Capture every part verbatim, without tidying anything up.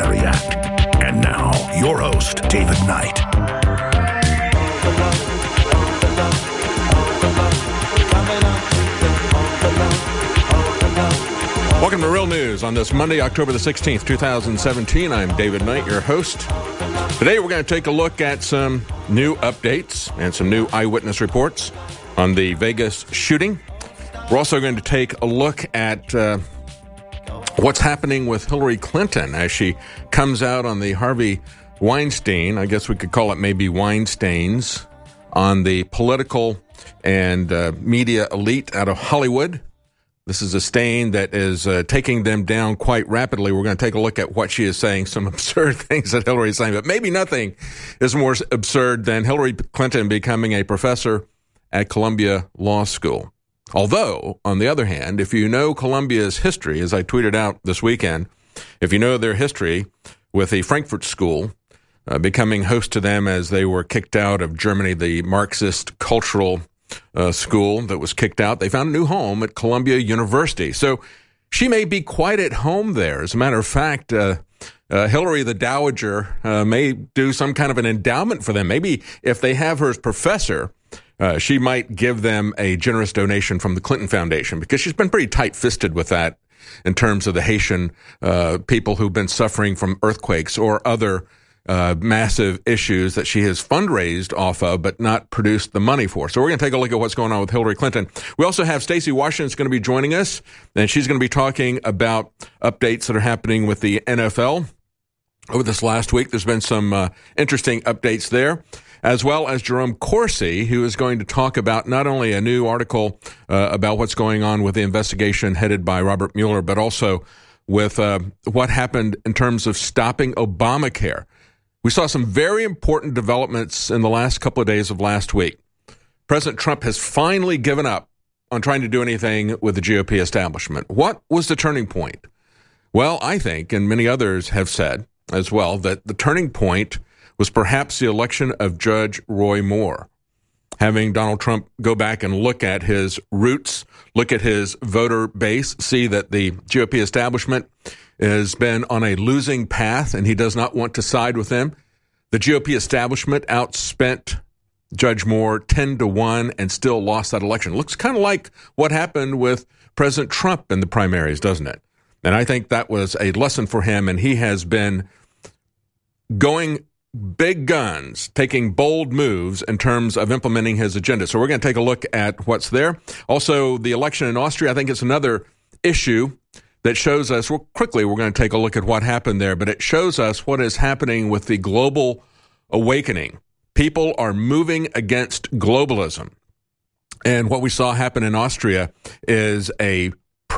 Act. And now, your host, David Knight. Welcome to Real News on this Monday, October the sixteenth, two thousand seventeen. I'm David Knight, your host. Today we're going to take a look at some new updates and some new eyewitness reports on the Vegas shooting. We're also going to take a look at uh, what's happening with Hillary Clinton as she comes out on the Harvey Weinstein, I guess we could call it maybe Weinsteins, on the political and uh, media elite out of Hollywood. This is a stain that is uh, taking them down quite rapidly. We're going to take a look at what she is saying, some absurd things that Hillary is saying, but maybe nothing is more absurd than Hillary Clinton becoming a professor at Columbia Law School. Although, on the other hand, if you know Columbia's history, as I tweeted out this weekend, if you know their history with the Frankfurt School, uh, becoming host to them as they were kicked out of Germany, the Marxist cultural Uh, school that was kicked out, they found a new home at Columbia University. So she may be quite at home there. As a matter of fact, uh, uh, Hillary the Dowager uh, may do some kind of an endowment for them. Maybe if they have her as professor, uh, she might give them a generous donation from the Clinton Foundation, because she's been pretty tight-fisted with that in terms of the Haitian uh, people who've been suffering from earthquakes or other Uh, massive issues that she has fundraised off of but not produced the money for. So we're going to take a look at what's going on with Hillary Clinton. We also have Stacey Washington's going to be joining us, and she's going to be talking about updates that are happening with the N F L. Over this last week, there's been some uh, interesting updates there, as well as Jerome Corsi, who is going to talk about not only a new article uh, about what's going on with the investigation headed by Robert Mueller, but also with uh, what happened in terms of stopping Obamacare. We saw some very important developments in the last couple of days of last week. President Trump has finally given up on trying to do anything with the G O P establishment. What was the turning point? Well, I think, and many others have said as well, that the turning point was perhaps the election of Judge Roy Moore. Having Donald Trump go back and look at his roots, look at his voter base, see that the G O P establishment has been on a losing path, and he does not want to side with them. The G O P establishment outspent Judge Moore ten to one and still lost that election. Looks kind of like what happened with President Trump in the primaries, doesn't it? And I think that was a lesson for him, and he has been going big guns, taking bold moves in terms of implementing his agenda. So we're going to take a look at what's there. Also, the election in Austria, I think it's another issue that shows us, well, quickly we're going to take a look at what happened there, but it shows us what is happening with the global awakening. People are moving against globalism. And what we saw happen in Austria is a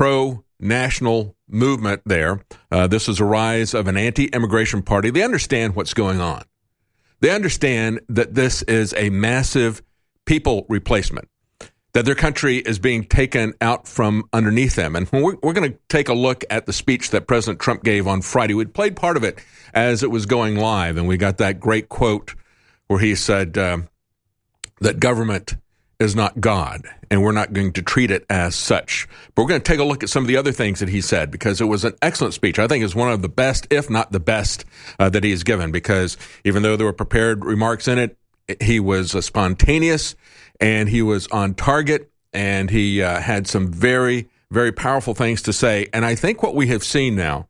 pro-national movement there. Uh, this is a rise of an anti-immigration party. They understand what's going on. They understand that this is a massive people replacement, that their country is being taken out from underneath them. And we're, we're going to take a look at the speech that President Trump gave on Friday. We played part of it as it was going live, and we got that great quote where he said uh, that government is not God, and we're not going to treat it as such. But we're going to take a look at some of the other things that he said, because it was an excellent speech. I think it's one of the best, if not the best, uh, that he has given, because even though there were prepared remarks in it, he was uh, spontaneous, and he was on target, and he uh, had some very, very powerful things to say. And I think what we have seen now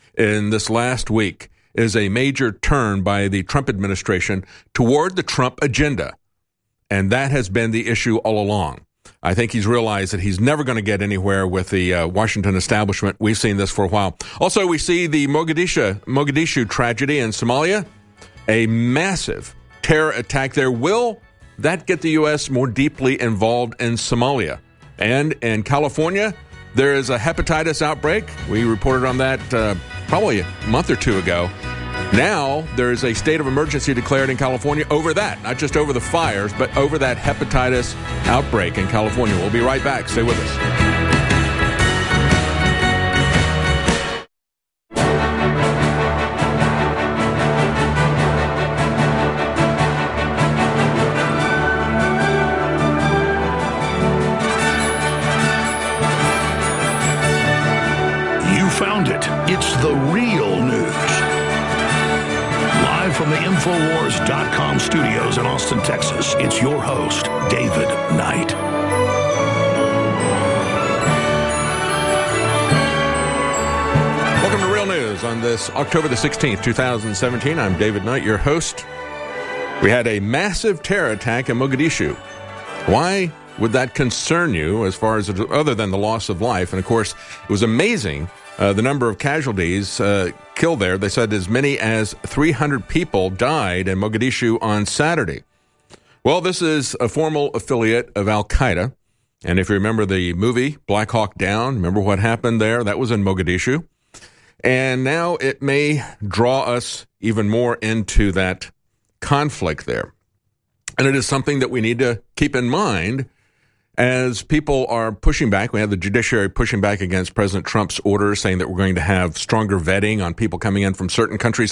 in this last week is a major turn by the Trump administration toward the Trump agenda. And that has been the issue all along. I think he's realized that he's never going to get anywhere with the uh, Washington establishment. We've seen this for a while. Also, we see the Mogadishu, Mogadishu tragedy in Somalia, a massive terror attack there. Will that get the U S more deeply involved in Somalia? And in California, there is a hepatitis outbreak. We reported on that uh, probably a month or two ago. Now, there is a state of emergency declared in California over that, not just over the fires, but over that hepatitis outbreak in California. We'll be right back. Stay with us. You found it. It's the real news. Infowars dot com studios in Austin, Texas, it's your host, David Knight. Welcome to Real News on this October the sixteenth, twenty seventeen. I'm David Knight, your host. We had a massive terror attack in Mogadishu. Why would that concern you as far as other than the loss of life? And, of course, it was amazing uh, the number of casualties uh, killed there. They said as many as three hundred people died in Mogadishu on Saturday. Well, this is a formal affiliate of Al-Qaeda. And if you remember the movie Black Hawk Down, remember what happened there? That was in Mogadishu. And now it may draw us even more into that conflict there. And it is something that we need to keep in mind as people are pushing back. We have the judiciary pushing back against President Trump's orders, saying that we're going to have stronger vetting on people coming in from certain countries.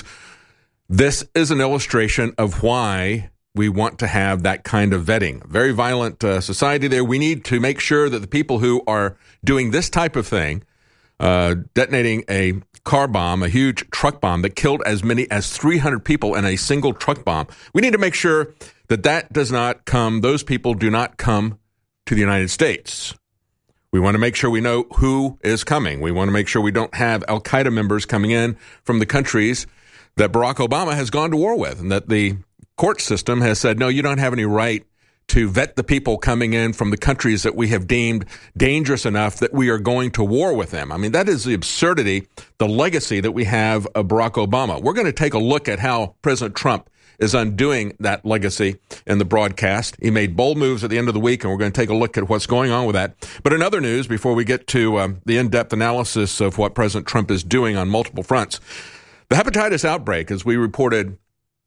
This is an illustration of why we want to have that kind of vetting. Very violent uh, society there. We need to make sure that the people who are doing this type of thing, uh, detonating a car bomb, a huge truck bomb that killed as many as three hundred people in a single truck bomb, we need to make sure that that does not come, those people do not come to the United States. We want to make sure we know who is coming. We want to make sure we don't have Al-Qaeda members coming in from the countries that Barack Obama has gone to war with, and that the court system has said, no, you don't have any right to vet the people coming in from the countries that we have deemed dangerous enough that we are going to war with them. I mean, that is the absurdity, the legacy that we have of Barack Obama. We're going to take a look at how President Trump is undoing that legacy in the broadcast. He made bold moves at the end of the week, and we're going to take a look at what's going on with that. But in other news, before we get to um, the in-depth analysis of what President Trump is doing on multiple fronts, the hepatitis outbreak, as we reported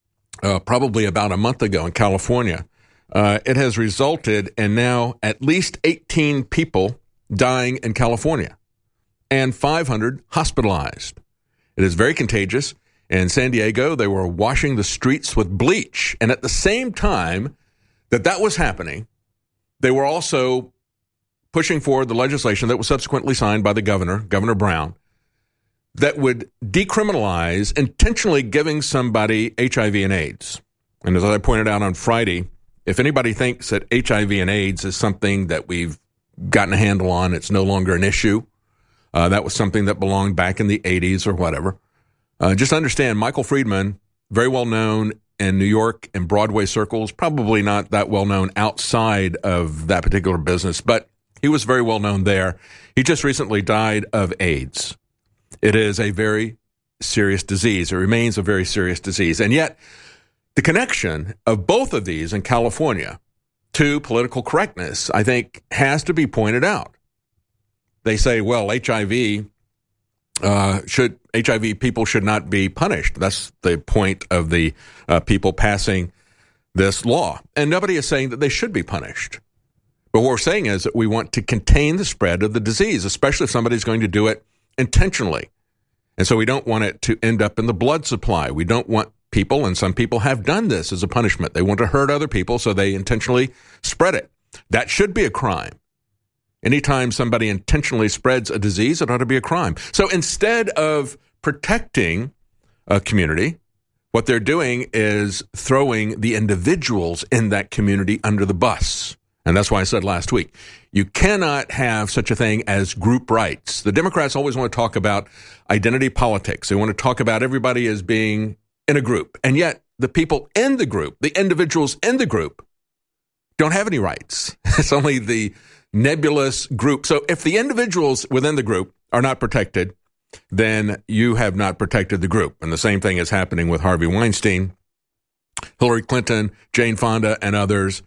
uh, probably about a month ago in California, uh, it has resulted in now at least eighteen people dying in California and five hundred hospitalized. It is very contagious. In San Diego, they were washing the streets with bleach. And at the same time that that was happening, they were also pushing forward the legislation that was subsequently signed by the governor, Governor Brown, that would decriminalize intentionally giving somebody H I V and AIDS. And as I pointed out on Friday, if anybody thinks that H I V and AIDS is something that we've gotten a handle on, it's no longer an issue. Uh, that was something that belonged back in the eighties or whatever. Uh, just understand, Michael Friedman, very well known in New York and Broadway circles, probably not that well known outside of that particular business, but he was very well known there. He just recently died of AIDS. It is a very serious disease. It remains a very serious disease. And yet, the connection of both of these in California to political correctness, I think, has to be pointed out. They say, well, H I V uh, should H I V people should not be punished. That's the point of the uh, people passing this law. And nobody is saying that they should be punished. But what we're saying is that we want to contain the spread of the disease, especially if somebody's going to do it intentionally. And so we don't want it to end up in the blood supply. We don't want people, and some people have done this as a punishment. They want to hurt other people, so they intentionally spread it. That should be a crime. Anytime somebody intentionally spreads a disease, it ought to be a crime. So instead of protecting a community, what they're doing is throwing the individuals in that community under the bus. And that's why I said last week, you cannot have such a thing as group rights. The Democrats always want to talk about identity politics. They want to talk about everybody as being in a group. And yet the people in the group, the individuals in the group, don't have any rights. It's only the nebulous group. So if the individuals within the group are not protected, then you have not protected the group. And the same thing is happening with Harvey Weinstein, Hillary Clinton, Jane Fonda, and others,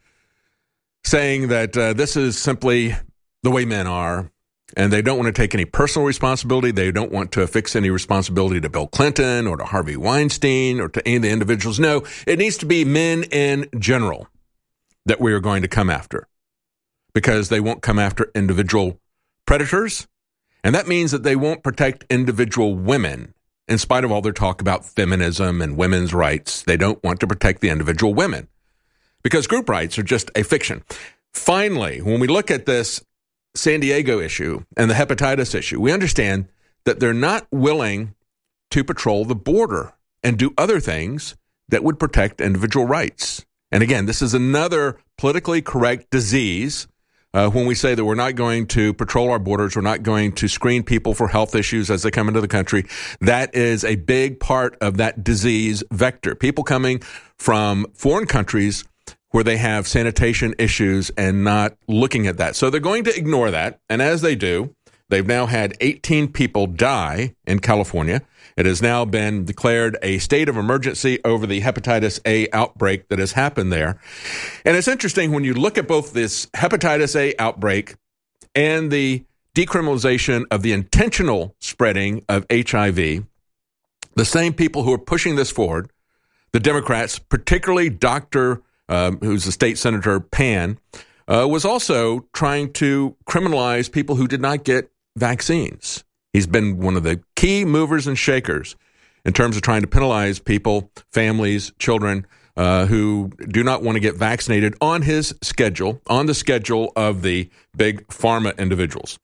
saying that uh, this is simply the way men are, and they don't want to take any personal responsibility. They don't want to affix any responsibility to Bill Clinton or to Harvey Weinstein or to any of the individuals. No, it needs to be men in general that we are going to come after, because they won't come after individual predators, and that means that they won't protect individual women. In spite of all their talk about feminism and women's rights, they don't want to protect the individual women, because group rights are just a fiction. Finally, when we look at this San Diego issue and the hepatitis issue, we understand that they're not willing to patrol the border and do other things that would protect individual rights. And again, this is another politically correct disease. Uh, when we say that we're not going to patrol our borders, we're not going to screen people for health issues as they come into the country, that is a big part of that disease vector. People coming from foreign countries where they have sanitation issues and not looking at that. So they're going to ignore that. And as they do, they've now had eighteen people die in California. It has now been declared a state of emergency over the hepatitis A outbreak that has happened there. And it's interesting when you look at both this hepatitis A outbreak and the decriminalization of the intentional spreading of H I V, the same people who are pushing this forward, the Democrats, particularly Doctor Um, who's the state senator, Pan, uh, was also trying to criminalize people who did not get vaccines. He's been one of the key movers and shakers in terms of trying to penalize people, families, children uh, who do not want to get vaccinated on his schedule, on the schedule of the big pharma individuals.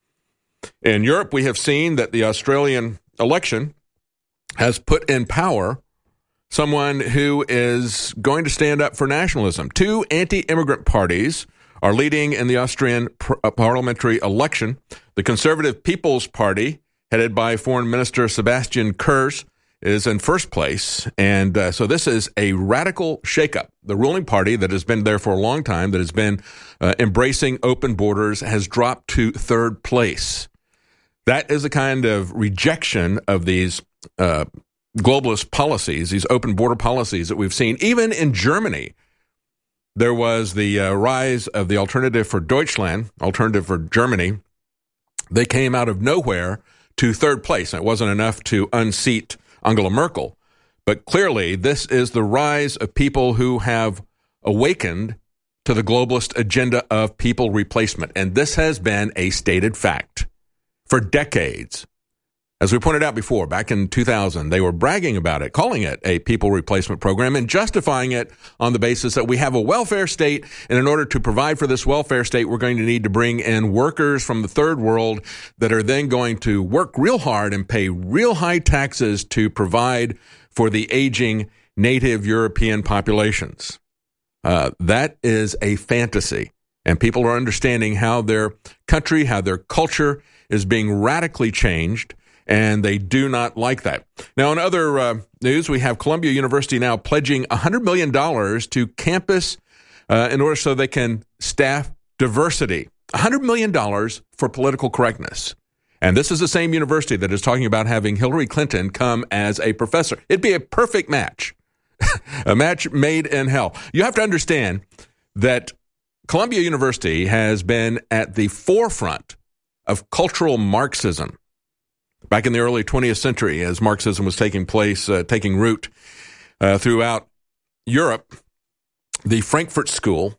In Europe, we have seen that the Australian election has put in power someone who is going to stand up for nationalism. Two anti-immigrant parties are leading in the Austrian pr- parliamentary election. The Conservative People's Party, headed by Foreign Minister Sebastian Kurz, is in first place. And uh, so this is a radical shakeup. The ruling party that has been there for a long time, that has been uh, embracing open borders, has dropped to third place. That is a kind of rejection of these uh, globalist policies, these open border policies that we've seen. Even in Germany, there was the uh, rise of the Alternative for Deutschland, Alternative for Germany. They came out of nowhere to third place. It wasn't enough to unseat Angela Merkel. But clearly, this is the rise of people who have awakened to the globalist agenda of people replacement. And this has been a stated fact for decades. As we pointed out before, back in two thousand, they were bragging about it, calling it a people replacement program and justifying it on the basis that we have a welfare state, and in order to provide for this welfare state, we're going to need to bring in workers from the third world that are then going to work real hard and pay real high taxes to provide for the aging native European populations. Uh, that is a fantasy, and people are understanding how their country, how their culture is being radically changed, and they do not like that. Now, in other uh, news, we have Columbia University now pledging one hundred million dollars to campus uh, in order so they can staff diversity. one hundred million dollars for political correctness. And this is the same university that is talking about having Hillary Clinton come as a professor. It'd be a perfect match, a match made in hell. You have to understand that Columbia University has been at the forefront of cultural Marxism. Back in the early twentieth century, as Marxism was taking place, uh, taking root uh, throughout Europe, the Frankfurt School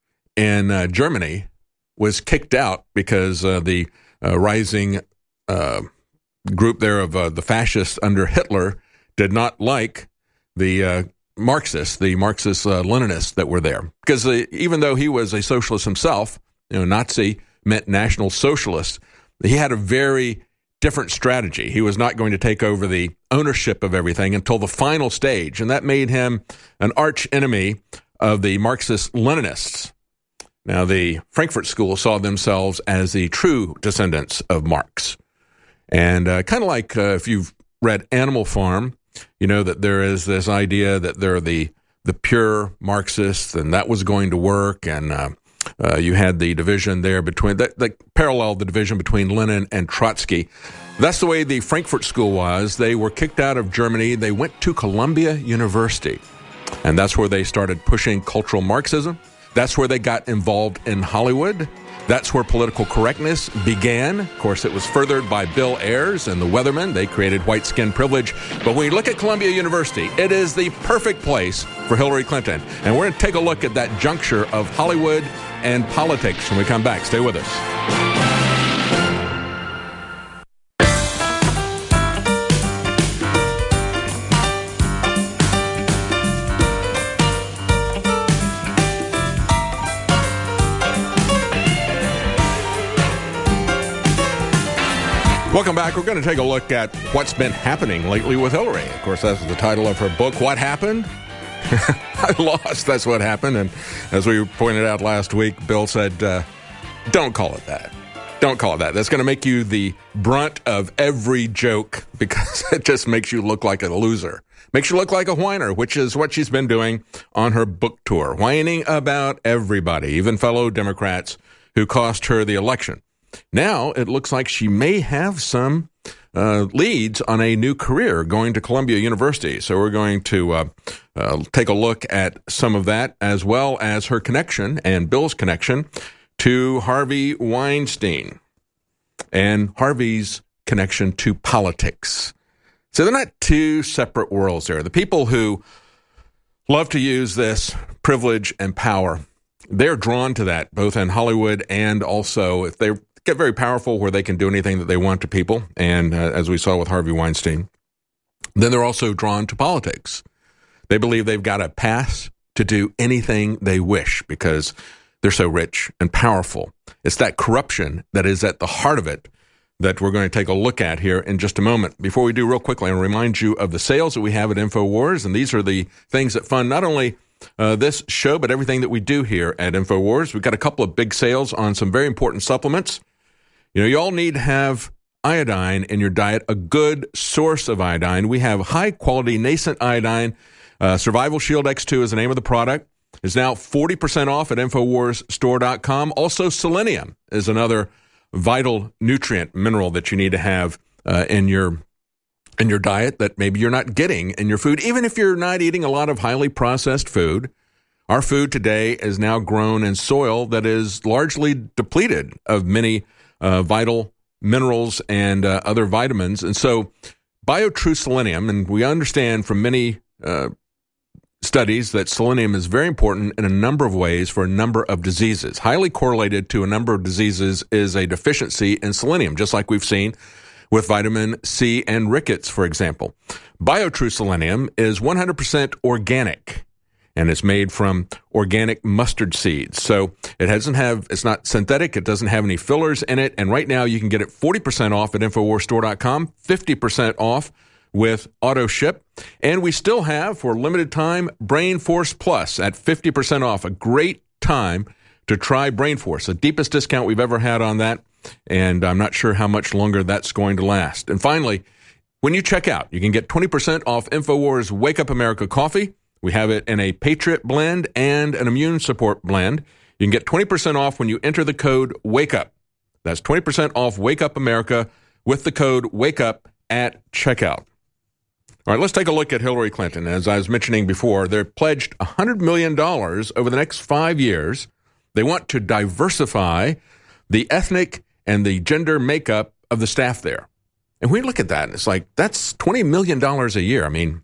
in uh, Germany was kicked out because uh, the uh, rising uh, group there of uh, the fascists under Hitler did not like the uh, Marxists, the Marxist uh, Leninists that were there. Because uh, even though he was a socialist himself, you know, Nazi meant National Socialist, he had a very different strategy. He was not going to take over the ownership of everything until the final stage, and that made him an arch enemy of the Marxist-Leninists. Now, the Frankfurt School saw themselves as the true descendants of Marx. And uh, kind of like uh, if you've read Animal Farm, you know that there is this idea that they're the, the pure Marxists, and that was going to work, and uh, Uh, you had the division there between, that, that paralleled the division between Lenin and Trotsky. That's the way the Frankfurt School was. They were kicked out of Germany. They went to Columbia University, and that's where they started pushing cultural Marxism. That's where they got involved in Hollywood. That's where political correctness began. Of course, it was furthered by Bill Ayers and the Weathermen. They created white skin privilege. But when you look at Columbia University, it is the perfect place for Hillary Clinton. And we're going to take a look at that juncture of Hollywood and politics when we come back. Stay with us. Welcome back. We're going to take a look at what's been happening lately with Hillary. Of course, that's the title of her book, What Happened? I lost. That's what happened. And as we pointed out last week, Bill said, uh, don't call it that. Don't call it that. That's going to make you the brunt of every joke because it just makes you look like a loser. Makes you look like a whiner, which is what she's been doing on her book tour, whining about everybody, even fellow Democrats who cost her the election. Now it looks like she may have some uh, leads on a new career going to Columbia University. So we're going to uh, uh, take a look at some of that, as well as her connection and Bill's connection to Harvey Weinstein and Harvey's connection to politics. So they're not two separate worlds there. The people who love to use this privilege and power, they're drawn to that, both in Hollywood and also if they get very powerful where they can do anything that they want to people, and uh, as we saw with Harvey Weinstein, then they're also drawn to politics. They believe they've got a pass to do anything they wish because they're so rich and powerful. It's that corruption that is at the heart of it that we're going to take a look at here in just a moment. Before we do, real quickly, I'll remind you of the sales that we have at InfoWars, and these are the things that fund not only uh, this show, but everything that we do here at InfoWars. We've got a couple of big sales on some very important supplements. You know, you all need to have iodine in your diet, a good source of iodine. We have high-quality nascent iodine. Uh, Survival Shield X two is the name of the product. It's now forty percent off at InfoWars Store dot com. Also, selenium is another vital nutrient mineral that you need to have uh, in your in your diet that maybe you're not getting in your food, even if you're not eating a lot of highly processed food. Our food today is now grown in soil that is largely depleted of many uh, vital minerals and uh, other vitamins. And so BioTrue Selenium, and we understand from many uh, studies that selenium is very important in a number of ways for a number of diseases. Highly correlated to a number of diseases is a deficiency in selenium, just like we've seen with vitamin C and rickets, for example. BioTrue Selenium is one hundred percent organic, and it's made from organic mustard seeds. So it doesn't have, it's not synthetic, it doesn't have any fillers in it, and right now you can get it forty percent off at InfoWars Store dot com, fifty percent off with auto ship. And we still have, for a limited time, Brain Force Plus at fifty percent off. A great time to try Brain Force, the deepest discount we've ever had on that, and I'm not sure how much longer that's going to last. And finally, when you check out, you can get twenty percent off InfoWars Wake Up America coffee. We have it in a Patriot blend and an immune support blend. You can get twenty percent off when you enter the code WAKEUP. That's twenty percent off Wake Up America with the code WAKEUP at checkout. All right, let's take a look at Hillary Clinton. As I was mentioning before, they're pledged one hundred million dollars over the next five years. They want to diversify the ethnic and the gender makeup of the staff there. And we look at that, and it's like, that's twenty million dollars a year. I mean,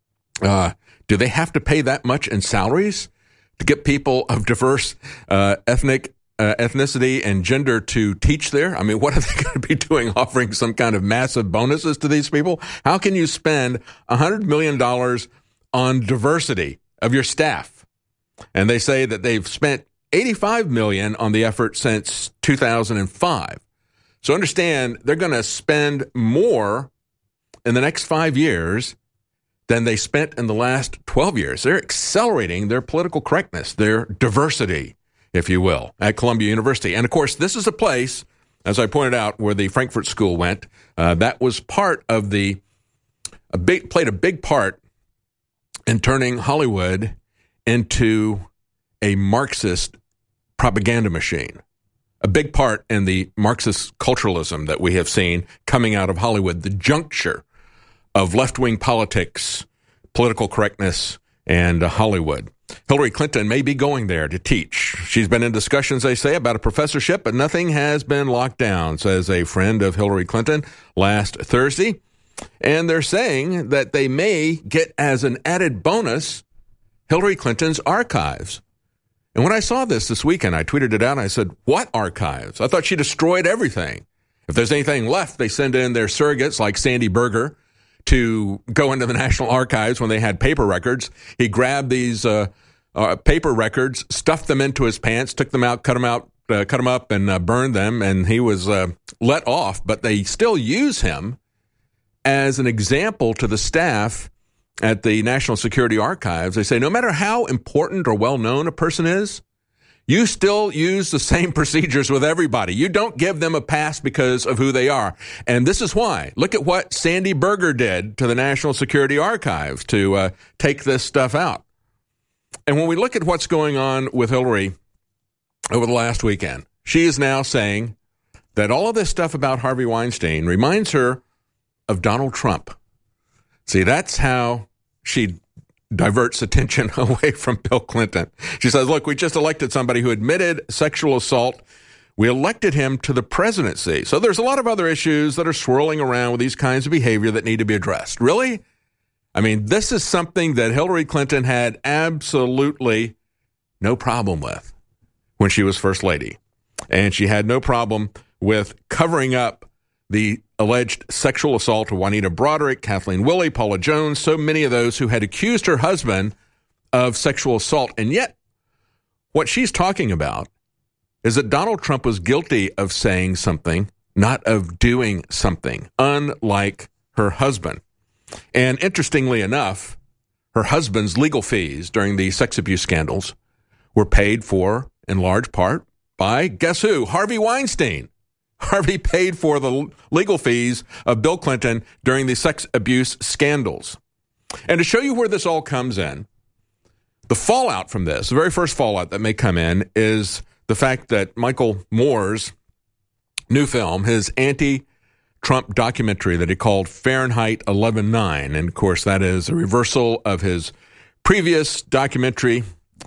uh, do they have to pay that much in salaries to get people of diverse uh, ethnic Uh, ethnicity and gender to teach there? I mean, what are they going to be doing, offering some kind of massive bonuses to these people? How can you spend one hundred million dollars on diversity of your staff? And they say that they've spent eighty-five million dollars on the effort since two thousand five. So understand, they're going to spend more in the next five years than they spent in the last twelve years. They're accelerating their political correctness, their diversity, if you will, at Columbia University. And, of course, this is a place, as I pointed out, where the Frankfurt School went. Uh, that was part of the, a big, played a big part in turning Hollywood into a Marxist propaganda machine. A big part in the Marxist culturalism that we have seen coming out of Hollywood, the juncture of left-wing politics, political correctness, and uh, Hollywood. Hillary Clinton may be going there to teach. She's been in discussions, they say, about a professorship, but nothing has been locked down, says a friend of Hillary Clinton last Thursday. And they're saying that they may get as an added bonus Hillary Clinton's archives. And when I saw this this weekend, I tweeted it out, and I said, what archives? I thought she destroyed everything. If there's anything left, they send in their surrogates like Sandy Berger to go into the National Archives when they had paper records. He grabbed these uh, uh, paper records, stuffed them into his pants, took them out, cut them out, uh, cut them up, and uh, burned them, and he was uh, let off. But they still use him as an example to the staff at the National Security Archives, they say no matter how important or well-known a person is, you still use the same procedures with everybody. You don't give them a pass because of who they are. And this is why. Look at what Sandy Berger did to the National Security Archives to uh, take this stuff out. And when we look at what's going on with Hillary over the last weekend, she is now saying that all of this stuff about Harvey Weinstein reminds her of Donald Trump. See, that's how she diverts attention away from Bill Clinton. She says, look, we just elected somebody who admitted sexual assault. We elected him to the presidency. So there's a lot of other issues that are swirling around with these kinds of behavior that need to be addressed. Really? I mean, this is something that Hillary Clinton had absolutely no problem with when she was first lady. And she had no problem with covering up the alleged sexual assault of Juanita Broderick, Kathleen Willey, Paula Jones, so many of those who had accused her husband of sexual assault. And yet, what she's talking about is that Donald Trump was guilty of saying something, not of doing something, unlike her husband. And interestingly enough, her husband's legal fees during the sex abuse scandals were paid for, in large part, by, guess who? Harvey Weinstein. Harvey paid for the legal fees of Bill Clinton during the sex abuse scandals. And to show you where this all comes in, the fallout from this, the very first fallout that may come in, is the fact that Michael Moore's new film, his anti-Trump documentary that he called Fahrenheit eleven nine, and of course that is a reversal of his previous documentary,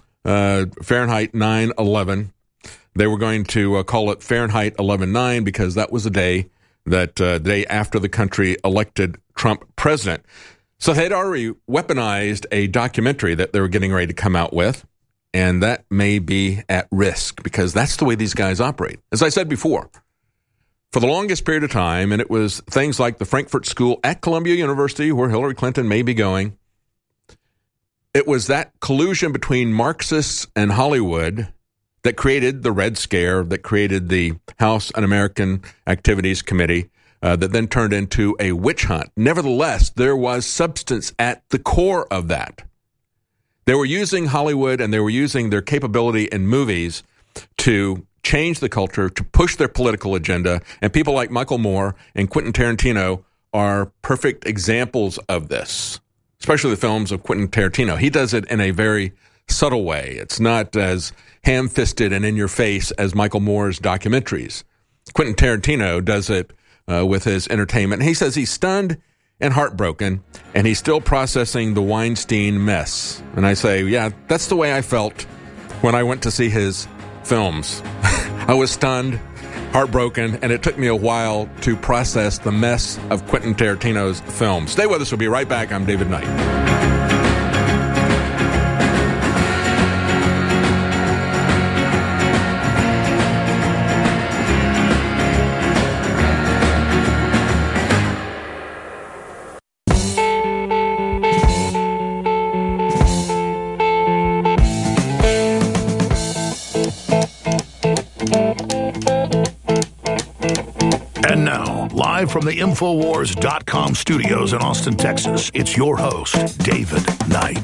uh, Fahrenheit nine eleven. They were going to uh, call it Fahrenheit eleven nine because that was the day that uh, the day after the country elected Trump president. So they'd already weaponized a documentary that they were getting ready to come out with, and that may be at risk because that's the way these guys operate. As I said before, for the longest period of time, and it was things like the Frankfurt School at Columbia University, where Hillary Clinton may be going, it was that collusion between Marxists and Hollywood that created the Red Scare, that created the House Un-American Activities Committee, uh, that then turned into a witch hunt. Nevertheless, there was substance at the core of that. They were using Hollywood and they were using their capability in movies to change the culture, to push their political agenda, and people like Michael Moore and Quentin Tarantino are perfect examples of this, especially the films of Quentin Tarantino. He does it in a very subtle way. It's not as ham-fisted and in-your-face as Michael Moore's documentaries. Quentin Tarantino does it uh, with his entertainment. He says he's stunned and heartbroken, and he's still processing the Weinstein mess. And I say, yeah, that's the way I felt when I went to see his films. I was stunned, heartbroken, and it took me a while to process the mess of Quentin Tarantino's films. Stay with us. We'll be right back. I'm David Knight. From the Infowars dot com studios in Austin, Texas, it's your host, David Knight.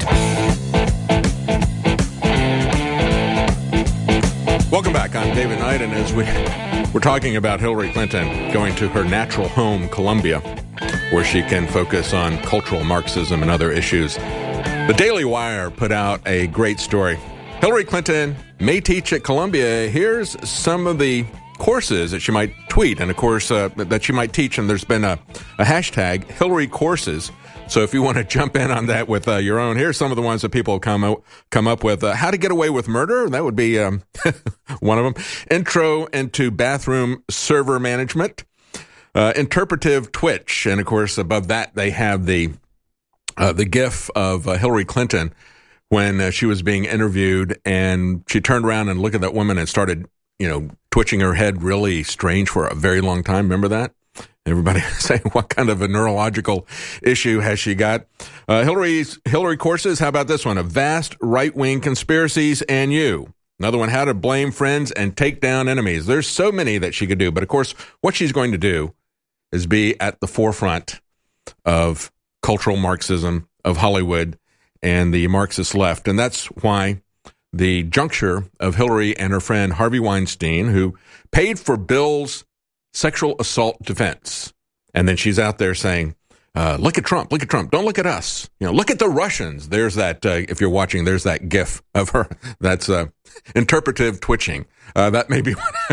Welcome back. I'm David Knight, and as we, we're talking about Hillary Clinton going to her natural home, Columbia, where she can focus on cultural Marxism and other issues, the Daily Wire put out a great story. Hillary Clinton may teach at Columbia. Here's some of the courses that she might tweet, and of course uh, that she might teach, and there's been a, a hashtag Hillary Courses. So if you want to jump in on that with uh, your own, here's some of the ones that people come up, come up with. Uh, how to get away with murder, that would be um, one of them. Intro into bathroom server management. Uh, interpretive Twitch, and of course above that they have the uh, the GIF of uh, Hillary Clinton when uh, she was being interviewed, and she turned around and looked at that woman and started, you know, twitching her head really strange for a very long time. Remember that? Everybody saying, what kind of a neurological issue has she got? Uh, Hillary's Hillary Courses, how about this one? A vast right-wing conspiracies and you. Another one, how to blame friends and take down enemies. There's so many that she could do. But of course, what she's going to do is be at the forefront of cultural Marxism, of Hollywood and the Marxist left. And that's why the juncture of Hillary and her friend Harvey Weinstein, who paid for Bill's sexual assault defense. And then she's out there saying, uh, look at Trump, look at Trump, don't look at us. You know, look at the Russians. There's that, uh, if you're watching, there's that gif of her. That's uh, interpretive twitching. Uh, that may be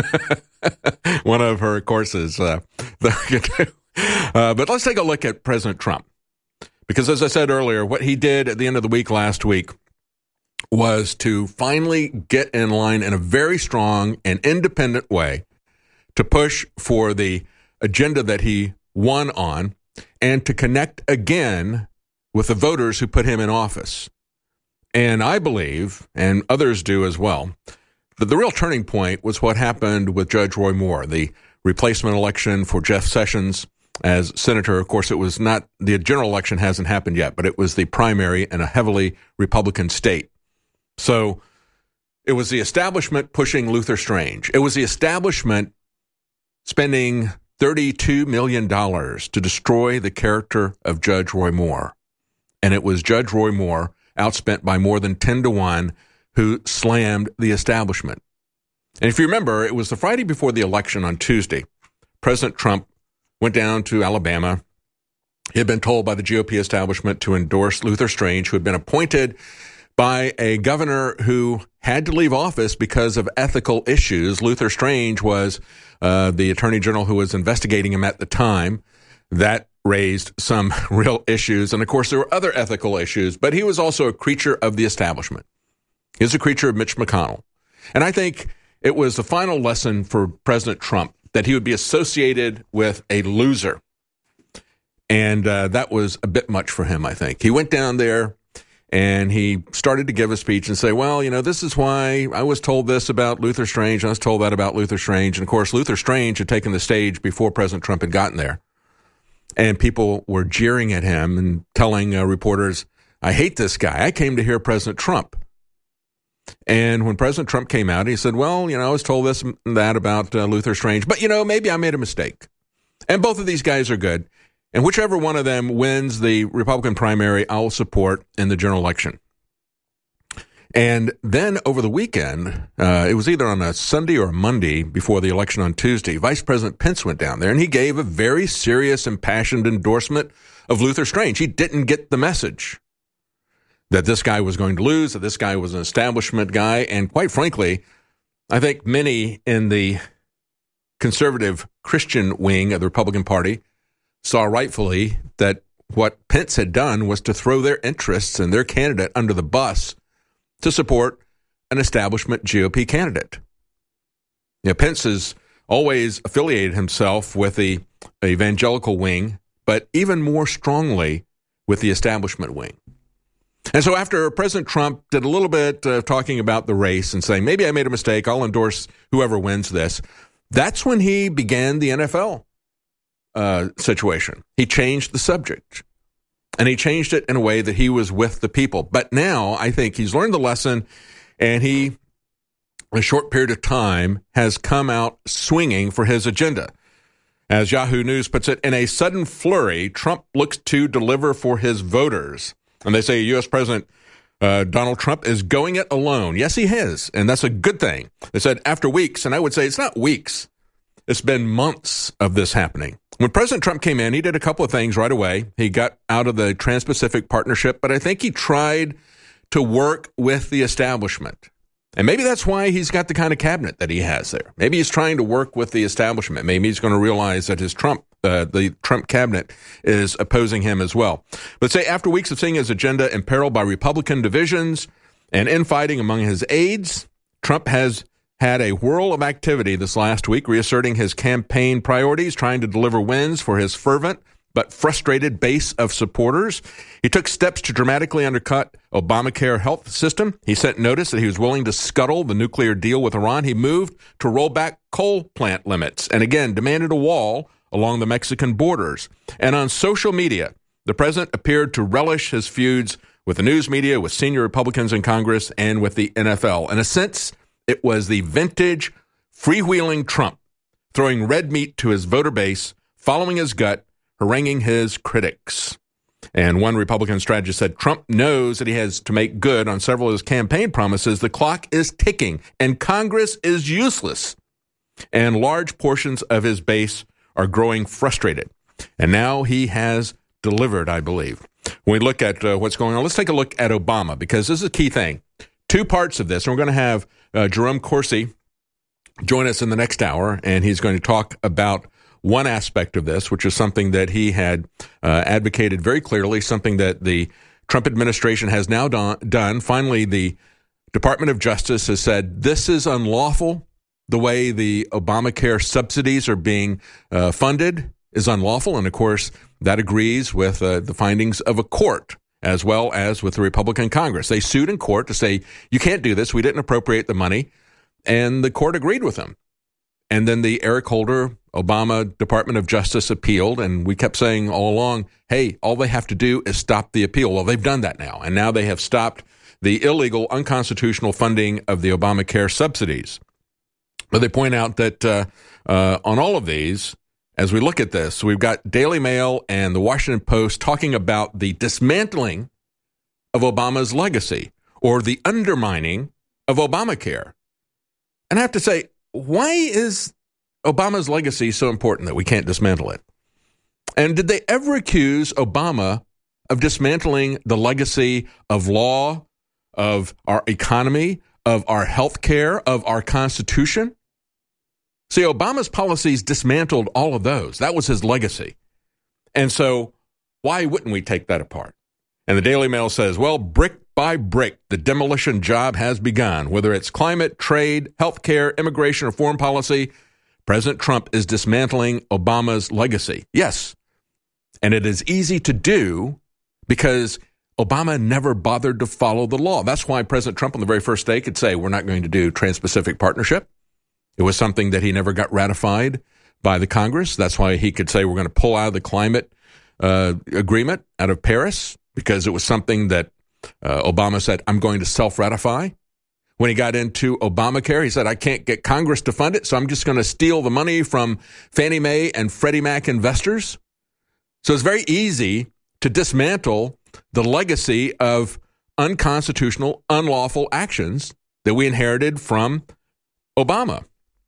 one of her courses. Uh, uh, but let's take a look at President Trump. Because as I said earlier, what he did at the end of the week last week was to finally get in line in a very strong and independent way to push for the agenda that he won on and to connect again with the voters who put him in office. And I believe, and others do as well, that the real turning point was what happened with Judge Roy Moore, the replacement election for Jeff Sessions as senator. Of course, it was not, the general election hasn't happened yet, but it was the primary in a heavily Republican state. So it was the establishment pushing Luther Strange. It was the establishment spending thirty-two million dollars to destroy the character of Judge Roy Moore. And it was Judge Roy Moore, outspent by more than ten to one, who slammed the establishment. And if you remember, it was the Friday before the election on Tuesday. President Trump went down to Alabama. He had been told by the G O P establishment to endorse Luther Strange, who had been appointed by a governor who had to leave office because of ethical issues. Luther Strange was uh, the attorney general who was investigating him at the time. That raised some real issues. And, of course, there were other ethical issues, but he was also a creature of the establishment. He was a creature of Mitch McConnell. And I think it was the final lesson for President Trump that he would be associated with a loser. And uh, that was a bit much for him, I think. He went down there and he started to give a speech and say, well, you know, this is why I was told this about Luther Strange. I was told that about Luther Strange. And, of course, Luther Strange had taken the stage before President Trump had gotten there. And people were jeering at him and telling uh, reporters, I hate this guy. I came to hear President Trump. And when President Trump came out, he said, well, you know, I was told this and that about uh, Luther Strange, but, you know, maybe I made a mistake. And both of these guys are good. And whichever one of them wins the Republican primary, I'll support in the general election. And then over the weekend, uh, it was either on a Sunday or a Monday before the election on Tuesday, Vice President Pence went down there and he gave a very serious, impassioned endorsement of Luther Strange. He didn't get the message that this guy was going to lose, that this guy was an establishment guy. And quite frankly, I think many in the conservative Christian wing of the Republican Party saw rightfully that what Pence had done was to throw their interests and their candidate under the bus to support an establishment G O P candidate. You know, Pence has always affiliated himself with the evangelical wing, but even more strongly with the establishment wing. And so after President Trump did a little bit of talking about the race and saying, maybe I made a mistake, I'll endorse whoever wins this, that's when he began the N F L uh, situation. He changed the subject. And he changed it in a way that he was with the people. But now I think he's learned the lesson, and he, in a short period of time, has come out swinging for his agenda. As Yahoo News puts it, in a sudden flurry, Trump looks to deliver for his voters. And they say U S. President uh, Donald Trump is going it alone. Yes, he has, and that's a good thing. They said after weeks, and I would say it's not weeks. It's been months of this happening. When President Trump came in, he did a couple of things right away. He got out of the Trans-Pacific Partnership, but I think he tried to work with the establishment. And maybe that's why he's got the kind of cabinet that he has there. Maybe he's trying to work with the establishment. Maybe he's going to realize that his Trump, uh, the Trump cabinet is opposing him as well. But say after weeks of seeing his agenda imperiled by Republican divisions and infighting among his aides, Trump has had a whirl of activity this last week, reasserting his campaign priorities, trying to deliver wins for his fervent but frustrated base of supporters. He took steps to dramatically undercut Obamacare health system. He sent notice that he was willing to scuttle the nuclear deal with Iran. He moved to roll back coal plant limits and again demanded a wall along the Mexican borders. And on social media, the president appeared to relish his feuds with the news media, with senior Republicans in Congress, and with the N F L. In a sense, it was the vintage freewheeling Trump, throwing red meat to his voter base, following his gut, haranguing his critics. And one Republican strategist said Trump knows that he has to make good on several of his campaign promises. The clock is ticking, and Congress is useless. And large portions of his base are growing frustrated. And now he has delivered, I believe. When we look at uh, what's going on, let's take a look at Obama, because this is a key thing. Two parts of this, and we're going to have uh, Jerome Corsi join us in the next hour, and he's going to talk about one aspect of this, which is something that he had uh, advocated very clearly, something that the Trump administration has now do- done. Finally, the Department of Justice has said this is unlawful. The way the Obamacare subsidies are being uh, funded is unlawful, and of course, that agrees with uh, the findings of a court, as well as with the Republican Congress. They sued in court to say, you can't do this. We didn't appropriate the money. And the court agreed with them. And then the Eric Holder Obama Department of Justice appealed, and we kept saying all along, hey, all they have to do is stop the appeal. Well, they've done that now, and now they have stopped the illegal, unconstitutional funding of the Obamacare subsidies. But they point out that uh, uh, on all of these, as we look at this, we've got Daily Mail and the Washington Post talking about the dismantling of Obama's legacy or the undermining of Obamacare. And I have to say, why is Obama's legacy so important that we can't dismantle it? And did they ever accuse Obama of dismantling the legacy of law, of our economy, of our health care, of our Constitution? See, Obama's policies dismantled all of those. That was his legacy. And so why wouldn't we take that apart? And the Daily Mail says, well, brick by brick, the demolition job has begun. Whether it's climate, trade, health care, immigration, or foreign policy, President Trump is dismantling Obama's legacy. Yes, and it is easy to do because Obama never bothered to follow the law. That's why President Trump on the very first day could say, we're not going to do Trans-Pacific Partnership. It was something that he never got ratified by the Congress. That's why he could say we're going to pull out of the climate uh, agreement out of Paris, because it was something that uh, Obama said, I'm going to self-ratify. When he got into Obamacare, he said, I can't get Congress to fund it, so I'm just going to steal the money from Fannie Mae and Freddie Mac investors. So it's very easy to dismantle the legacy of unconstitutional, unlawful actions that we inherited from Obama.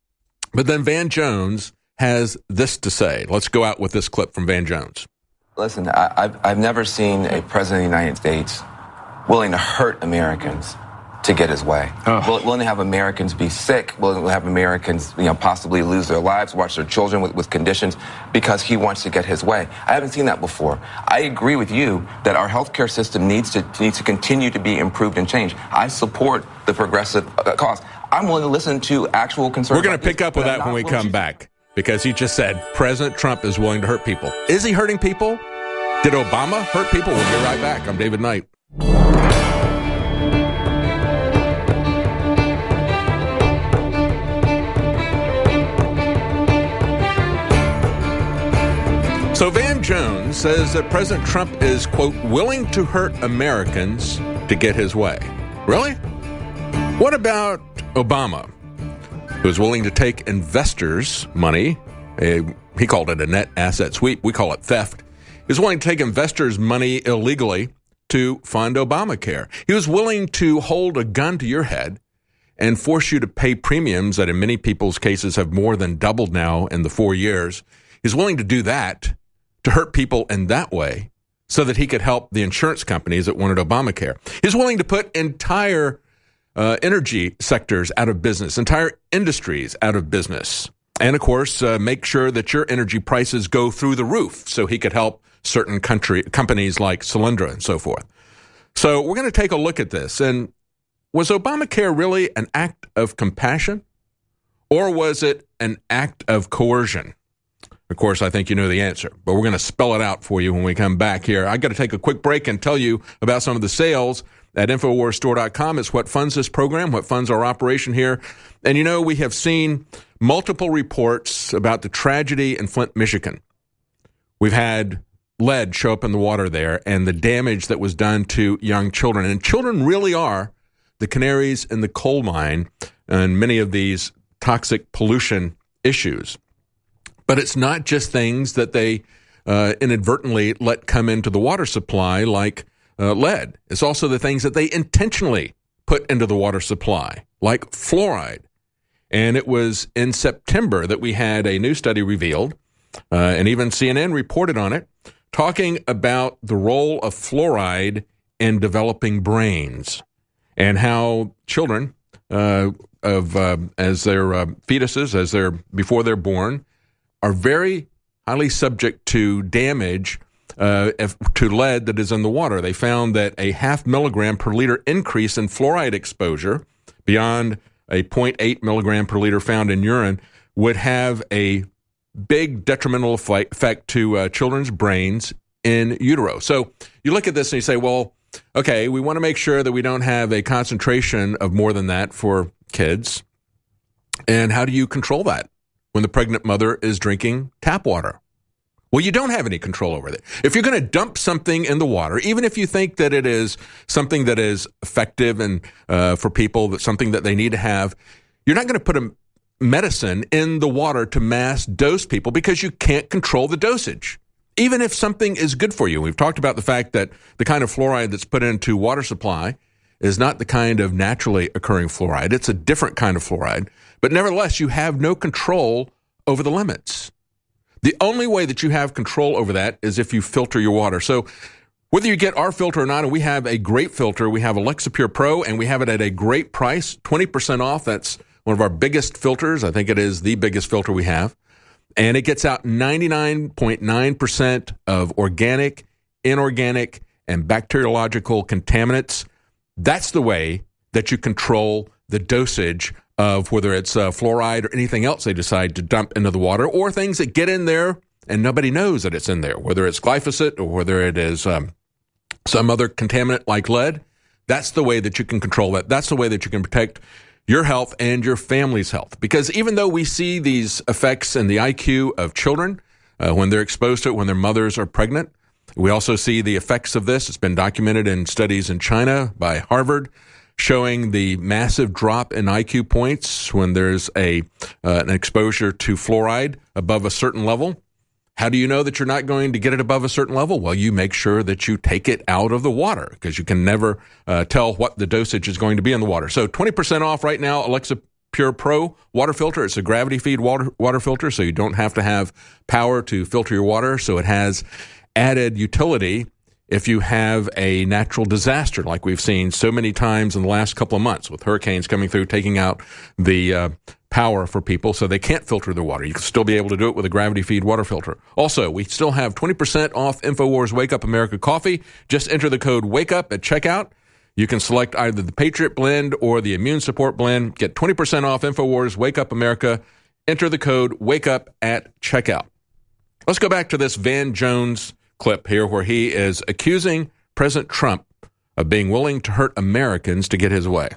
But then Van Jones has this to say. Let's go out with this clip from Van Jones. Listen, I, I've, I've never seen a president of the United States willing to hurt Americans to get his way. Oh. Willing to have Americans be sick, willing to have Americans, you know, possibly lose their lives, watch their children with, with conditions because he wants to get his way. I haven't seen that before. I agree with you that our healthcare system needs to needs to continue to be improved and changed. I support the progressive uh, cause. I'm willing to listen to actual concerns. We're going to pick up with that when we come back, because he just said President Trump is willing to hurt people. Is he hurting people? Did Obama hurt people? We'll be right back. I'm David Knight. So Van Jones says that President Trump is, quote, willing to hurt Americans to get his way. Really? What about Obama, who is willing to take investors' money? A, he called it a net asset sweep. We call it theft. He was willing to take investors' money illegally to fund Obamacare. He was willing to hold a gun to your head and force you to pay premiums that in many people's cases have more than doubled now in the four years. He's willing to do that, to hurt people in that way, so that he could help the insurance companies that wanted Obamacare. He's willing to put entire uh, energy sectors out of business, entire industries out of business, and, of course, uh, make sure that your energy prices go through the roof so he could help certain country companies like Solyndra and so forth. So we're going to take a look at this. And was Obamacare really an act of compassion, or was it an act of coercion? Of course, I think you know the answer, but we're going to spell it out for you when we come back here. I got to take a quick break and tell you about some of the sales at Infowars Store dot com. It's what funds this program, what funds our operation here. And you know, we have seen multiple reports about the tragedy in Flint, Michigan. We've had lead show up in the water there and the damage that was done to young children. And children really are the canaries in the coal mine and many of these toxic pollution issues. But it's not just things that they uh, inadvertently let come into the water supply, like uh, lead. It's also the things that they intentionally put into the water supply, like fluoride. And it was in September that we had a new study revealed, uh, and even C N N reported on it, talking about the role of fluoride in developing brains and how children, uh, of uh, as their uh, fetuses, as they're before they're born, are very highly subject to damage uh, if, to lead that is in the water. They found that a half milligram per liter increase in fluoride exposure beyond a zero point eight milligram per liter found in urine would have a big detrimental effect to uh, children's brains in utero. So you look at this and you say, well, okay, we want to make sure that we don't have a concentration of more than that for kids. And how do you control that when the pregnant mother is drinking tap water? Well, you don't have any control over it. If you're going to dump something in the water, even if you think that it is something that is effective and uh, for people, that something that they need to have, you're not going to put a medicine in the water to mass dose people because you can't control the dosage. Even if something is good for you. We've talked about the fact that the kind of fluoride that's put into water supply is not the kind of naturally occurring fluoride. It's a different kind of fluoride. But nevertheless, you have no control over the limits. The only way that you have control over that is if you filter your water. So whether you get our filter or not, and we have a great filter, we have Alexa Pure Pro, and we have it at a great price, twenty percent off. That's one of our biggest filters. I think it is the biggest filter we have. And it gets out ninety-nine point nine percent of organic, inorganic, and bacteriological contaminants. That's the way that you control the dosage of whether it's uh, fluoride or anything else they decide to dump into the water, or things that get in there and nobody knows that it's in there, whether it's glyphosate or whether it is um, some other contaminant like lead. That's the way that you can control that. That's the way that you can protect your health and your family's health. Because even though we see these effects in the I Q of children uh, when they're exposed to it, when their mothers are pregnant, we also see the effects of this. It's been documented in studies in China by Harvard, showing the massive drop in I Q points when there's a uh, an exposure to fluoride above a certain level. How do you know that you're not going to get it above a certain level? Well, you make sure that you take it out of the water, because you can never uh, tell what the dosage is going to be in the water. So twenty percent off right now, Alexa Pure Pro water filter. It's a gravity feed water, water filter, so you don't have to have power to filter your water. So it has added utility if you have a natural disaster like we've seen so many times in the last couple of months with hurricanes coming through, taking out the uh, power for people so they can't filter their water. You can still be able to do it with a gravity feed water filter. Also, we still have twenty percent off InfoWars Wake Up America coffee. Just enter the code WAKEUP at checkout. You can select either the Patriot Blend or the Immune Support Blend. Get twenty percent off InfoWars Wake Up America. Enter the code WAKEUP at checkout. Let's go back to this Van Jones clip here where he is accusing President Trump of being willing to hurt Americans to get his way.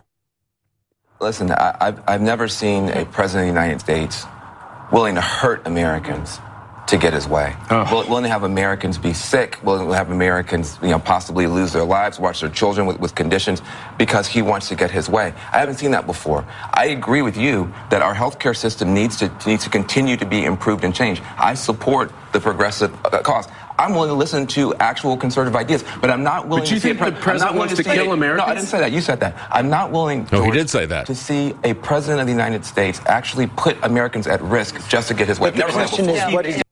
Listen, I, I've, I've never seen a president of the United States willing to hurt Americans to get his way. Oh. Willing to have Americans be sick, willing to have Americans, you know, possibly lose their lives, watch their children with, with conditions because he wants to get his way. I haven't seen that before. I agree with you that our healthcare system needs to needs to continue to be improved and changed. I support the progressive uh, cause. I'm willing to listen to actual conservative ideas, but I'm not willing but you to see think a pre- the president wants to, to kill Americans? No, I didn't say that. You said that. I'm not willing, George, no, he did say that. to see a president of the United States actually put Americans at risk just to get his way. But the question is, what is...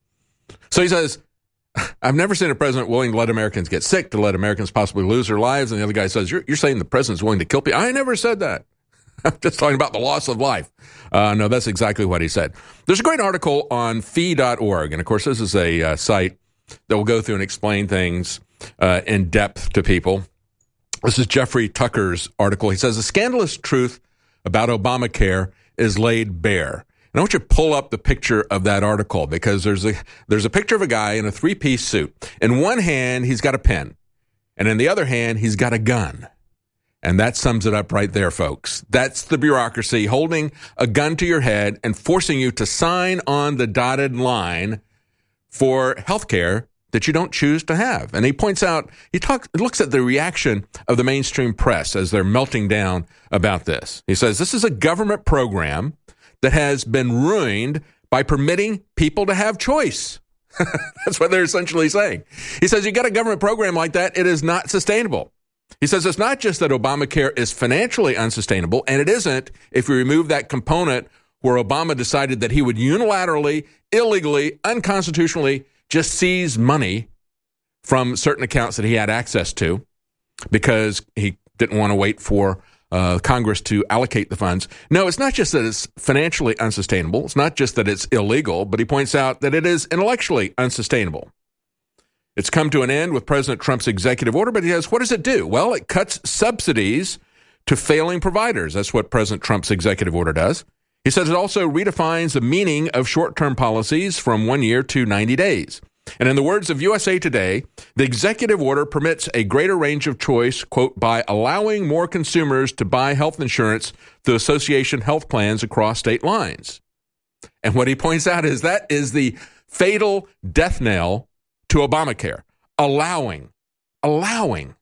So he says, I've never seen a president willing to let Americans get sick, to let Americans possibly lose their lives. And the other guy says, you're, you're saying the president's willing to kill people? I never said that. I'm just talking about the loss of life. Uh, no, that's exactly what he said. There's a great article on fee dot org. And, of course, this is a uh, site that will go through and explain things uh, in depth to people. This is Jeffrey Tucker's article. He says, the scandalous truth about Obamacare is laid bare. And I want you to pull up the picture of that article, because there's a there's a picture of a guy in a three-piece suit. In one hand, he's got a pen. And in the other hand, he's got a gun. And that sums it up right there, folks. That's the bureaucracy holding a gun to your head and forcing you to sign on the dotted line for health care that you don't choose to have. And he points out, he talks, looks at the reaction of the mainstream press as they're melting down about this. He says, this is a government program that has been ruined by permitting people to have choice. That's what they're essentially saying. He says, you got a government program like that, it is not sustainable. He says it's not just that Obamacare is financially unsustainable, and it isn't if you remove that component where Obama decided that he would unilaterally, illegally, unconstitutionally just seize money from certain accounts that he had access to because he didn't want to wait for uh, Congress to allocate the funds. No, it's not just that it's financially unsustainable. It's not just that it's illegal, but he points out that it is intellectually unsustainable. It's come to an end with President Trump's executive order, but he says, what does it do? Well, it cuts subsidies to failing providers. That's what President Trump's executive order does. He says it also redefines the meaning of short-term policies from one year to ninety days. And in the words of U S A Today, the executive order permits a greater range of choice, quote, by allowing more consumers to buy health insurance through association health plans across state lines. And what he points out is that is the fatal death knell to Obamacare. Allowing. Allowing.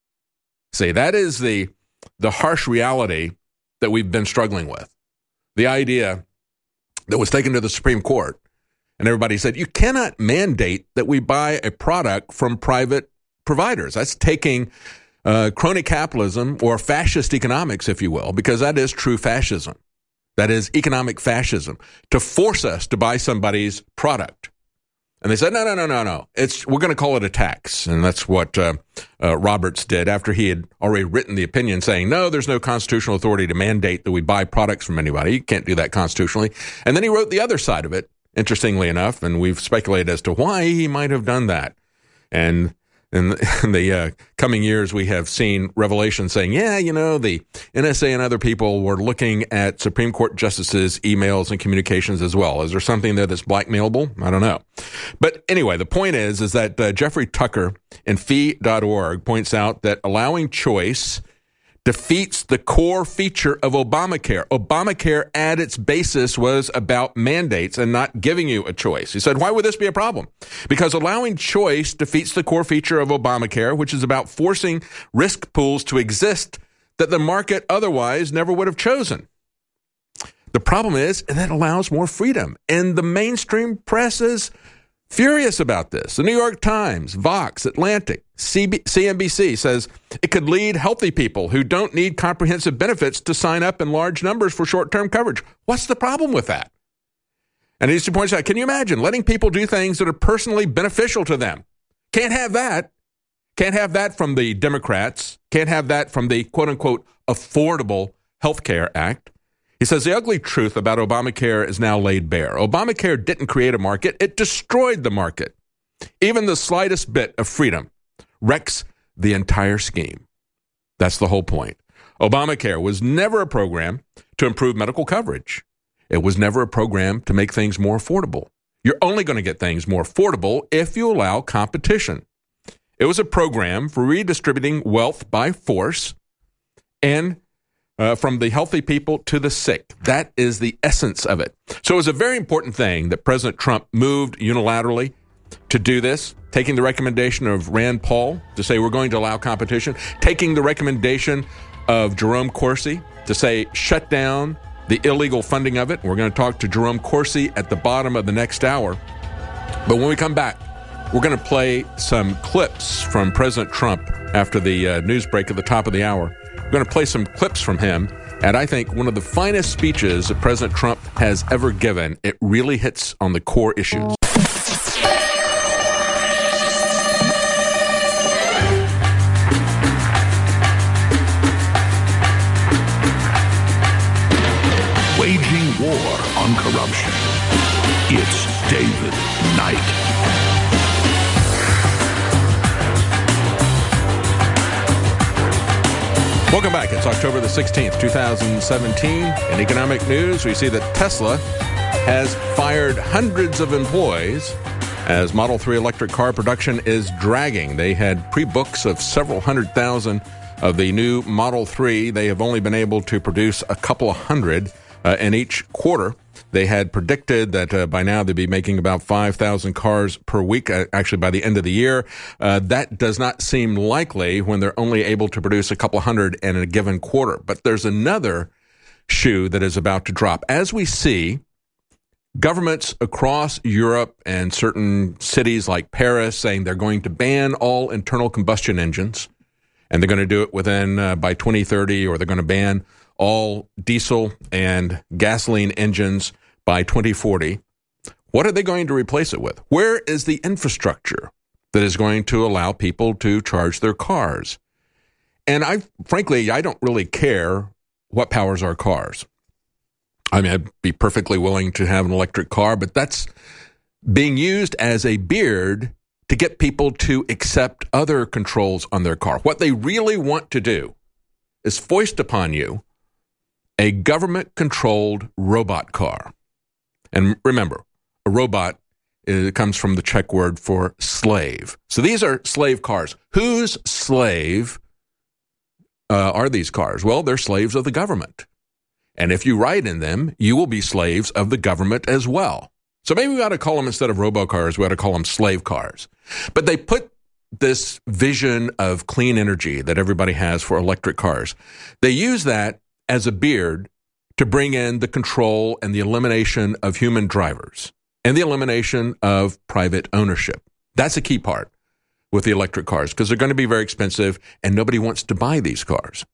See, that is the, the harsh reality that we've been struggling with. The idea that was taken to the Supreme Court, and everybody said, you cannot mandate that we buy a product from private providers. That's taking uh, crony capitalism or fascist economics, if you will, because that is true fascism. That is economic fascism, to force us to buy somebody's product. And they said, no, no, no, no, no. It's we're going to call it a tax. And that's what uh, uh, Roberts did after he had already written the opinion saying, no, there's no constitutional authority to mandate that we buy products from anybody. You can't do that constitutionally. And then he wrote the other side of it, interestingly enough, and we've speculated as to why he might have done that. And in the, in the uh, coming years, we have seen revelations saying, yeah, you know, the N S A and other people were looking at Supreme Court justices' emails and communications as well. Is there something there that's blackmailable? I don't know. But anyway, the point is, is that uh, Jeffrey Tucker in fee dot org points out that allowing choice defeats the core feature of Obamacare. Obamacare at its basis was about mandates and not giving you a choice. He said, why would this be a problem? Because allowing choice defeats the core feature of Obamacare, which is about forcing risk pools to exist that the market otherwise never would have chosen. The problem is that allows more freedom, and the mainstream press is furious about this. The New York Times, Vox, Atlantic, C N B C says it could lead healthy people who don't need comprehensive benefits to sign up in large numbers for short-term coverage. What's the problem with that? And he points out, can you imagine letting people do things that are personally beneficial to them? Can't have that. Can't have that from the Democrats. Can't have that from the quote-unquote Affordable Health Care Act. He says the ugly truth about Obamacare is now laid bare. Obamacare didn't create a market. It destroyed the market. Even the slightest bit of freedom wrecks the entire scheme. That's the whole point. Obamacare was never a program to improve medical coverage. It was never a program to make things more affordable. You're only going to get things more affordable if you allow competition. It was a program for redistributing wealth by force and Uh, from the healthy people to the sick. That is the essence of it. So it was a very important thing that President Trump moved unilaterally to do this, taking the recommendation of Rand Paul to say we're going to allow competition, taking the recommendation of Jerome Corsi to say shut down the illegal funding of it. We're going to talk to Jerome Corsi at the bottom of the next hour. But when we come back, we're going to play some clips from President Trump after the uh, news break at the top of the hour. We're going to play some clips from him, and I think one of the finest speeches that President Trump has ever given. It really hits on the core issues. Waging war on corruption. It's David Knight. Welcome back. It's October the sixteenth, twenty seventeen. In economic news, we see that Tesla has fired hundreds of employees as Model three electric car production is dragging. They had pre-books of several hundred thousand of the new Model three. They have only been able to produce a couple of hundred uh, in each quarter. They had predicted that uh, by now they'd be making about five thousand cars per week, uh, actually by the end of the year. Uh, that does not seem likely when they're only able to produce a couple hundred in a given quarter. But there's another shoe that is about to drop. As we see governments across Europe and certain cities like Paris saying they're going to ban all internal combustion engines, and they're going to do it within uh, by twenty thirty, or they're going to ban all diesel and gasoline engines by twenty forty. What are they going to replace it with? Where is the infrastructure that is going to allow people to charge their cars? And I, frankly, I don't really care what powers our cars. I mean, I'd be perfectly willing to have an electric car, but that's being used as a beard to get people to accept other controls on their car. What they really want to do is foist upon you a government-controlled robot car. And remember, a robot it comes from the Czech word for slave. So these are slave cars. Whose slave uh, are these cars? Well, they're slaves of the government. And if you ride in them, you will be slaves of the government as well. So maybe we ought to call them, instead of robocars, we ought to call them slave cars. But they put this vision of clean energy that everybody has for electric cars. They use that as a beard to bring in the control and the elimination of human drivers and the elimination of private ownership. That's a key part with the electric cars, because they're going to be very expensive and nobody wants to buy these cars.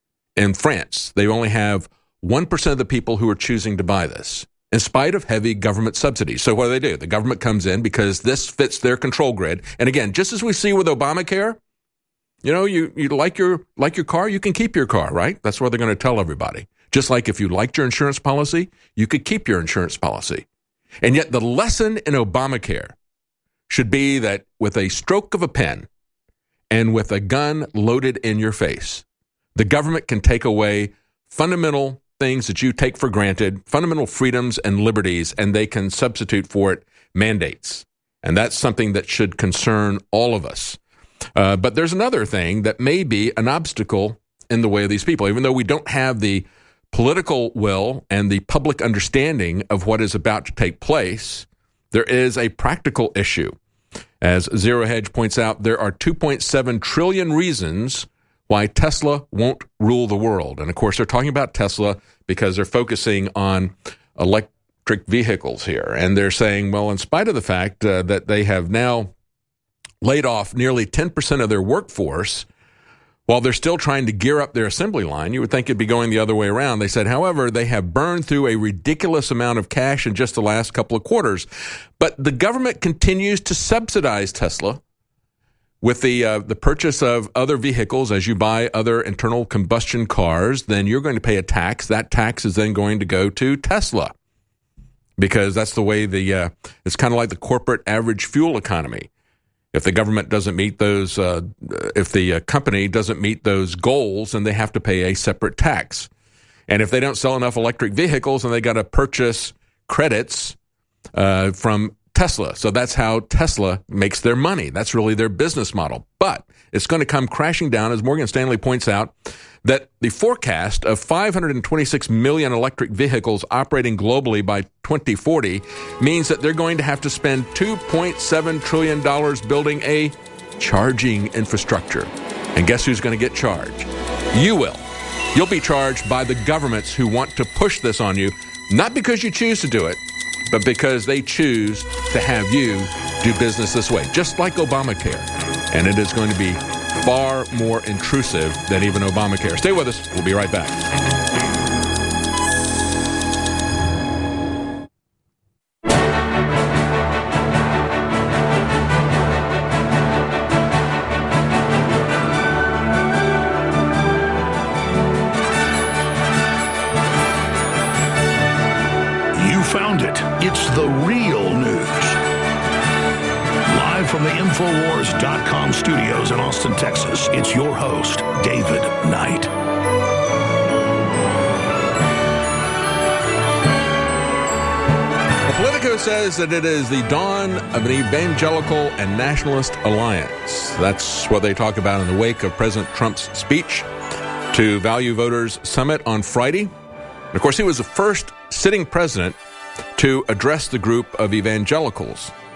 In France, they only have one percent of the people who are choosing to buy this, in spite of heavy government subsidies. So what do they do? The government comes in because this fits their control grid. And again, just as we see with Obamacare, you know, you, you like your like your car, you can keep your car, right? That's what they're going to tell everybody. Just like if you liked your insurance policy, you could keep your insurance policy. And yet the lesson in Obamacare should be that with a stroke of a pen and with a gun loaded in your face, the government can take away fundamental things that you take for granted, fundamental freedoms and liberties, and they can substitute for it mandates. And that's something that should concern all of us. Uh, but there's another thing that may be an obstacle in the way of these people. Even though we don't have the political will and the public understanding of what is about to take place, there is a practical issue. As Zero Hedge points out, there are two point seven trillion reasons why Tesla won't rule the world. And of course, they're talking about Tesla because they're focusing on electric vehicles here. And they're saying, well, in spite of the fact uh, that they have now laid off nearly ten percent of their workforce, while they're still trying to gear up their assembly line, you would think it'd be going the other way around. They said, however, they have burned through a ridiculous amount of cash in just the last couple of quarters. But the government continues to subsidize Tesla with the uh, the purchase of other vehicles. As you buy other internal combustion cars, then you're going to pay a tax. That tax is then going to go to Tesla, because that's the way the uh, it's kind of like the corporate average fuel economy. If the government doesn't meet those, uh, if the uh, company doesn't meet those goals, then they have to pay a separate tax. And if they don't sell enough electric vehicles, then they got to purchase credits uh, from Tesla. So that's how Tesla makes their money. That's really their business model. But it's going to come crashing down, as Morgan Stanley points out, that the forecast of five hundred twenty-six million electric vehicles operating globally by twenty forty means that they're going to have to spend two point seven trillion dollars building a charging infrastructure. And guess who's going to get charged? You will. You'll be charged by the governments who want to push this on you, not because you choose to do it, but because they choose to have you do business this way, just like Obamacare. And it is going to be far more intrusive than even Obamacare. Stay with us. We'll be right back. You found it. It's the real news. Live from the Infowars dot com studios in Austin, Texas, it's your host, David Knight. Politico says that it is the dawn of an evangelical and nationalist alliance. That's what they talk about in the wake of President Trump's speech to Value Voters Summit on Friday. And of course, he was the first sitting president to address the group of evangelicals.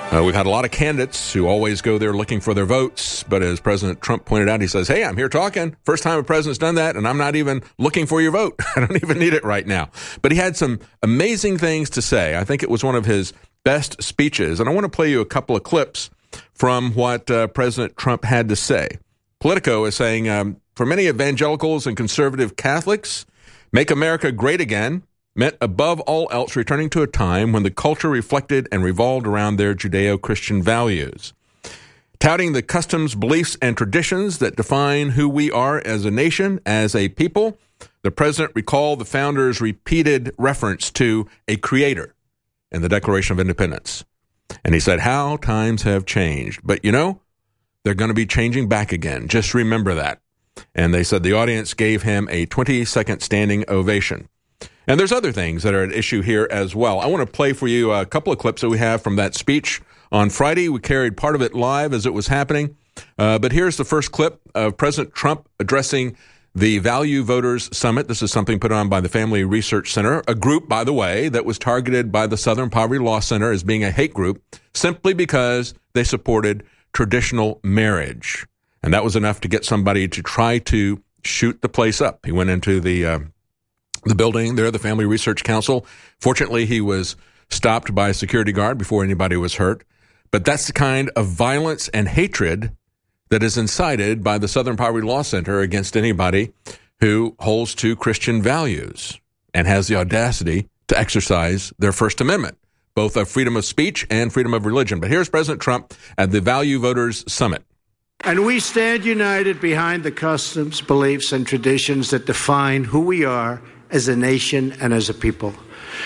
Uh, we've had a lot of candidates who always go there looking for their votes, but as President Trump pointed out, he says, hey, I'm here talking. First time a president's done that, and I'm not even looking for your vote. I don't even need it right now. But he had some amazing things to say. I think it was one of his best speeches, and I want to play you a couple of clips from what uh, President Trump had to say. Politico is saying, um, for many evangelicals and conservative Catholics, make America great again meant above all else returning to a time when the culture reflected and revolved around their Judeo-Christian values. Touting the customs, beliefs, and traditions that define who we are as a nation, as a people, the president recalled the founders' repeated reference to a creator in the Declaration of Independence. And he said, how times have changed. But, you know, they're going to be changing back again. Just remember that. And they said the audience gave him a twenty-second standing ovation. And there's other things that are at issue here as well. I want to play for you a couple of clips that we have from that speech on Friday. We carried part of it live as it was happening. Uh, but here's the first clip of President Trump addressing the Value Voters Summit. This is something put on by the Family Research Center, a group, by the way, that was targeted by the Southern Poverty Law Center as being a hate group simply because they supported traditional marriage. And that was enough to get somebody to try to shoot the place up. He went into the uh, the building there, the Family Research Council. Fortunately, he was stopped by a security guard before anybody was hurt. But that's the kind of violence and hatred that is incited by the Southern Poverty Law Center against anybody who holds to Christian values and has the audacity to exercise their First Amendment, both of freedom of speech and freedom of religion. But here's President Trump at the Value Voters Summit. And we stand united behind the customs, beliefs, and traditions that define who we are as a nation and as a people.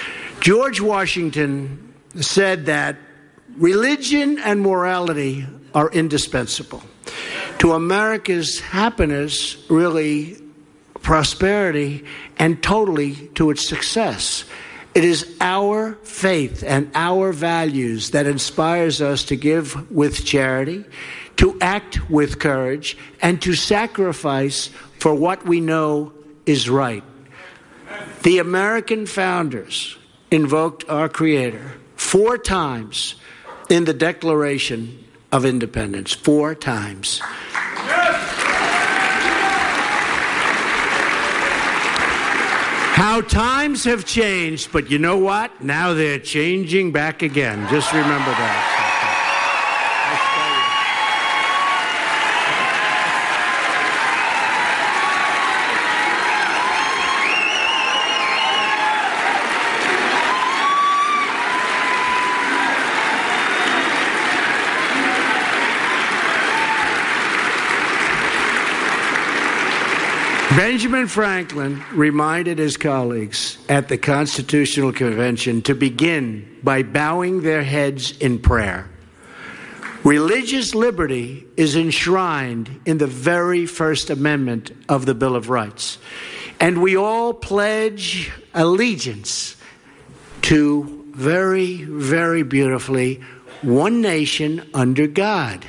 George Washington said that religion and morality are indispensable to America's happiness, really prosperity, and totally to its success. It is our faith and our values that inspires us to give with charity, to act with courage, and to sacrifice for what we know is right. The American founders invoked our Creator four times in the Declaration of Independence. Four times. How times have changed, but you know what? Now they're changing back again. Just remember that. Benjamin Franklin reminded his colleagues at the Constitutional Convention to begin by bowing their heads in prayer. Religious liberty is enshrined in the very First Amendment of the Bill of Rights, and we all pledge allegiance to, very, very beautifully, one nation under God.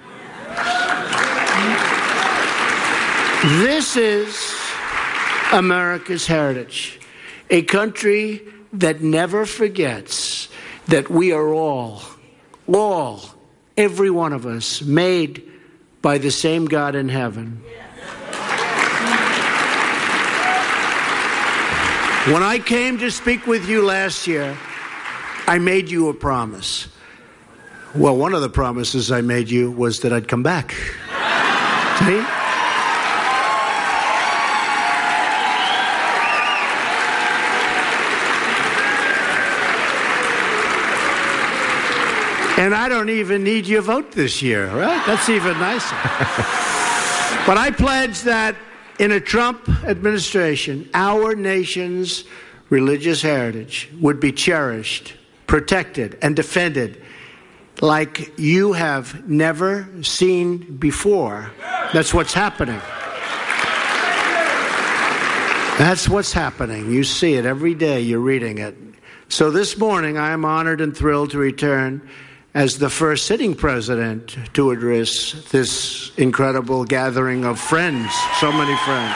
This is America's heritage, a country that never forgets that we are all, all, every one of us, made by the same God in heaven. When I came to speak with you last year, I made you a promise. Well, one of the promises I made you was that I'd come back. See? And I don't even need your vote this year, right? That's even nicer. But I pledge that in a Trump administration, our nation's religious heritage would be cherished, protected, and defended like you have never seen before. That's what's happening. That's what's happening. You see it every day. You're reading it. So this morning, I am honored and thrilled to return as the first sitting president to address this incredible gathering of friends, so many friends.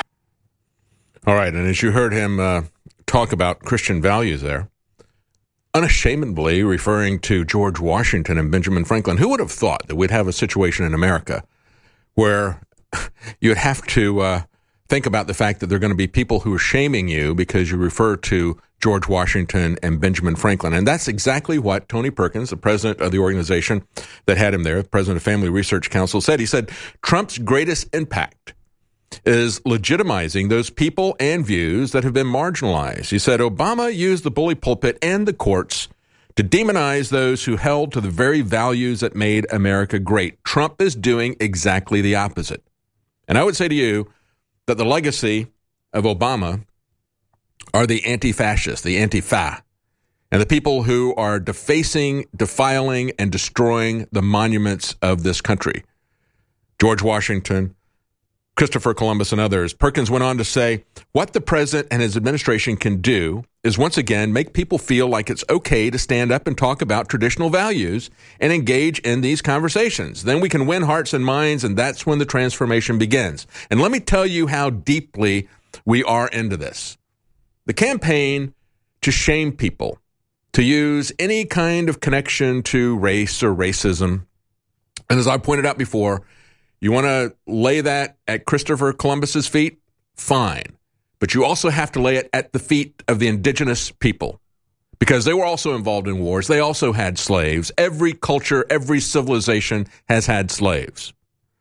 All right, and as you heard him uh, talk about Christian values there, unashamedly referring to George Washington and Benjamin Franklin. Who would have thought that we'd have a situation in America where you'd have to uh, think about the fact that there are going to be people who are shaming you because you refer to George Washington and Benjamin Franklin. And that's exactly what Tony Perkins, the president of the organization that had him there, the president of Family Research Council, said. He said, Trump's greatest impact is legitimizing those people and views that have been marginalized. He said, Obama used the bully pulpit and the courts to demonize those who held to the very values that made America great. Trump is doing exactly the opposite. And I would say to you that the legacy of Obama are the anti-fascists, the Antifa, and the people who are defacing, defiling, and destroying the monuments of this country. George Washington, Christopher Columbus, and others. Perkins went on to say, what the president and his administration can do is once again make people feel like it's okay to stand up and talk about traditional values and engage in these conversations. Then we can win hearts and minds, and that's when the transformation begins. And let me tell you how deeply we are into this. The campaign to shame people, to use any kind of connection to race or racism, and as I pointed out before, you want to lay that at Christopher Columbus's feet? Fine. But you also have to lay it at the feet of the indigenous people because they were also involved in wars. They also had slaves. Every culture, every civilization has had slaves.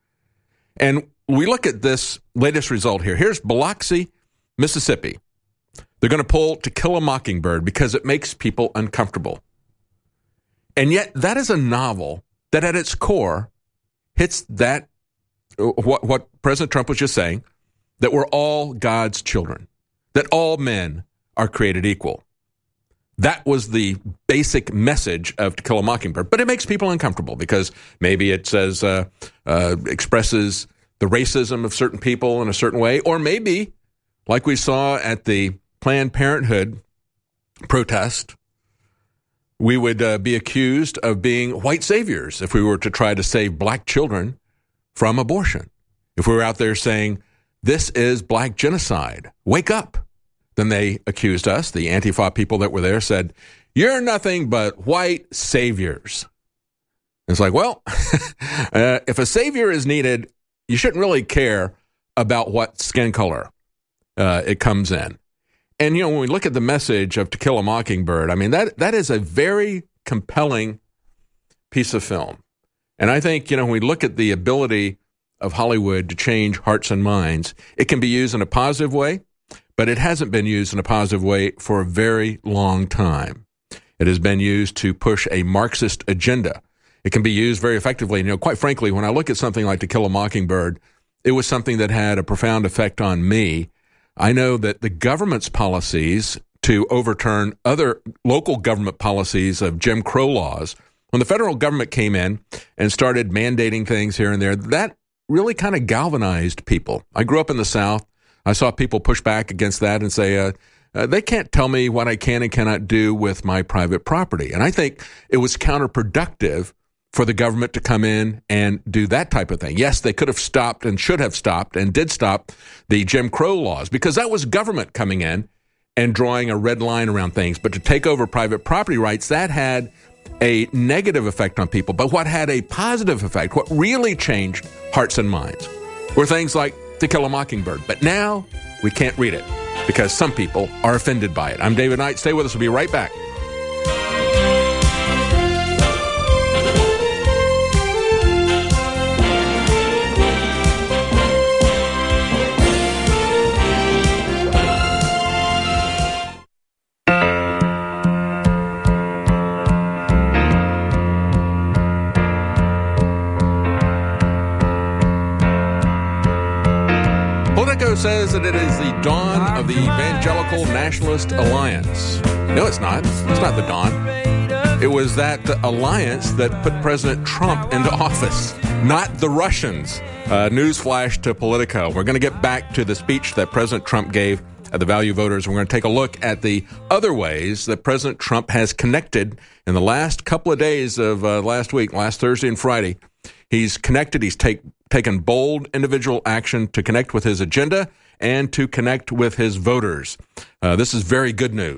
And we look at this latest result here. Here's Biloxi, Mississippi. They're going to pull To Kill a Mockingbird because it makes people uncomfortable. And yet that is a novel that at its core hits that What, what President Trump was just saying, that we're all God's children, that all men are created equal. That was the basic message of To Kill a Mockingbird. But it makes people uncomfortable because maybe it says, uh, uh, expresses the racism of certain people in a certain way, or maybe, like we saw at the Planned Parenthood protest, we would uh, be accused of being white saviors if we were to try to save black children from abortion. If we were out there saying, this is black genocide, wake up, then they accused us, the Antifa people that were there said, you're nothing but white saviors. And it's like, well, uh, if a savior is needed, you shouldn't really care about what skin color uh, it comes in. And, you know, when we look at the message of To Kill a Mockingbird, I mean, that that is a very compelling piece of film. And I think, you know, when we look at the ability of Hollywood to change hearts and minds, it can be used in a positive way, but it hasn't been used in a positive way for a very long time. It has been used to push a Marxist agenda. It can be used very effectively. You know, quite frankly, when I look at something like To Kill a Mockingbird, it was something that had a profound effect on me. I know that the government's policies to overturn other local government policies of Jim Crow laws, when the federal government came in and started mandating things here and there, that really kind of galvanized people. I grew up in the South. I saw people push back against that and say, uh, uh, they can't tell me what I can and cannot do with my private property. And I think it was counterproductive for the government to come in and do that type of thing. Yes, they could have stopped and should have stopped and did stop the Jim Crow laws because that was government coming in and drawing a red line around things. But to take over private property rights, that had a negative effect on people. But what had a positive effect, what really changed hearts and minds, were things like To Kill a Mockingbird. But now we can't read it because some people are offended by it. I'm David Knight. Stay with us. We'll be right back. Says that it is the dawn of the Evangelical Nationalist Alliance. No, it's not. It's not the dawn. It was that alliance that put President Trump into office, not the Russians. Uh, newsflash to Politico. We're going to get back to the speech that President Trump gave at the Value Voters. We're going to take a look at the other ways that President Trump has connected in the last couple of days of uh, last week, last Thursday and Friday. He's connected. He's take, taken bold individual action to connect with his agenda and to connect with his voters. Uh, this is very good news.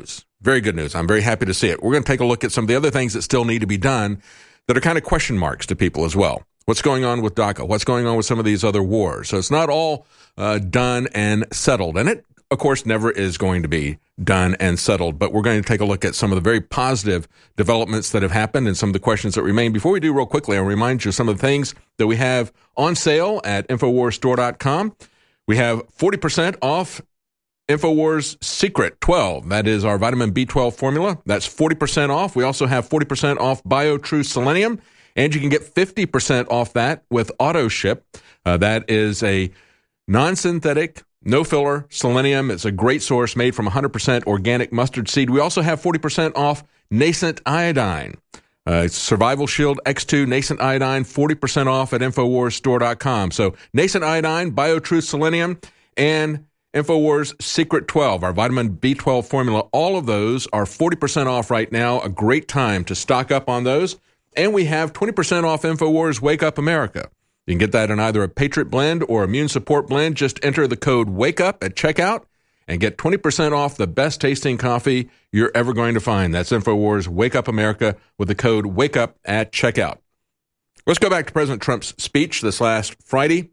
Very good news. I'm very happy to see it. We're going to take a look at some of the other things that still need to be done that are kind of question marks to people as well. What's going on with DACA? What's going on with some of these other wars? So it's not all uh, done and settled. And it, of course, never is going to be done and settled. But we're going to take a look at some of the very positive developments that have happened and some of the questions that remain. Before we do, real quickly, I'll remind you of some of the things that we have on sale at Infowars Store dot com. We have forty percent off Infowars Secret twelve. That is our vitamin B twelve formula. That's forty percent off. We also have forty percent off BioTrue Selenium, and you can get fifty percent off that with auto ship. Uh, that is a non-synthetic, no-filler selenium. It's a great source made from one hundred percent organic mustard seed. We also have forty percent off Nascent Iodine. Uh, Survival Shield X two Nascent Iodine, forty percent off at Infowars Store dot com. So Nascent Iodine, BioTrue Selenium, and Infowars Secret twelve, our vitamin B twelve formula, all of those are forty percent off right now. A great time to stock up on those. And we have twenty percent off Infowars Wake Up America. You can get that in either a Patriot Blend or Immune Support Blend. Just enter the code WAKEUP at checkout and get twenty percent off the best tasting coffee you're ever going to find. That's Infowars Wake Up America with the code WAKEUP at checkout. Let's go back to President Trump's speech this last Friday.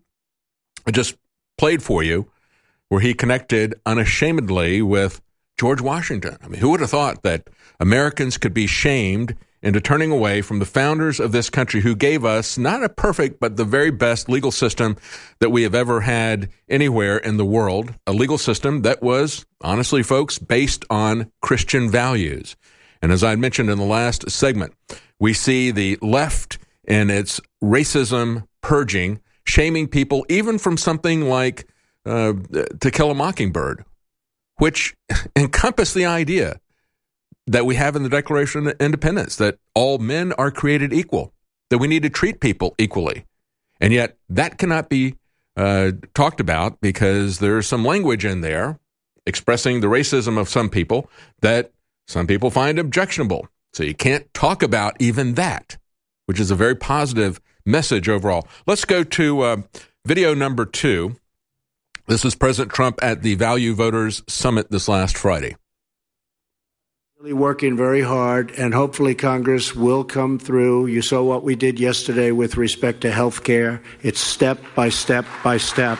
I just played for you where he connected unashamedly with George Washington. I mean, who would have thought that Americans could be shamed into turning away from the founders of this country who gave us not a perfect, but the very best legal system that we have ever had anywhere in the world, a legal system that was, honestly, folks, based on Christian values. And as I mentioned in the last segment, we see the left in its racism purging, shaming people even from something like Uh, To Kill a Mockingbird, which encompass the idea that we have in the Declaration of Independence, that all men are created equal, that we need to treat people equally. And yet that cannot be uh, talked about because there's some language in there expressing the racism of some people that some people find objectionable. So you can't talk about even that, which is a very positive message overall. Let's go to uh, video number two. This is President Trump at the Value Voters Summit this last Friday. Really working very hard, and hopefully Congress will come through. You saw what we did yesterday with respect to health care. It's step by step by step.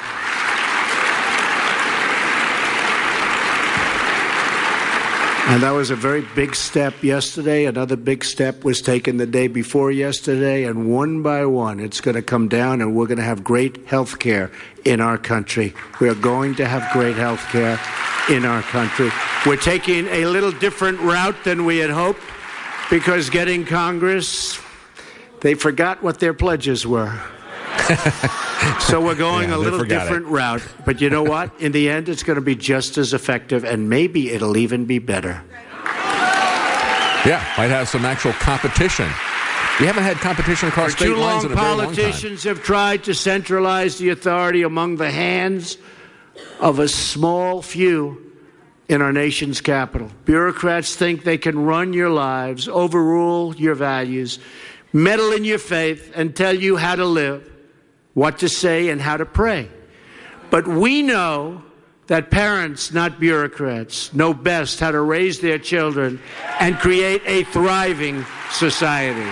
And that was a very big step yesterday. Another big step was taken the day before yesterday. And one by one, it's going to come down, and we're going to have great health care in our country. We are going to have great health care in our country. We're taking a little different route than we had hoped because getting Congress, they forgot what their pledges were. So we're going yeah, a little different it. route. But you know what? In the end, it's going to be just as effective, and maybe it'll even be better. Yeah, might have some actual competition. We haven't had competition across state lines in a very long time. Politicians have tried to centralize the authority among the hands of a small few in our nation's capital. Bureaucrats think they can run your lives, overrule your values, meddle in your faith, and tell you how to live, what to say, and how to pray. But we know that parents, not bureaucrats, know best how to raise their children and create a thriving society.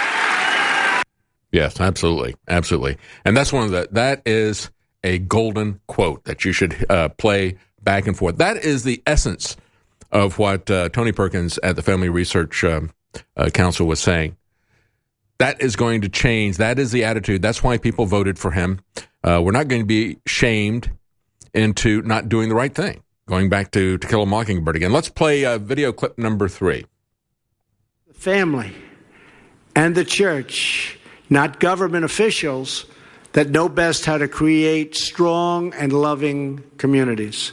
Yes, absolutely. Absolutely. And that's one of the, that is a golden quote that you should uh, play back and forth. That is the essence of what uh, Tony Perkins at the Family Research um, uh, Council was saying. That is going to change. That is the attitude. That's why people voted for him. Uh, we're not going to be shamed into not doing the right thing. Going back to To Kill a Mockingbird again. Let's play uh, video clip number three. The family and the church, not government officials, that know best how to create strong and loving communities.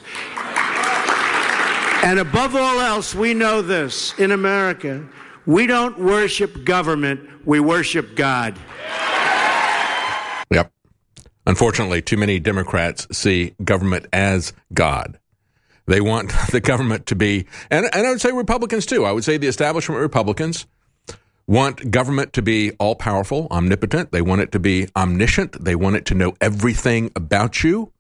And above all else, we know this in America. We don't worship government, we worship God. Yep. Unfortunately, too many Democrats see government as God. They want the government to be, and, and I would say Republicans too. I would say the establishment Republicans want government to be all-powerful, omnipotent. They want it to be omniscient. They want it to know everything about you.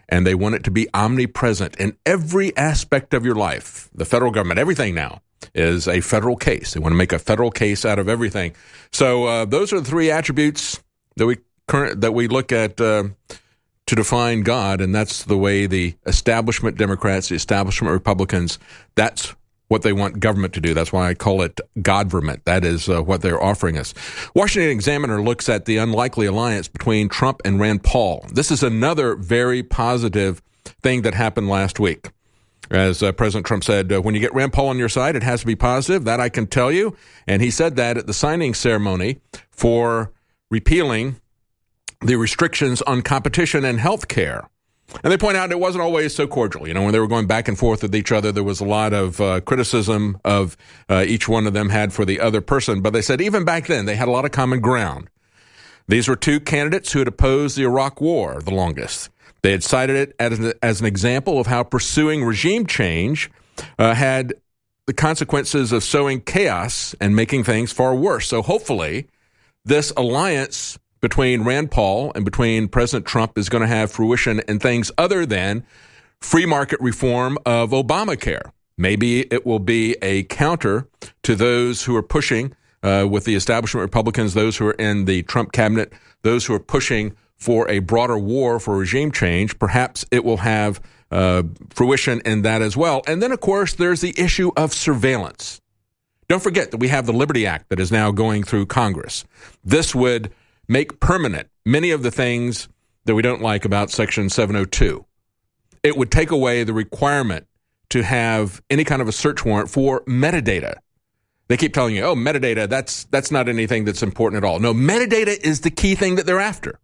and they want it to be omnipresent in every aspect of your life. The federal government, everything now is a federal case. They want to make a federal case out of everything. So uh, those are the three attributes that we current that we look at uh, to define God, and that's the way the establishment Democrats, the establishment Republicans, that's what they want government to do. That's why I call it Godverment. That is uh, what they're offering us. Washington Examiner looks at the unlikely alliance between Trump and Rand Paul. This is another very positive thing that happened last week. As uh, President Trump said, uh, when you get Rand Paul on your side, it has to be positive. That I can tell you. And he said that at the signing ceremony for repealing the restrictions on competition and health care. And they point out it wasn't always so cordial. You know, when they were going back and forth with each other, there was a lot of uh, criticism of uh, each one of them had for the other person. But they said even back then, they had a lot of common ground. These were two candidates who had opposed the Iraq War the longest. They had cited it as an, as an example of how pursuing regime change uh, had the consequences of sowing chaos and making things far worse. So hopefully, this alliance between Rand Paul and between President Trump is going to have fruition in things other than free market reform of Obamacare. Maybe it will be a counter to those who are pushing, uh, with the establishment Republicans, those who are in the Trump cabinet, those who are pushing for a broader war for regime change. Perhaps it will have uh, fruition in that as well. And then, of course, there's the issue of surveillance. Don't forget that we have the Liberty Act that is now going through Congress. This would make permanent many of the things that we don't like about Section seven oh two. It would take away the requirement to have any kind of a search warrant for metadata. They keep telling you, oh, metadata, that's that's not anything that's important at all. No, metadata is the key thing that they're after.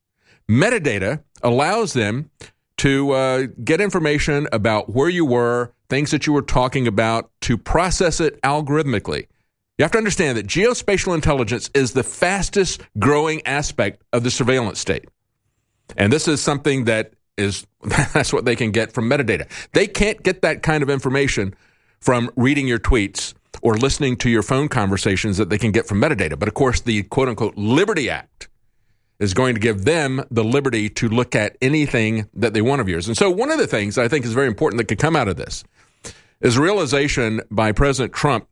Metadata allows them to uh, get information about where you were, things that you were talking about, to process it algorithmically. You have to understand that geospatial intelligence is the fastest growing aspect of the surveillance state. And this is something that is, that's what they can get from metadata. They can't get that kind of information from reading your tweets or listening to your phone conversations that they can get from metadata. But of course, the quote unquote Liberty Act is going to give them the liberty to look at anything that they want of yours. And so one of the things I think is very important that could come out of this is realization by President Trump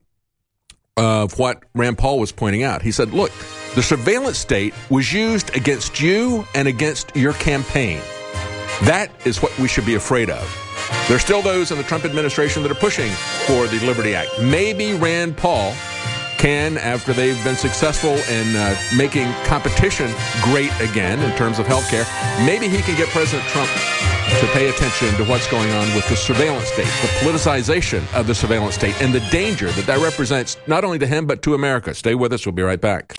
of what Rand Paul was pointing out. He said, look, the surveillance state was used against you and against your campaign. That is what we should be afraid of. There's still those in the Trump administration that are pushing for the Liberty Act. Maybe Rand Paul can, after they've been successful in uh, making competition great again in terms of health care, maybe he can get President Trump to pay attention to what's going on with the surveillance state, the politicization of the surveillance state, and the danger that that represents not only to him, but to America. Stay with us. We'll be right back.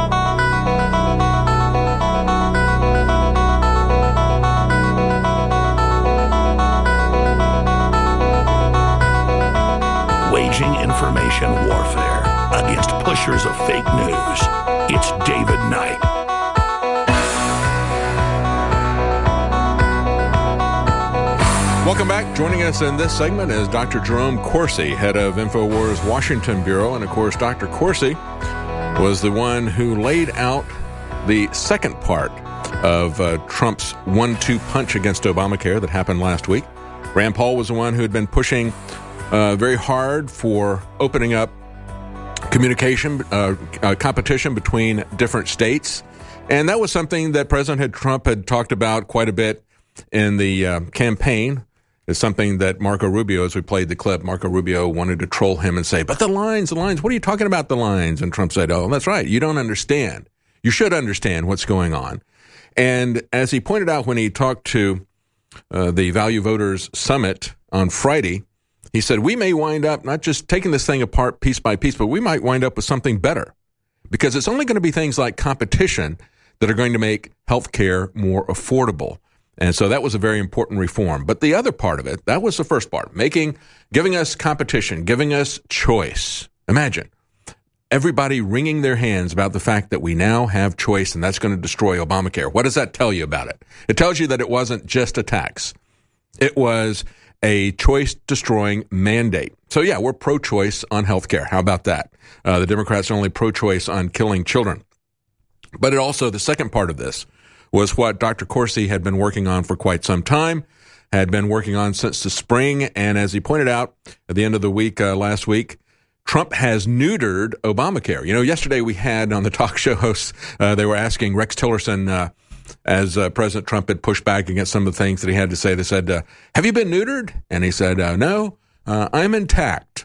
Waging information warfare against pushers of fake news. It's David Knight. Welcome back. Joining us in this segment is Doctor Jerome Corsi, head of InfoWars Washington Bureau. And of course, Doctor Corsi was the one who laid out the second part of uh, Trump's one two punch against Obamacare that happened last week. Rand Paul was the one who had been pushing uh, very hard for opening up communication, uh, uh, competition between different states. And that was something that President Trump had talked about quite a bit in the uh, campaign. It's something that Marco Rubio, as we played the clip, Marco Rubio wanted to troll him and say, but the lines, the lines, what are you talking about, the lines? And Trump said, oh, that's right. You don't understand. You should understand what's going on. And as he pointed out when he talked to uh, the Value Voters Summit on Friday, he said, we may wind up not just taking this thing apart piece by piece, but we might wind up with something better, because it's only going to be things like competition that are going to make healthcare more affordable. And so that was a very important reform. But the other part of it, that was the first part, making, giving us competition, giving us choice. Imagine everybody wringing their hands about the fact that we now have choice, and that's going to destroy Obamacare. What does that tell you about it? It tells you that it wasn't just a tax. It was a choice-destroying mandate. So, yeah, we're pro-choice on health care. How about that? Uh, the Democrats are only pro-choice on killing children. But it also, the second part of this was what Doctor Corsi had been working on for quite some time, had been working on since the spring. And as he pointed out at the end of the week uh, last week, Trump has neutered Obamacare. You know, yesterday we had on the talk show hosts, uh, they were asking Rex Tillerson, uh, as uh, President Trump had pushed back against some of the things that he had to say. They said, uh, have you been neutered? And he said, uh, no, uh, I'm intact.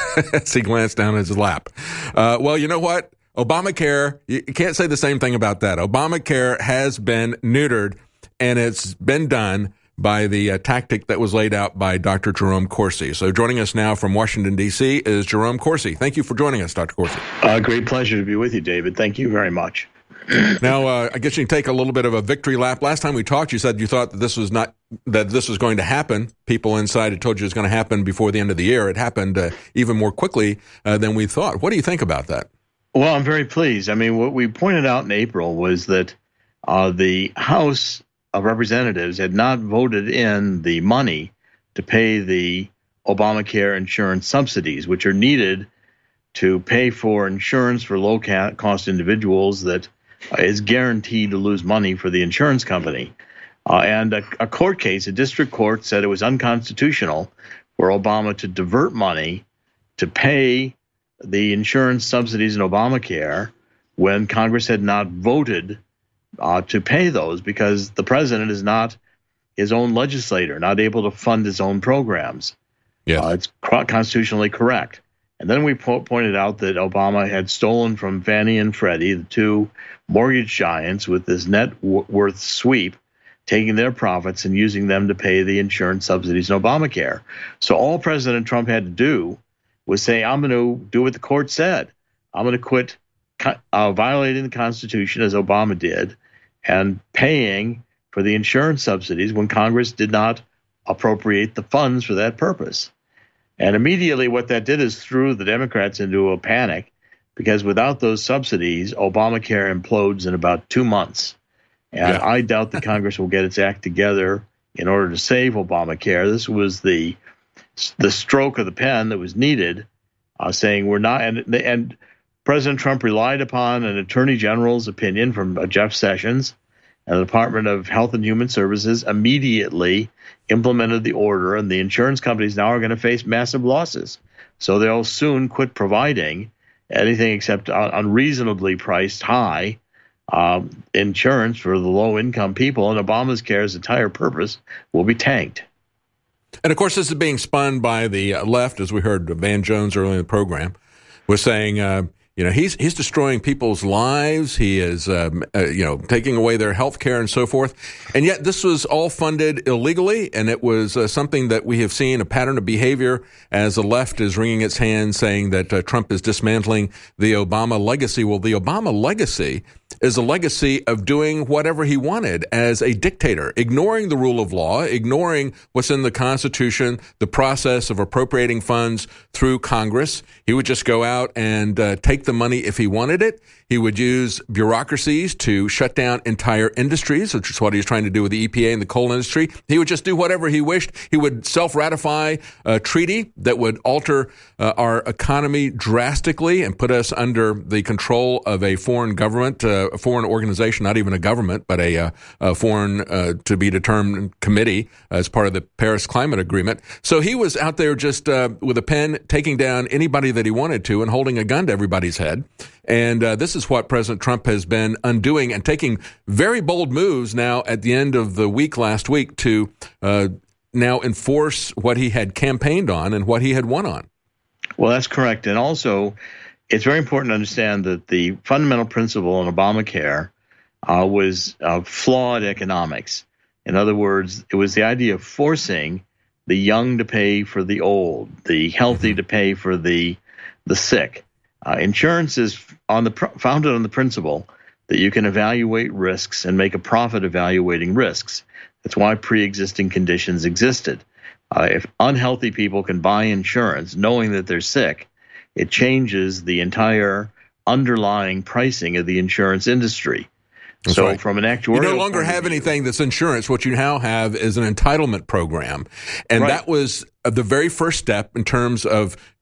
As he glanced down at his lap. Uh, well, you know what? Obamacare, you can't say the same thing about that. Obamacare has been neutered, and it's been done by the uh, tactic that was laid out by Doctor Jerome Corsi. So joining us now from Washington, D C is Jerome Corsi. Thank you for joining us, Doctor Corsi. Uh, great pleasure to be with you, David. Thank you very much. Now, uh, I guess you can take a little bit of a victory lap. Last time we talked, you said you thought that this was not that this was going to happen. People inside had told you it was going to happen before the end of the year. It happened uh, even more quickly uh, than we thought. What do you think about that? Well, I'm very pleased. I mean, what we pointed out in April was that uh, the House of Representatives had not voted in the money to pay the Obamacare insurance subsidies, which are needed to pay for insurance for low-cost individuals that is guaranteed to lose money for the insurance company. Uh, and a, a court case, a district court, said it was unconstitutional for Obama to divert money to pay the insurance subsidies in Obamacare when Congress had not voted uh, to pay those because the president is not his own legislator, not able to fund his own programs. Yes. Uh, it's constitutionally correct. And then we po- pointed out that Obama had stolen from Fannie and Freddie, the two mortgage giants, with this net w- worth sweep, taking their profits and using them to pay the insurance subsidies in Obamacare. So all President Trump had to do was say, I'm going to do what the court said. I'm going to quit uh, violating the Constitution, as Obama did, and paying for the insurance subsidies when Congress did not appropriate the funds for that purpose. And immediately what that did is threw the Democrats into a panic, because without those subsidies, Obamacare implodes in about two months. And yeah. I doubt that Congress will get its act together in order to save Obamacare. This was the the stroke of the pen that was needed, uh, saying we're not. And, and President Trump relied upon an attorney general's opinion from uh, Jeff Sessions, and the Department of Health and Human Services immediately implemented the order, and the insurance companies now are going to face massive losses. So they'll soon quit providing anything except unreasonably priced high uh, insurance for the low-income people, and Obamacare's entire purpose will be tanked. And, of course, this is being spun by the left, as we heard Van Jones earlier in the program, was saying, uh, you know, he's he's destroying people's lives. He is, um, uh, you know, taking away their health care and so forth. And yet this was all funded illegally, and it was uh, something that we have seen, a pattern of behavior as the left is wringing its hands saying that uh, Trump is dismantling the Obama legacy. Well, the Obama legacy is a legacy of doing whatever he wanted as a dictator, ignoring the rule of law, ignoring what's in the Constitution, the process of appropriating funds through Congress. He would just go out and uh, take the money if he wanted it. He would use bureaucracies to shut down entire industries, which is what he's trying to do with the E P A and the coal industry. He would just do whatever he wished. He would self-ratify a treaty that would alter uh, our economy drastically and put us under the control of a foreign government, uh, a foreign organization, not even a government, but a, uh, a foreign uh, to be determined committee as part of the Paris Climate Agreement. So he was out there just uh, with a pen taking down anybody that he wanted to and holding a gun to everybody's head. And uh, this is what President Trump has been undoing and taking very bold moves now at the end of the week last week to uh, now enforce what he had campaigned on and what he had won on. Well, that's correct. And also, it's very important to understand that the fundamental principle in Obamacare uh, was uh, flawed economics. In other words, it was the idea of forcing the young to pay for the old, the healthy to pay for the the sick. Uh, insurance is on the founded on the principle that you can evaluate risks and make a profit evaluating risks. That's why pre-existing conditions existed. Uh, if unhealthy people can buy insurance knowing that they're sick, it changes the entire underlying pricing of the insurance industry. That's so right. From an actuarial You no longer have anything that's insurance. What you now have is an entitlement program. And right. that was the very first step in terms of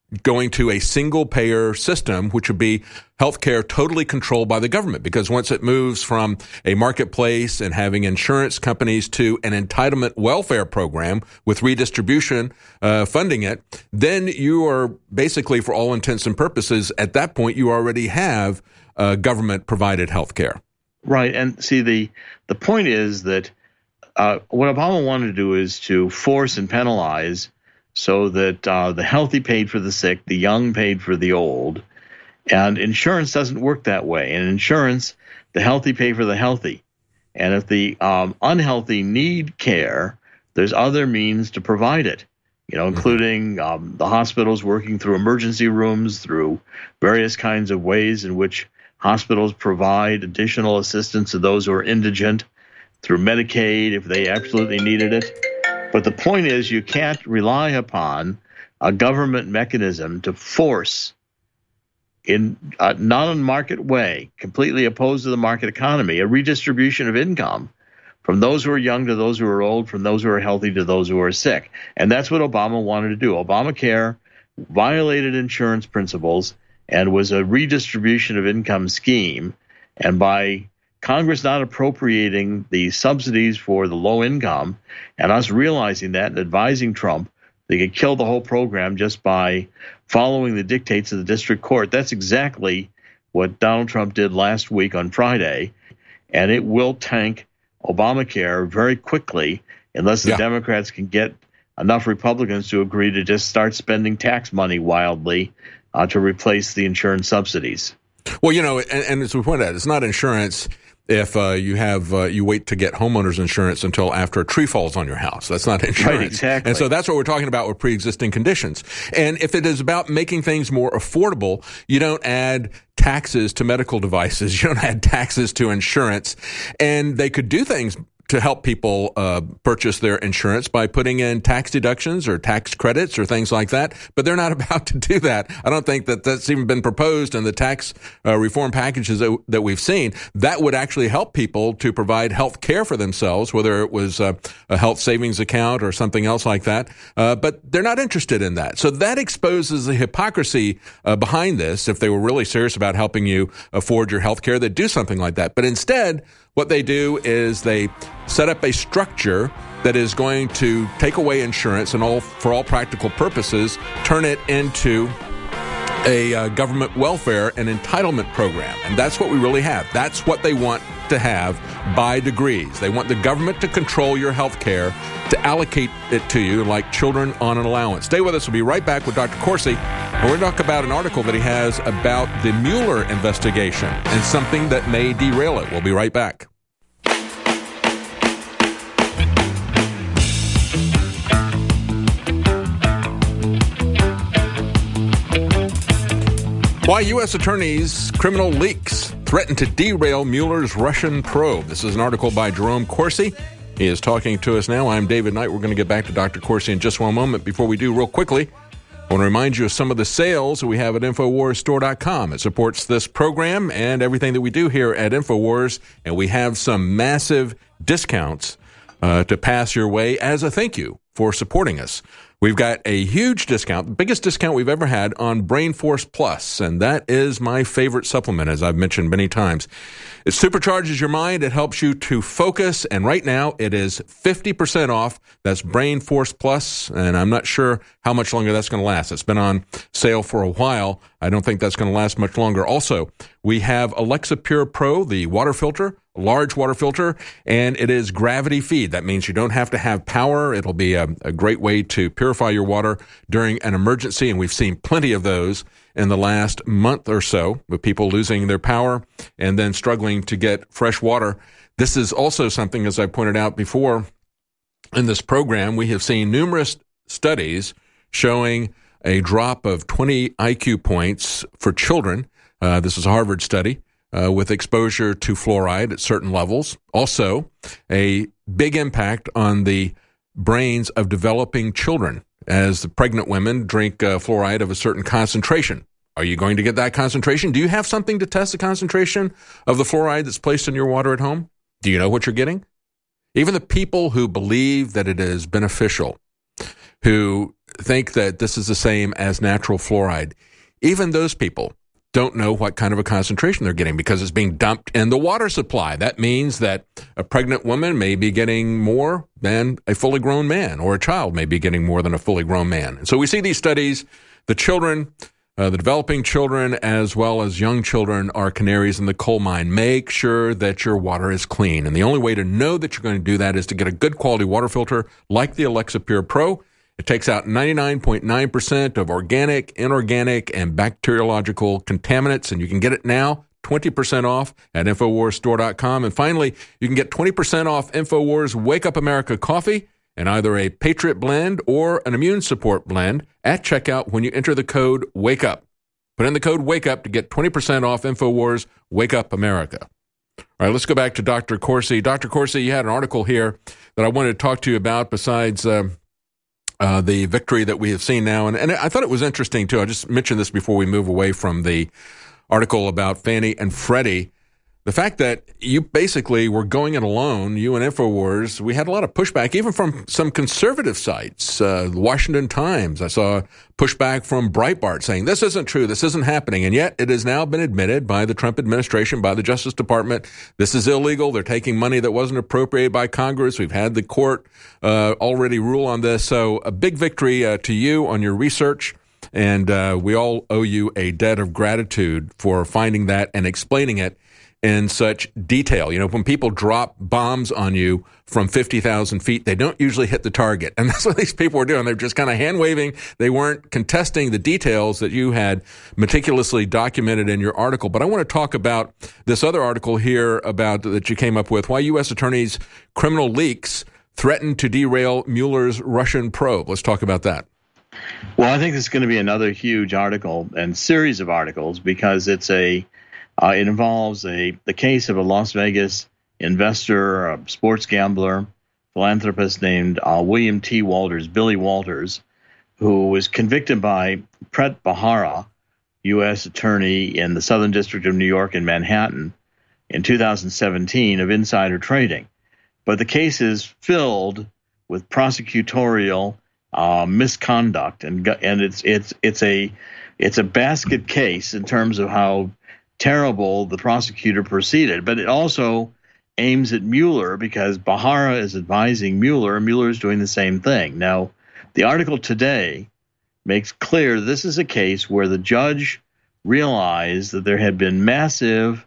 going to a single-payer system, which would be healthcare totally controlled by the government. Because once it moves from a marketplace and having insurance companies to an entitlement welfare program with redistribution uh, funding it, then you are basically, for all intents and purposes, at that point, you already have uh, government-provided healthcare. Right. And see, the the point is that uh, what Obama wanted to do is to force and penalize so that uh, the healthy paid for the sick, the young paid for the old. And insurance doesn't work that way. In insurance, the healthy pay for the healthy. And if the um, unhealthy need care, there's other means to provide it, you know, including um, the hospitals working through emergency rooms, through various kinds of ways in which hospitals provide additional assistance to those who are indigent, through Medicaid if they absolutely needed it. But the point is, you can't rely upon a government mechanism to force, in a non-market way, completely opposed to the market economy, a redistribution of income from those who are young to those who are old, from those who are healthy to those who are sick. And that's what Obama wanted to do. Obamacare violated insurance principles and was a redistribution of income scheme. And by Congress not appropriating the subsidies for the low income, and us realizing that and advising Trump, they could kill the whole program just by following the dictates of the district court. That's exactly what Donald Trump did last week on Friday, and it will tank Obamacare very quickly unless the yeah. Democrats can get enough Republicans to agree to just start spending tax money wildly uh, to replace the insurance subsidies. Well, you know, and, and as we pointed out, it's not insurance if uh, you have uh, you wait to get homeowners insurance until after a tree falls on your house. That's not insurance. Right, exactly. And so that's what we're talking about with pre-existing conditions. And if it is about making things more affordable, you don't add taxes to medical devices. You don't add taxes to insurance. And they could do things to help people uh, purchase their insurance by putting in tax deductions or tax credits or things like that. But they're not about to do that. I don't think that that's even been proposed in the tax uh, reform packages that, that we've seen. That would actually help people to provide health care for themselves, whether it was uh, a health savings account or something else like that. Uh, but they're not interested in that. So that exposes the hypocrisy uh, behind this. If they were really serious about helping you afford your health care, they'd do something like that. But instead, what they do is they set up a structure that is going to take away insurance and all, for all practical purposes, turn it into a uh, government welfare and entitlement program. And that's what we really have. That's what they want to have by degrees. They want the government to control your health care, to allocate it to you like children on an allowance. Stay with us. We'll be right back with Doctor Corsi. And we're going to talk about an article that he has about the Mueller investigation and something that may derail it. We'll be right back. Why U S attorneys' criminal leaks threaten to derail Mueller's Russian probe. This is an article by Jerome Corsi. He is talking to us now. I'm David Knight. We're going to get back to Doctor Corsi in just one moment. Before we do, real quickly, I want to remind you of some of the sales that we have at Infowars Store dot com. It supports this program and everything that we do here at Infowars, and we have some massive discounts uh, to pass your way as a thank you for supporting us. We've got a huge discount, the biggest discount we've ever had on Brain Force Plus, and that is my favorite supplement, as I've mentioned many times. It supercharges your mind, it helps you to focus, and right now it is fifty percent off. That's Brain Force Plus, and I'm not sure how much longer that's going to last. It's been on sale for a while. I don't think that's going to last much longer. Also, we have Alexa Pure Pro, the water filter, large water filter, and it is gravity feed. That means you don't have to have power. It'll be a, a great way to purify your water during an emergency, and we've seen plenty of those in the last month or so with people losing their power and then struggling to get fresh water. This is also something, as I pointed out before in this program, we have seen numerous studies showing a drop of twenty I Q points for children. Uh, this is a Harvard study. Uh, with exposure to fluoride at certain levels. Also, a big impact on the brains of developing children as the pregnant women drink uh, fluoride of a certain concentration. Are you going to get that concentration? Do you have something to test the concentration of the fluoride that's placed in your water at home? Do you know what you're getting? Even the people who believe that it is beneficial, who think that this is the same as natural fluoride. Even those people don't know what kind of a concentration they're getting because it's being dumped in the water supply. That means that a pregnant woman may be getting more than a fully grown man, or a child may be getting more than a fully grown man. And so we see these studies, the children, uh, the developing children, as well as young children are canaries in the coal mine. Make sure that your water is clean. And the only way to know that you're going to do that is to get a good quality water filter like the Alexa Pure Pro. It takes out ninety-nine point nine percent of organic, inorganic, and bacteriological contaminants, and you can get it now, twenty percent off at Infowars Store dot com. And finally, you can get twenty percent off Infowars Wake Up America coffee and either a Patriot blend or an immune support blend at checkout when you enter the code WAKEUP. Put in the code WAKEUP to get twenty percent off Infowars Wake Up America. All right, let's go back to Doctor Corsi. Doctor Corsi, you had an article here that I wanted to talk to you about besides um, Uh, the victory that we have seen now. And, and I thought it was interesting, too. I just mentioned this before we move away from the article about Fannie and Freddie. The fact that you basically were going it alone, you and InfoWars, we had a lot of pushback, even from some conservative sites. Uh, the Washington Times, I saw pushback from Breitbart saying, this isn't true, this isn't happening. And yet it has now been admitted by the Trump administration, by the Justice Department, this is illegal. They're taking money that wasn't appropriated by Congress. We've had the court uh, already rule on this. So a big victory uh, to you on your research. And uh, we all owe you a debt of gratitude for finding that and explaining it in such detail. You know, when people drop bombs on you from fifty thousand feet, they don't usually hit the target. And that's what these people were doing. They're just kind of hand-waving. They weren't contesting the details that you had meticulously documented in your article. But I want to talk about this other article here about that you came up with, why U S attorneys' criminal leaks threatened to derail Mueller's Russian probe. Let's talk about that. Well, I think this is going to be another huge article and series of articles because it's a Uh, it involves a the case of a Las Vegas investor, a sports gambler, philanthropist named uh, William T. Walters, Billy Walters, who was convicted by Preet Bharara, U S attorney in the Southern District of New York in Manhattan in two thousand seventeen of insider trading. But the case is filled with prosecutorial uh, misconduct, and and it's it's it's a it's a basket case in terms of how terrible the prosecutor proceeded, but it also aims at Mueller because Bharara is advising Mueller, and Mueller is doing the same thing. Now, the article today makes clear this is a case where the judge realized that there had been massive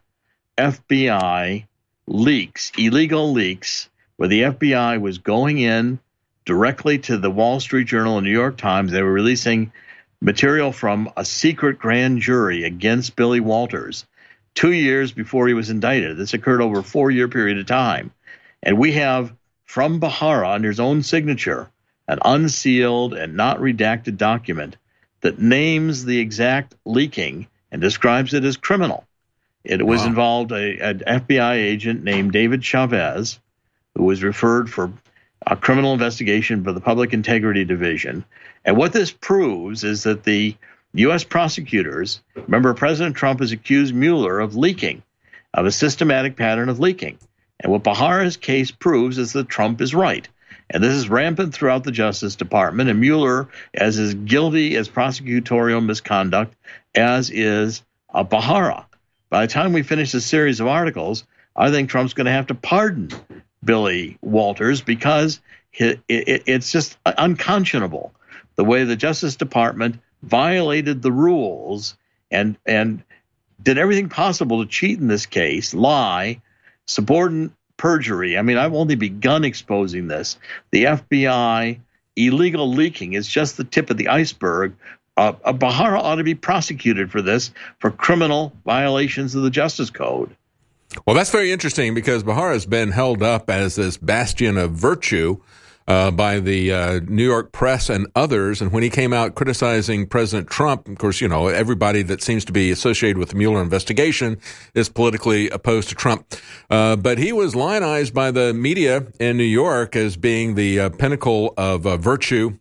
F B I leaks, illegal leaks, where the F B I was going in directly to the Wall Street Journal and New York Times. They were releasing material from a secret grand jury against Billy Walters two years before he was indicted. This occurred over a four-year period of time. And we have, from Bharara, under his own signature, an unsealed and not redacted document that names the exact leaking and describes it as criminal. It was wow. involved a, an F B I agent named David Chavez, who was referred for a criminal investigation by the Public Integrity Division. And what this proves is that the U S prosecutors, remember, President Trump has accused Mueller of leaking, of a systematic pattern of leaking. And what Bharara's case proves is that Trump is right. And this is rampant throughout the Justice Department. And Mueller is as guilty as prosecutorial misconduct as is uh, Bharara. By the time we finish this series of articles, I think Trump's going to have to pardon Billy Walters because it, it, it's just unconscionable the way the Justice Department violated the rules and and did everything possible to cheat in this case, lie, subordinate perjury. I mean, I've only begun exposing this. The F B I illegal leaking is just the tip of the iceberg. Uh, uh, Bharara ought to be prosecuted for this, for criminal violations of the Justice Code. Well, that's very interesting because Bharara has been held up as this bastion of virtue uh, by the uh, New York press and others. And when he came out criticizing President Trump, of course, you know, everybody that seems to be associated with the Mueller investigation is politically opposed to Trump. Uh, but he was lionized by the media in New York as being the uh, pinnacle of uh, virtue.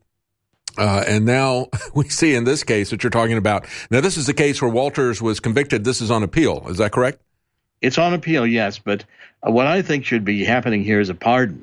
Uh, and now we see in this case that you're talking about. Now, this is the case where Walters was convicted. This is on appeal. Is that correct? It's on appeal, yes. But what I think should be happening here is a pardon.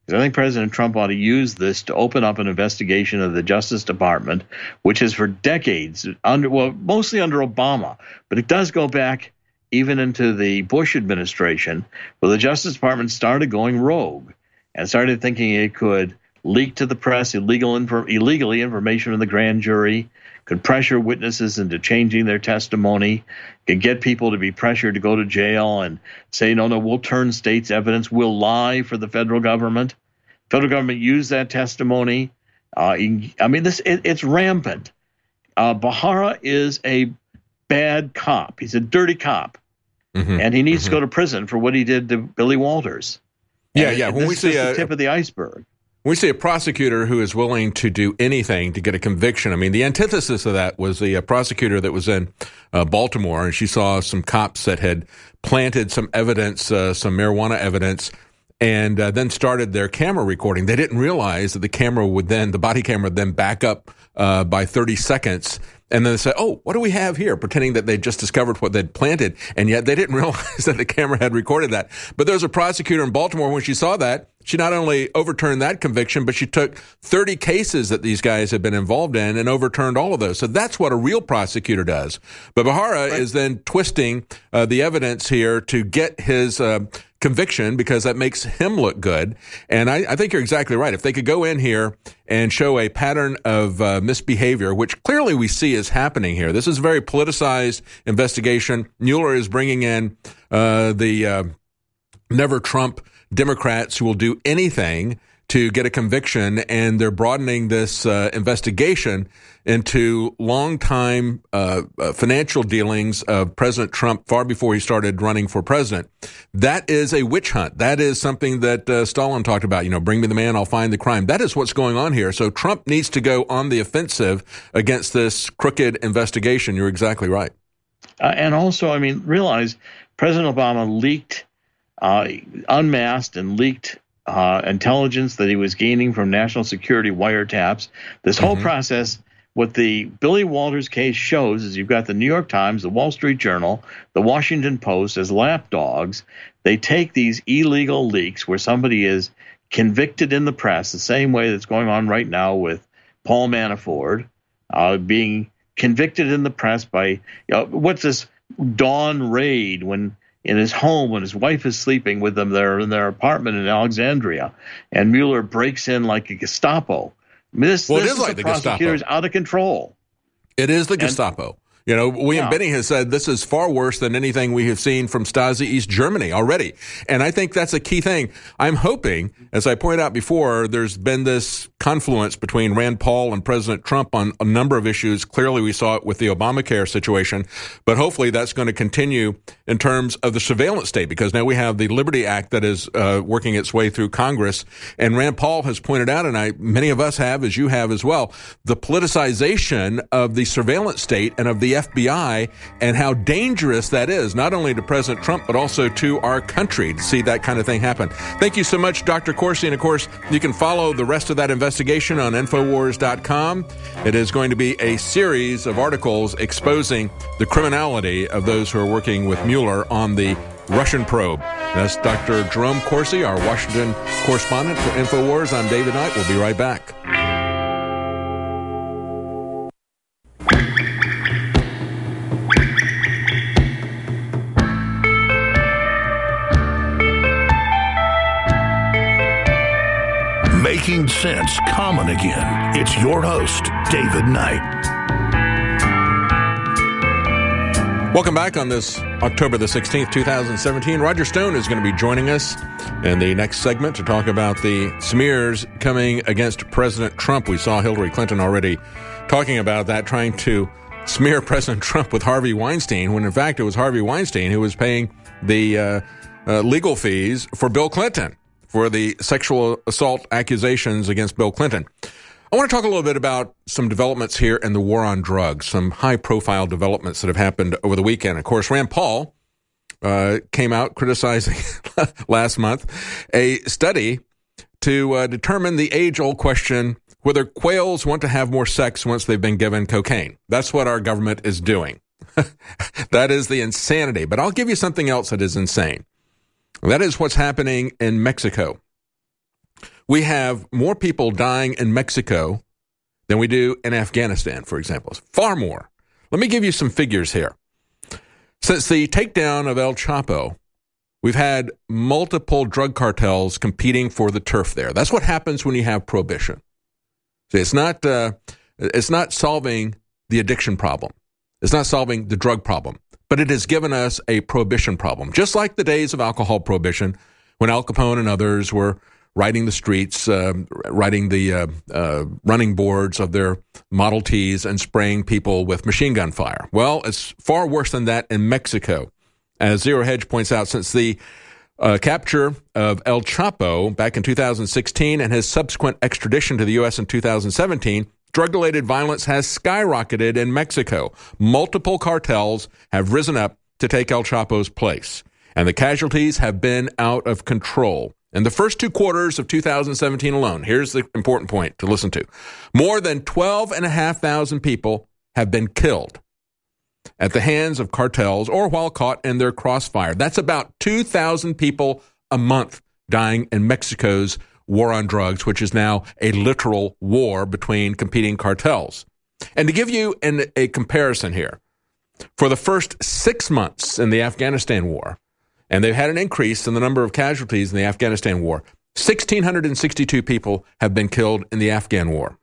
Because I think President Trump ought to use this to open up an investigation of the Justice Department, which is for decades, under well, mostly under Obama, but it does go back even into the Bush administration, where the Justice Department started going rogue and started thinking it could leak to the press illegal infor- illegally information from the grand jury, could pressure witnesses into changing their testimony, could get people to be pressured to go to jail and say, no, no, we'll turn states' evidence, we'll lie for the federal government. Federal government used that testimony. Uh, I mean, this it, it's rampant. Uh, Bahara is a bad cop. He's a dirty cop. Mm-hmm, and he needs mm-hmm. to go to prison for what he did to Billy Walters. Yeah, and yeah. When this we see is a, the tip of the iceberg. When we see a prosecutor who is willing to do anything to get a conviction, I mean, the antithesis of that was the uh, prosecutor that was in uh, Baltimore, and she saw some cops that had planted some evidence, uh, some marijuana evidence, and uh, then started their camera recording. They didn't realize that the camera would then, the body camera would then back up uh, by thirty seconds. And then they say, oh, what do we have here? Pretending that they just discovered what they'd planted. And yet they didn't realize that the camera had recorded that. But there's a prosecutor in Baltimore, when she saw that, she not only overturned that conviction, but she took thirty cases that these guys had been involved in and overturned all of those. So that's what a real prosecutor does. But Bahara right. is then twisting uh, the evidence here to get his uh, conviction because that makes him look good. And I, I think you're exactly right. If they could go in here and show a pattern of uh, misbehavior, which clearly we see is happening here. This is a very politicized investigation. Mueller is bringing in uh, the uh, Never Trump Democrats who will do anything to get a conviction, and they're broadening this uh, investigation into long-time uh, uh, financial dealings of President Trump far before he started running for president. That is a witch hunt. That is something that uh, Stalin talked about. You know, bring me the man, I'll find the crime. That is what's going on here. So Trump needs to go on the offensive against this crooked investigation. You're exactly right. Uh, and also, I mean, realize President Obama leaked, uh, unmasked and leaked Uh, intelligence that he was gaining from national security wiretaps. This whole mm-hmm. process, what the Billy Walters case shows is you've got the New York Times, the Wall Street Journal, the Washington Post as lapdogs. They take these illegal leaks where somebody is convicted in the press, the same way that's going on right now with Paul Manafort, uh, being convicted in the press by, you know, what's this dawn raid when in his home when his wife is sleeping with them there in their apartment in Alexandria, and Mueller breaks in like a Gestapo. I mean, this, well, this it is, is like the prosecutor is Gestapo. Out of control. It is the and, Gestapo. You know, William yeah. Benning has said this is far worse than anything we have seen from Stasi East Germany already. And I think that's a key thing. I'm hoping, as I pointed out before, there's been this confluence between Rand Paul and President Trump on a number of issues. Clearly, we saw it with the Obamacare situation. But hopefully that's going to continue in terms of the surveillance state, because now we have the Liberty Act that is uh, working its way through Congress. And Rand Paul has pointed out, and I many of us have, as you have as well, the politicization of the surveillance state and of the F B I, and how dangerous that is, not only to President Trump, but also to our country, to see that kind of thing happen. Thank you so much, Doctor Corsi. And of course, you can follow the rest of that investigation on Infowars dot com. It is going to be a series of articles exposing the criminality of those who are working with Mueller on the Russian probe. That's Doctor Jerome Corsi, our Washington correspondent for Infowars. I'm David Knight. We'll be right back. Making sense common again. It's your host, David Knight. Welcome back on this October the sixteenth, twenty seventeen. Roger Stone is going to be joining us in the next segment to talk about the smears coming against President Trump. We saw Hillary Clinton already talking about that, trying to smear President Trump with Harvey Weinstein, when in fact it was Harvey Weinstein who was paying the uh, uh, legal fees for Bill Clinton, for the sexual assault accusations against Bill Clinton. I want to talk a little bit about some developments here in the war on drugs, some high-profile developments that have happened over the weekend. Of course, Rand Paul uh, came out criticizing last month a study to uh, determine the age-old question whether quails want to have more sex once they've been given cocaine. That's what our government is doing. That is the insanity. But I'll give you something else that is insane. That is what's happening in Mexico, we have more people dying in Mexico than we do in Afghanistan, for example. Far more. Let me give you some figures here. Since the takedown of El Chapo, we've had multiple drug cartels competing for the turf there. That's what happens when you have prohibition. See, it's not, uh, it's not solving the addiction problem. It's not solving the drug problem. But it has given us a prohibition problem. Just like the days of alcohol prohibition, when Al Capone and others were riding the streets, uh, riding the uh, uh, running boards of their Model Ts and spraying people with machine gun fire. Well, it's far worse than that in Mexico. As Zero Hedge points out, since the uh, capture of El Chapo back in two thousand sixteen and his subsequent extradition to the U S in two thousand seventeen, drug-related violence has skyrocketed in Mexico. Multiple cartels have risen up to take El Chapo's place, and the casualties have been out of control. In the first two quarters of two thousand seventeen alone, here's the important point to listen to. More than twelve thousand five hundred people have been killed at the hands of cartels or while caught in their crossfire. That's about two thousand people a month dying in Mexico's war on drugs, which is now a literal war between competing cartels. And to give you an, a comparison here, for the first six months in the Afghanistan war, and they've had an increase in the number of casualties in the Afghanistan war. one thousand six hundred sixty-two people have been killed in the Afghan war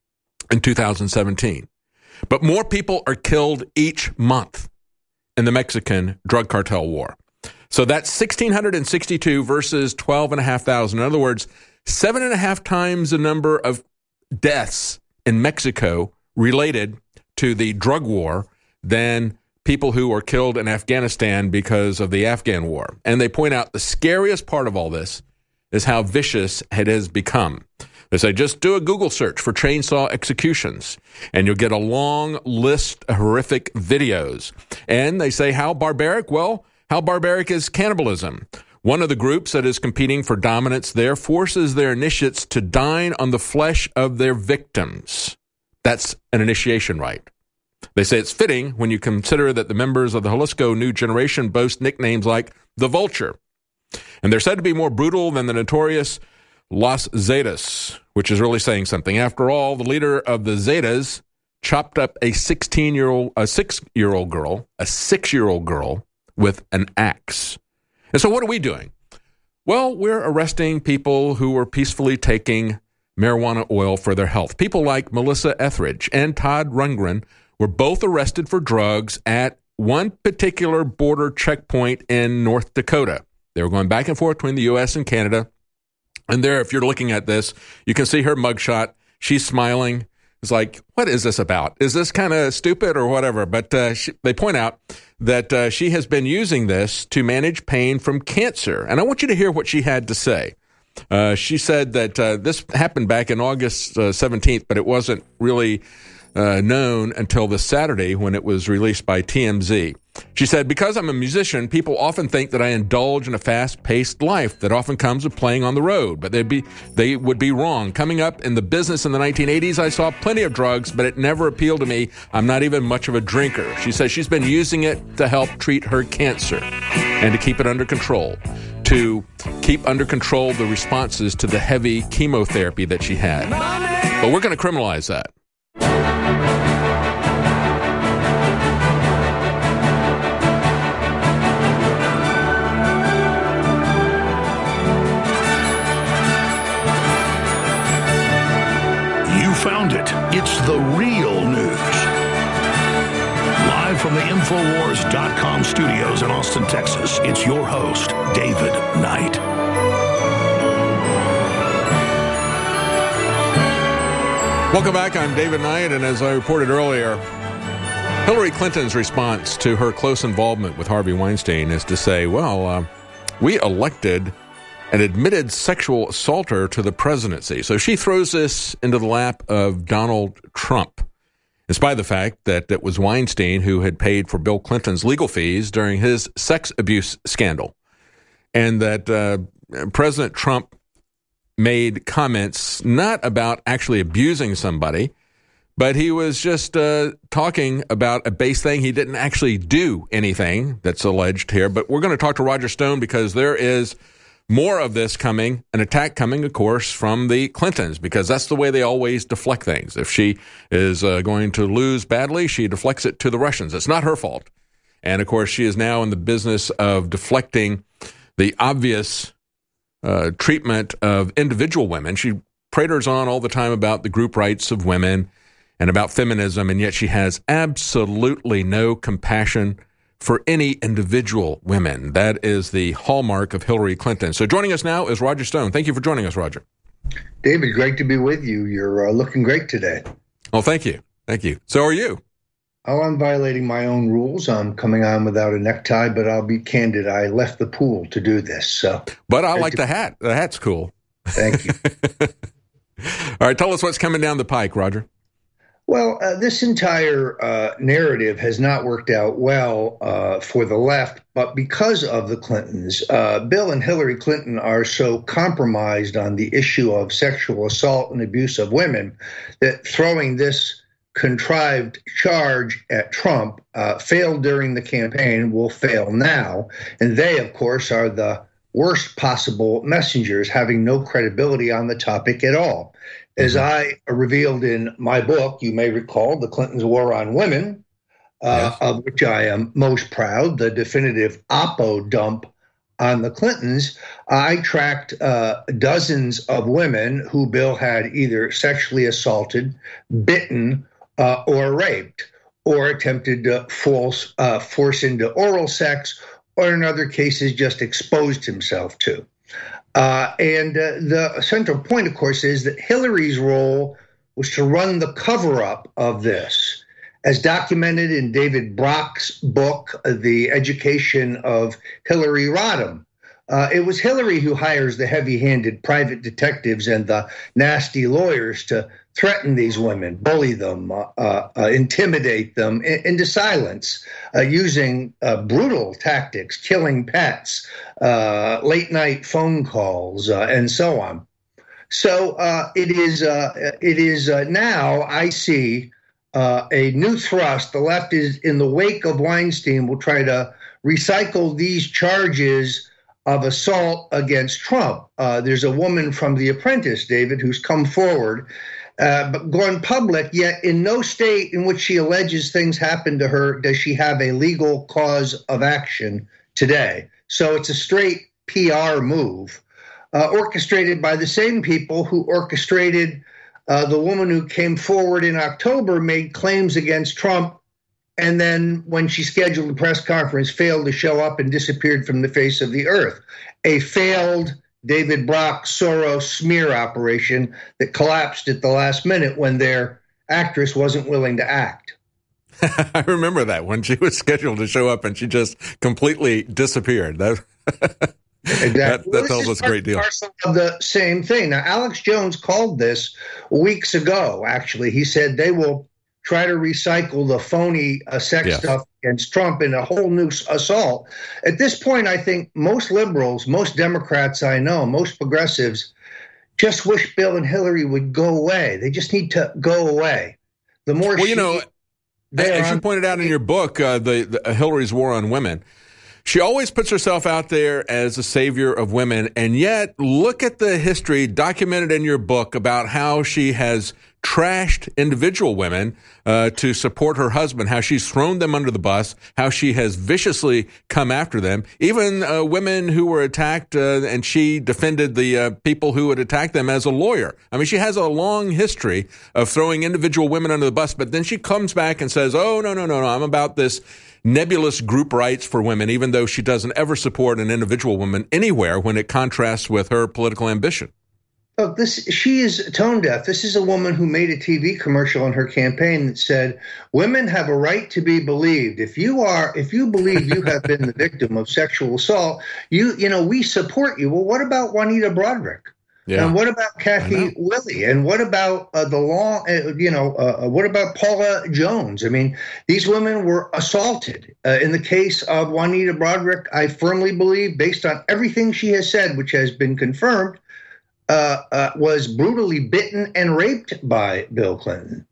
in two thousand seventeen. But more people are killed each month in the Mexican drug cartel war. So that's one thousand six hundred sixty-two versus twelve thousand five hundred. In other words, seven and a half times the number of deaths in Mexico related to the drug war than people who were killed in Afghanistan because of the Afghan war. And they point out the scariest part of all this is how vicious it has become. They say, just do a Google search for chainsaw executions, and you'll get a long list of horrific videos. And they say, how barbaric? Well, how barbaric is cannibalism? One of the groups that is competing for dominance there forces their initiates to dine on the flesh of their victims. That's an initiation rite. They say it's fitting when you consider that the members of the Jalisco New Generation boast nicknames like the Vulture. And they're said to be more brutal than the notorious Los Zetas, which is really saying something. After all, the leader of the Zetas chopped up a sixteen-year-old, a six-year-old girl, a six-year-old girl with an axe. And so what are we doing? Well, we're arresting people who were peacefully taking marijuana oil for their health. People like Melissa Etheridge and Todd Rundgren were both arrested for drugs at one particular border checkpoint in North Dakota. They were going back and forth between the U S and Canada. And there, if you're looking at this, you can see her mugshot. She's smiling. It's like, what is this about? Is this kind of stupid or whatever? But uh, she, they point out that uh, she has been using this to manage pain from cancer. And I want you to hear what she had to say. Uh, she said that uh, this happened back in August uh, seventeenth, but it wasn't really uh, known until this Saturday when it was released by T M Z. She said, because I'm a musician, people often think that I indulge in a fast-paced life that often comes with playing on the road, but they'd be, they would be wrong. Coming up in the business in the nineteen eighties, I saw plenty of drugs, but it never appealed to me. I'm not even much of a drinker. She says she's been using it to help treat her cancer and to keep it under control, to keep under control the responses to the heavy chemotherapy that she had. But we're going to criminalize that. Found it. It's the real news. Live from the Infowars dot com studios in Austin, Texas, it's your host, David Knight. Welcome back. I'm David Knight, and as I reported earlier, Hillary Clinton's response to her close involvement with Harvey Weinstein is to say, well, uh, we elected an admitted sexual assaulter to the presidency. So she throws this into the lap of Donald Trump, in spite of the fact that it was Weinstein who had paid for Bill Clinton's legal fees during his sex abuse scandal, and that uh, President Trump made comments not about actually abusing somebody, but he was just uh, talking about a base thing. He didn't actually do anything that's alleged here. But we're going to talk to Roger Stone because there is more of this coming, an attack coming, of course, from the Clintons, because that's the way they always deflect things. If she is uh, going to lose badly, she deflects it to the Russians. It's not her fault. And, of course, she is now in the business of deflecting the obvious uh, treatment of individual women. She praters on all the time about the group rights of women and about feminism, and yet she has absolutely no compassion for any individual women. That is the hallmark of Hillary Clinton. So joining us now is Roger Stone. Thank you for joining us, Roger. David, great to be with you. You're uh, looking great today. Well, thank you. Thank you. So are you. Oh, I'm violating my own rules. I'm coming on without a necktie, but I'll be candid. I left the pool to do this. So, But I like to- the hat. The hat's cool. Thank you. All right, tell us what's coming down the pike, Roger. Well, uh, this entire uh, narrative has not worked out well uh, for the left, but because of the Clintons, uh, Bill and Hillary Clinton are so compromised on the issue of sexual assault and abuse of women that throwing this contrived charge at Trump uh, failed during the campaign, will fail now. And they, of course, are the worst possible messengers, having no credibility on the topic at all. As I revealed in my book, you may recall, The Clintons' War on Women, uh, yes. of which I am most proud, the definitive Oppo dump on the Clintons. I tracked uh, dozens of women who Bill had either sexually assaulted, bitten, uh, or raped, or attempted to force, uh, force into oral sex, or in other cases just exposed himself to. Uh, and uh, the central point, of course, is that Hillary's role was to run the cover-up of this. As documented in David Brock's book, The Education of Hillary Rodham, uh, it was Hillary who hires the heavy-handed private detectives and the nasty lawyers to threaten these women, bully them, uh, uh, uh, intimidate them in, into silence, uh, using uh, brutal tactics, killing pets, uh, late-night phone calls, uh, and so on. So uh, it is. Uh, it is uh, now. I see uh, a new thrust. The left is in the wake of Weinstein. Will try to recycle these charges of assault against Trump. Uh, there's a woman from The Apprentice, David, who's come forward. Uh, but gone public, yet in no state in which she alleges things happened to her does she have a legal cause of action today. So it's a straight P R move, uh, orchestrated by the same people who orchestrated uh, the woman who came forward in October, made claims against Trump, and then when she scheduled a press conference, failed to show up and disappeared from the face of the earth. A failed David Brock Soros smear operation that collapsed at the last minute when their actress wasn't willing to act. I remember that when she was scheduled to show up and she just completely disappeared. That, exactly. that, that well, tells us a great deal. Of the same thing. Now, Alex Jones called this weeks ago, actually. He said they will try to recycle the phony uh, sex yes. stuff against Trump in a whole new assault. At this point, I think most liberals, most Democrats I know, most progressives just wish Bill and Hillary would go away. They just need to go away. The more well, she, you know, as you pointed out in your book, uh, the, the uh, Hillary's War on Women, she always puts herself out there as a savior of women, and yet look at the history documented in your book about how she has trashed individual women uh, to support her husband, how she's thrown them under the bus, how she has viciously come after them, even uh, women who were attacked, uh, and she defended the uh, people who had attacked them as a lawyer. I mean, she has a long history of throwing individual women under the bus, but then she comes back and says, oh, no, no, no, no, I'm about this nebulous group rights for women, even though she doesn't ever support an individual woman anywhere when it contrasts with her political ambition. Look, this she is tone deaf. This is a woman who made a T V commercial in her campaign that said, women have a right to be believed. If you are, if you believe you have been the victim of sexual assault, you, you know, we support you. Well, what about Juanita Broaddrick? Yeah. And what about Kathy Willey? And what about uh, the law? Uh, you know, uh, what about Paula Jones? I mean, these women were assaulted. Uh, in the case of Juanita Broaddrick, I firmly believe, based on everything she has said, which has been confirmed, Uh, uh, was brutally bitten and raped by Bill Clinton.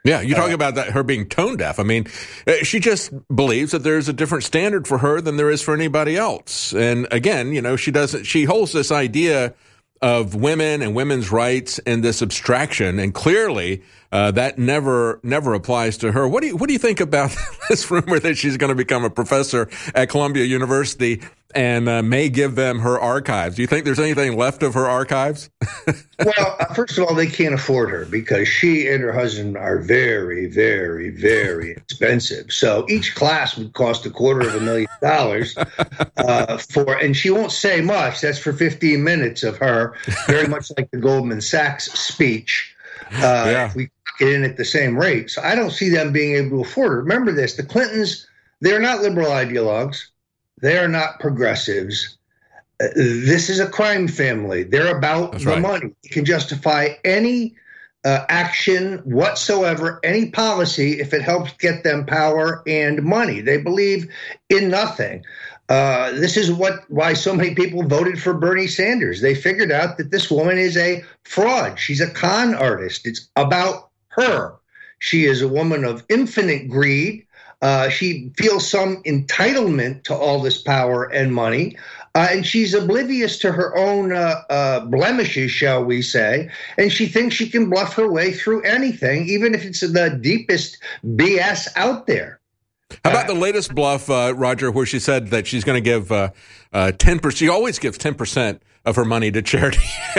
Yeah, you talk uh, about that, her being tone deaf. I mean, she just believes that there's a different standard for her than there is for anybody else. And again, you know, she doesn't, she holds this idea of women and women's rights and this abstraction, and clearly uh, that never never applies to her. What do you what do you think about this rumor that she's going to become a professor at Columbia University and uh, may give them her archives? Do you think there's anything left of her archives? Well, uh, first of all, they can't afford her because she and her husband are very, very, very expensive. So each class would cost a quarter of a million dollars uh, for, and she won't say much. That's for fifteen minutes of her, very much like the Goldman Sachs speech. Uh, yeah. If we get in at the same rate. So I don't see them being able to afford her. Remember this, the Clintons, they're not liberal ideologues. They are not progressives. Uh, this is a crime family. They're about That's the right. money. You can justify any uh, action whatsoever, any policy, if it helps get them power and money. They believe in nothing. Uh, this is what why so many people voted for Bernie Sanders. They figured out that this woman is a fraud. She's a con artist. It's about her. She is a woman of infinite greed. Uh, she feels some entitlement to all this power and money, uh, and she's oblivious to her own uh, uh, blemishes, shall we say, and she thinks she can bluff her way through anything, even if it's the deepest B S out there. How about the latest bluff, uh, Roger, where she said that she's going to give uh, uh, ten percent. She always gives ten percent of her money to charity.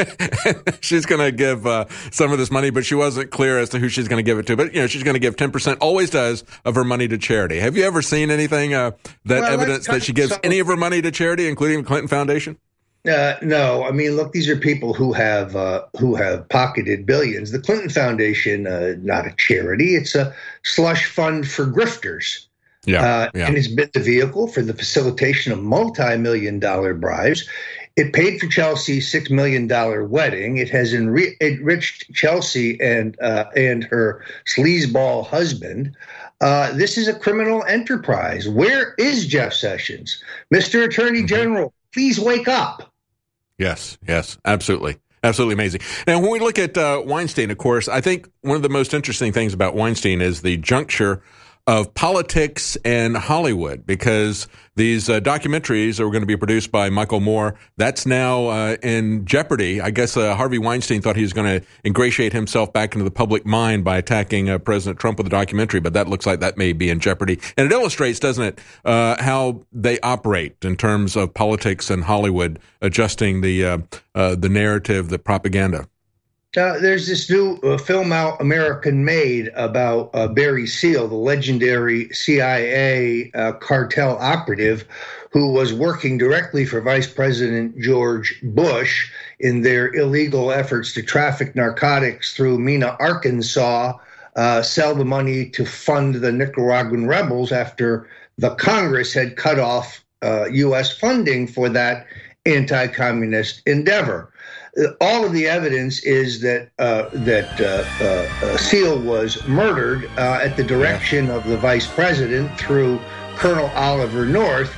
She's going to give uh, some of this money, but she wasn't clear as to who she's going to give it to. But, you know, she's going to give ten percent, always does, of her money to charity. Have you ever seen anything, uh, that well, evidence that she gives some- any of her money to charity, including the Clinton Foundation? Uh, no, I mean, look, these are people who have uh, who have pocketed billions. The Clinton Foundation, uh, not a charity, it's a slush fund for grifters. Yeah, uh, yeah. And it's been the vehicle for the facilitation of multi-million dollar bribes. It paid for Chelsea's six million dollars wedding. It has enri- enriched Chelsea and uh, and her sleazeball husband. Uh, this is a criminal enterprise. Where is Jeff Sessions? Mister Attorney mm-hmm. General, please wake up. Yes, yes, absolutely. Absolutely amazing. Now, when we look at uh, Weinstein, of course, I think one of the most interesting things about Weinstein is the juncture of politics and Hollywood, because these uh, documentaries are going to be produced by Michael Moore. That's now uh, in jeopardy. I guess uh, Harvey Weinstein thought he was going to ingratiate himself back into the public mind by attacking uh, President Trump with a documentary, but that looks like that may be in jeopardy. And it illustrates, doesn't it, uh, how they operate in terms of politics and Hollywood, adjusting the uh, uh, the narrative, the propaganda. Uh, there's this new uh, film out, American Made, about uh, Barry Seal, the legendary C I A uh, cartel operative who was working directly for Vice President George Bush in their illegal efforts to traffic narcotics through Mena, Arkansas, uh, sell the money to fund the Nicaraguan rebels after the Congress had cut off uh, U S funding for that anti-communist endeavor. All of the evidence is that uh, that uh, uh, Seal was murdered uh, at the direction of the vice president through Colonel Oliver North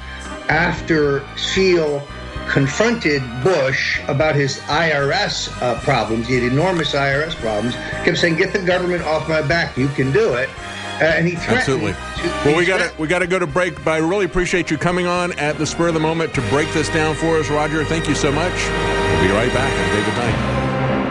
after Seal confronted Bush about his I R S uh, problems. He had enormous I R S problems. Kept saying, "Get the government off my back. You can do it." Uh, and he threatened. Absolutely. To, well, we got to we got to go to break, but I really appreciate you coming on at the spur of the moment to break this down for us, Roger. Thank you so much. We'll be right back. I'm David Knight.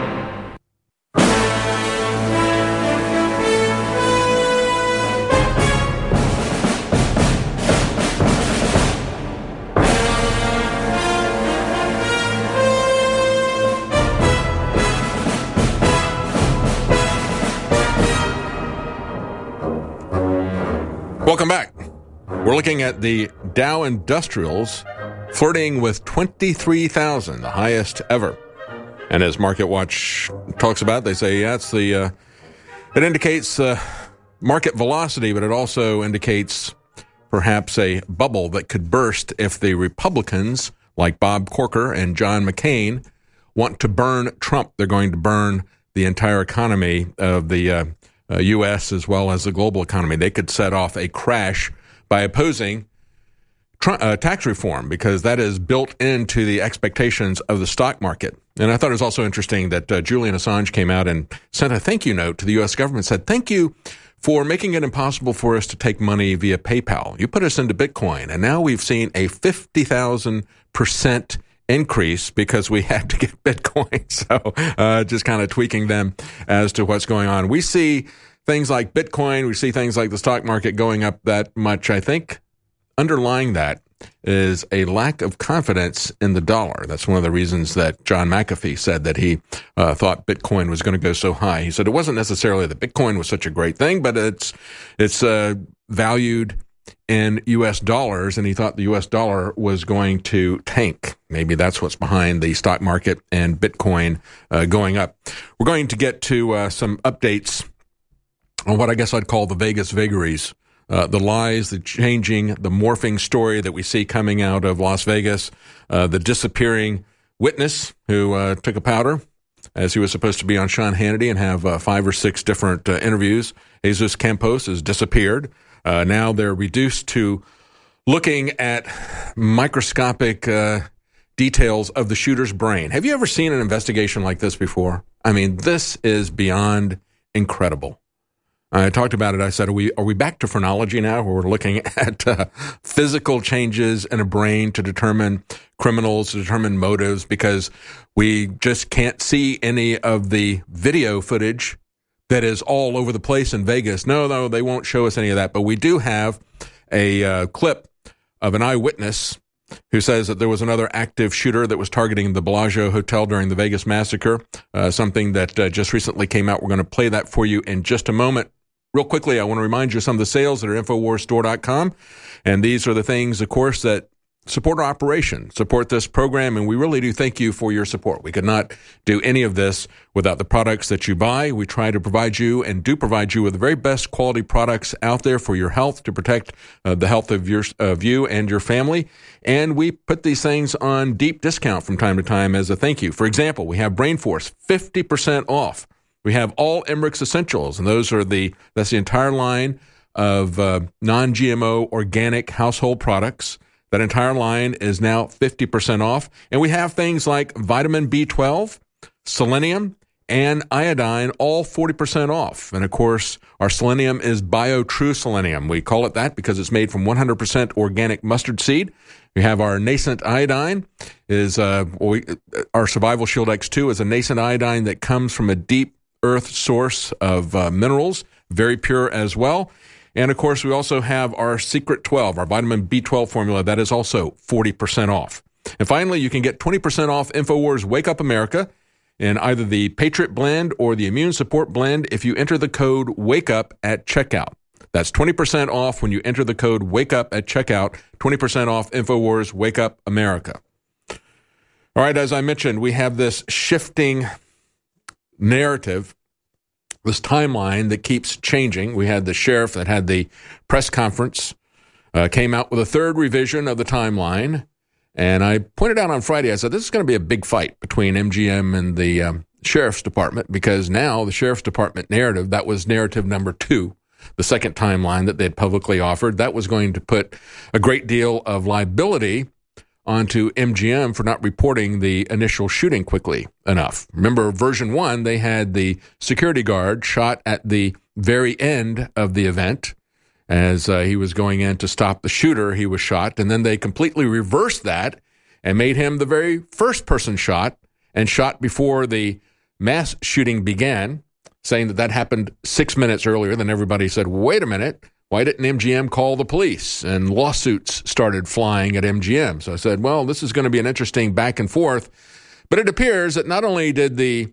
Welcome back. We're looking at the Dow Industrials flirting with twenty-three thousand, the highest ever. And as MarketWatch talks about, they say, yeah, it's the, uh, it indicates uh, market velocity, but it also indicates perhaps a bubble that could burst if the Republicans, like Bob Corker and John McCain, want to burn Trump. They're going to burn the entire economy of the uh, uh, U S as well as the global economy. They could set off a crash by opposing tr- uh, tax reform, because that is built into the expectations of the stock market. And I thought it was also interesting that uh, Julian Assange came out and sent a thank you note to the U S government, said, thank you for making it impossible for us to take money via PayPal. You put us into Bitcoin, and now we've seen a fifty thousand percent increase because we had to get Bitcoin. So uh, just kind of tweaking them as to what's going on. We see things like Bitcoin, we see things like the stock market going up that much. I think underlying that is a lack of confidence in the dollar. That's one of the reasons that John McAfee said that he uh, thought Bitcoin was going to go so high. He said it wasn't necessarily that Bitcoin was such a great thing, but it's it's uh, valued in U S dollars, and he thought the U S dollar was going to tank. Maybe that's what's behind the stock market and Bitcoin uh, going up. We're going to get to uh, some updates on what I guess I'd call the Vegas vagaries. Uh, the lies, the changing, the morphing story that we see coming out of Las Vegas, uh, the disappearing witness who uh, took a powder as he was supposed to be on Sean Hannity and have uh, five or six different uh, interviews. Jesus Campos has disappeared. Uh, now they're reduced to looking at microscopic uh, details of the shooter's brain. Have you ever seen an investigation like this before? I mean, this is beyond incredible. I talked about it. I said, are we are we back to phrenology now, where we're looking at uh, physical changes in a brain to determine criminals, to determine motives, because we just can't see any of the video footage that is all over the place in Vegas. No, no, they won't show us any of that. But we do have a uh, clip of an eyewitness who says that there was another active shooter that was targeting the Bellagio Hotel during the Vegas massacre, uh, something that uh, just recently came out. We're going to play that for you in just a moment. Real quickly, I want to remind you of some of the sales that are Infowars Store dot com. And these are the things, of course, that support our operation, support this program, and we really do thank you for your support. We could not do any of this without the products that you buy. We try to provide you and do provide you with the very best quality products out there for your health, to protect uh, the health of your of you and your family. And we put these things on deep discount from time to time as a thank you. For example, we have Brain Force, fifty percent off. We have all Emmerich's Essentials, and those are the that's the entire line of uh, non-G M O organic household products. That entire line is now fifty percent off. And we have things like vitamin B twelve, selenium, and iodine, all forty percent off. And, of course, our selenium is BioTrue Selenium. We call it that because it's made from one hundred percent organic mustard seed. We have our nascent iodine. is uh, we, Our Survival Shield X two is a nascent iodine that comes from a deep earth source of uh, minerals, very pure as well. And, of course, we also have our Secret twelve, our vitamin B twelve formula. That is also forty percent off. And finally, you can get twenty percent off InfoWars Wake Up America in either the Patriot Blend or the Immune Support Blend if you enter the code WAKEUP at checkout. That's twenty percent off when you enter the code WAKEUP at checkout, twenty percent off InfoWars Wake Up America. All right, as I mentioned, we have this shifting narrative, this timeline that keeps changing. We had the sheriff that had the press conference, uh, came out with a third revision of the timeline. And I pointed out on Friday, I said, this is going to be a big fight between M G M and the um, sheriff's department, because now the sheriff's department narrative, that was narrative number two, the second timeline that they had publicly offered, that was going to put a great deal of liability onto M G M for not reporting the initial shooting quickly enough. Remember, version one, they had the security guard shot at the very end of the event. As uh, he was going in to stop the shooter, he was shot. And then they completely reversed that and made him the very first person shot, and shot before the mass shooting began, saying that that happened six minutes earlier. Then everybody said, wait a minute, why didn't M G M call the police? And lawsuits started flying at M G M. So I said, well, this is going to be an interesting back and forth. But it appears that not only did the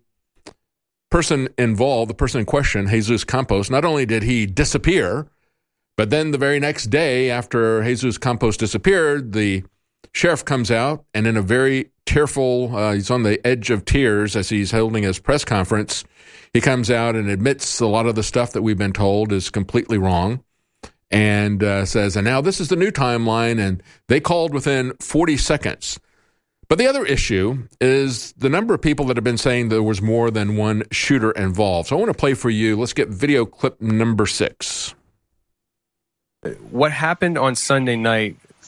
person involved, the person in question, Jesus Campos, not only did he disappear, but then the very next day after Jesus Campos disappeared, the sheriff comes out and in a very tearful, uh, he's on the edge of tears as he's holding his press conference, he comes out and admits a lot of the stuff that we've been told is completely wrong. And uh, says, and now this is the new timeline, and they called within forty seconds. But the other issue is the number of people that have been saying there was more than one shooter involved. So I want to play for you. Let's get video clip number six. What happened on Sunday night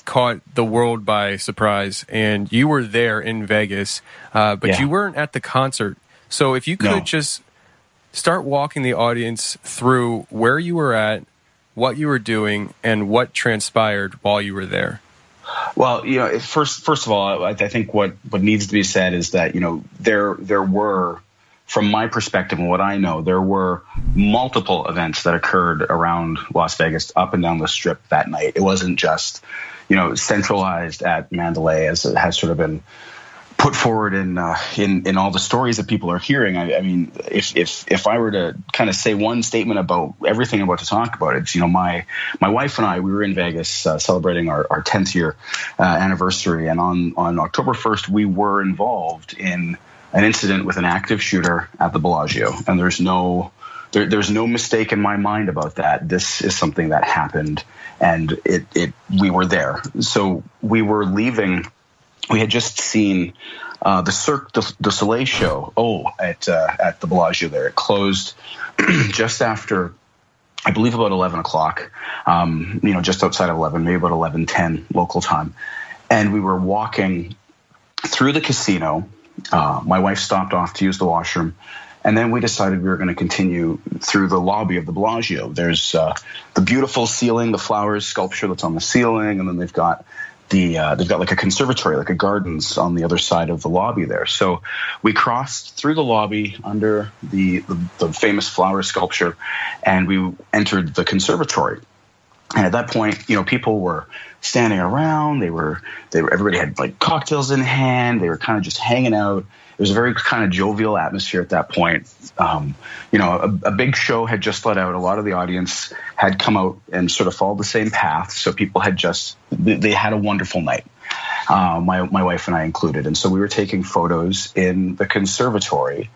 caught the world by surprise, and you were there in Vegas, uh, but yeah. you weren't at the concert. So if you could no. just start walking the audience through where you were at, what you were doing, and what transpired while you were there. Well, you know, first first of all, I, I think what, what needs to be said is that, you know, there there were, from my perspective and what I know, there were multiple events that occurred around Las Vegas, up and down the Strip that night. It wasn't just, you know, centralized at Mandalay, as it has sort of been put forward in uh, in in all the stories that people are hearing. I, I mean, if if if I were to kind of say one statement about everything I'm about to talk about, it's, you know, my my wife and I, we were in Vegas uh, celebrating our, our tenth year uh, anniversary, and on on October first, we were involved in an incident with an active shooter at the Bellagio, and there's no there, there's no mistake in my mind about that. This is something that happened, and it it we were there. So we were leaving. We had just seen uh, the Cirque du Soleil show. Oh, at uh, at the Bellagio there. It closed just after, I believe, about eleven o'clock. Um, you know, just outside of eleven, maybe about eleven ten local time. And we were walking through the casino. Uh, my wife stopped off to use the washroom, and then we decided we were going to continue through the lobby of the Bellagio. There's uh, the beautiful ceiling, the flowers sculpture that's on the ceiling, and then they've got the uh, they've got like a conservatory, like a gardens on the other side of the lobby there. So we crossed through the lobby under the the, the famous flower sculpture, and we entered the conservatory. And at that point, you know, people were standing around. They were, they were, everybody had like cocktails in hand. They were kind of just hanging out. It was a very kind of jovial atmosphere at that point. Um, you know, a, a big show had just let out. A lot of the audience had come out and sort of followed the same path. So people had just, they had a wonderful night. Uh, my, my wife and I included. And so we were taking photos in the conservatory,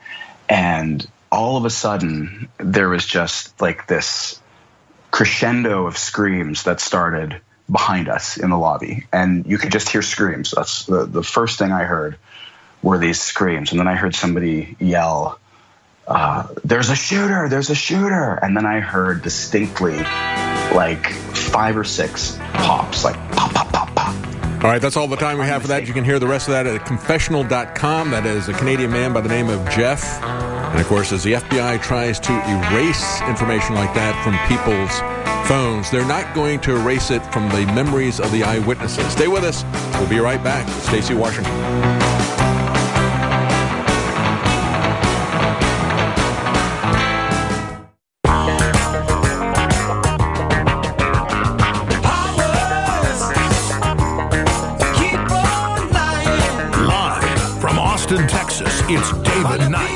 and all of a sudden there was just like this crescendo of screams that started behind us in the lobby, and you could just hear screams. That's the, the first thing I heard were these screams. And then I heard somebody yell, uh, there's a shooter, there's a shooter. And then I heard distinctly like five or six pops, like pop, pop, pop, pop. All right, that's all the time we have for that. You can hear the rest of that at confessional dot com. That is a Canadian man by the name of Jeff. And, of course, as the F B I tries to erase information like that from people's phones, they're not going to erase it from the memories of the eyewitnesses. Stay with us. We'll be right back. Stacey Washington. Texas, it's David Knight.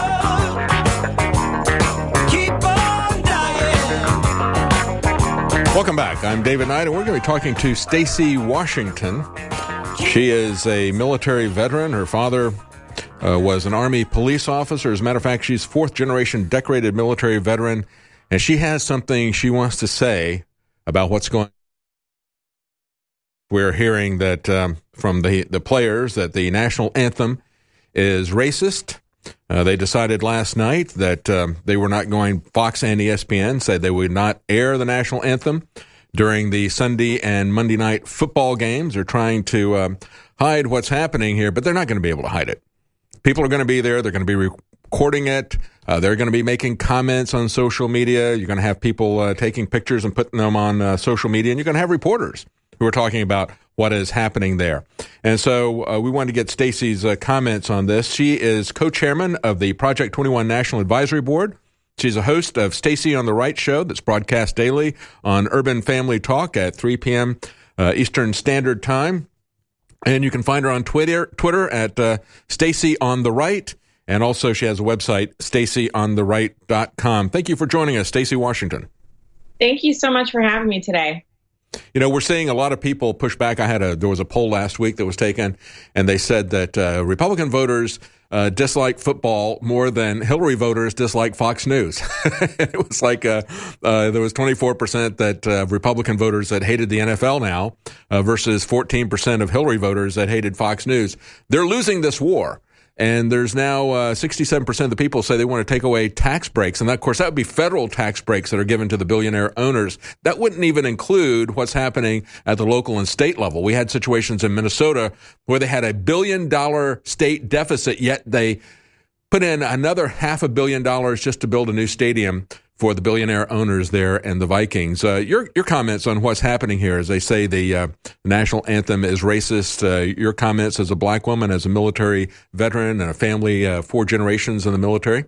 Welcome back. I'm David Knight, and we're going to be talking to Stacey Washington. She is a military veteran. Her father uh, was an Army police officer. As a matter of fact, she's fourth-generation decorated military veteran, and she has something she wants to say about what's going on. We're hearing that um, from the, the players that the national anthem is racist. Uh, they decided last night that um, they were not going, Fox and E S P N said they would not air the national anthem during the Sunday and Monday night football games. They're trying to um, hide what's happening here, but they're not going to be able to hide it. People are going to be there. They're going to be recording it. Uh, they're going to be making comments on social media. You're going to have people uh, taking pictures and putting them on uh, social media, and you're going to have reporters who are talking about what is happening there. And so uh, we wanted to get Stacey's uh, comments on this. She is co-chairman of the Project twenty-one National Advisory Board. She's a host of Stacey on the Right show that's broadcast daily on Urban Family Talk at three p.m. Uh, Eastern Standard Time. And you can find her on Twitter, Twitter at uh, Stacey on the Right. And also she has a website, stacey on the right dot com. Thank you for joining us, Stacey Washington. Thank you so much for having me today. You know, we're seeing a lot of people push back. I had a there was a poll last week that was taken, and they said that uh, Republican voters uh, dislike football more than Hillary voters dislike Fox News. It was like uh, uh, there was twenty-four percent that uh, Republican voters that hated the N F L now uh, versus fourteen percent of Hillary voters that hated Fox News. They're losing this war. And there's now uh, sixty-seven percent of the people say they want to take away tax breaks. And that, of course, that would be federal tax breaks that are given to the billionaire owners. That wouldn't even include what's happening at the local and state level. We had situations in Minnesota where they had a billion dollar state deficit, yet they put in another half a billion dollars just to build a new stadium for the billionaire owners there and the Vikings. Uh, your your comments on what's happening here, as they say the uh, national anthem is racist. Uh, your comments as a black woman, as a military veteran and a family, uh, four generations in the military?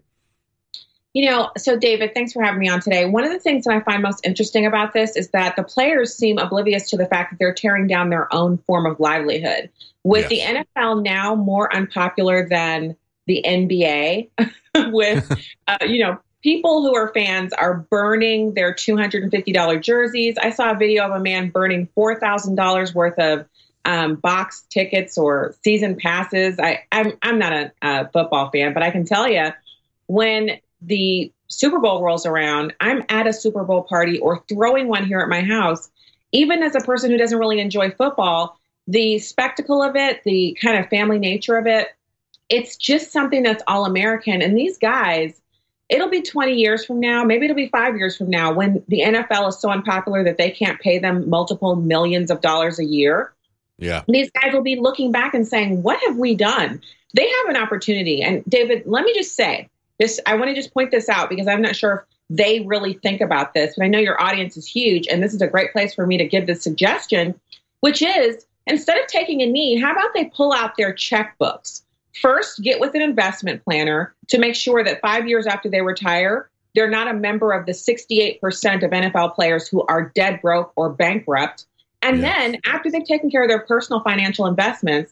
You know, so David, thanks for having me on today. One of the things that I find most interesting about this is that the players seem oblivious to the fact that they're tearing down their own form of livelihood. With yes. the N F L now more unpopular than the N B A, with, uh, you know, people who are fans are burning their two hundred fifty dollars jerseys. I saw a video of a man burning four thousand dollars worth of um, box tickets or season passes. I, I'm, I'm not a, a football fan, but I can tell you when the Super Bowl rolls around, I'm at a Super Bowl party or throwing one here at my house. Even as a person who doesn't really enjoy football, the spectacle of it, the kind of family nature of it, it's just something that's all American. And these guys, it'll be twenty years from now, maybe it'll be five years from now when the N F L is so unpopular that they can't pay them multiple millions of dollars a year. Yeah. These guys will be looking back and saying, what have we done? They have an opportunity. And David, let me just say this. I want to just point this out because I'm not sure if they really think about this, but I know your audience is huge. And this is a great place for me to give this suggestion, which is instead of taking a knee, how about they pull out their checkbooks? First, get with an investment planner to make sure that five years after they retire, they're not a member of the sixty-eight percent of N F L players who are dead broke or bankrupt. And yes. then after they've taken care of their personal financial investments,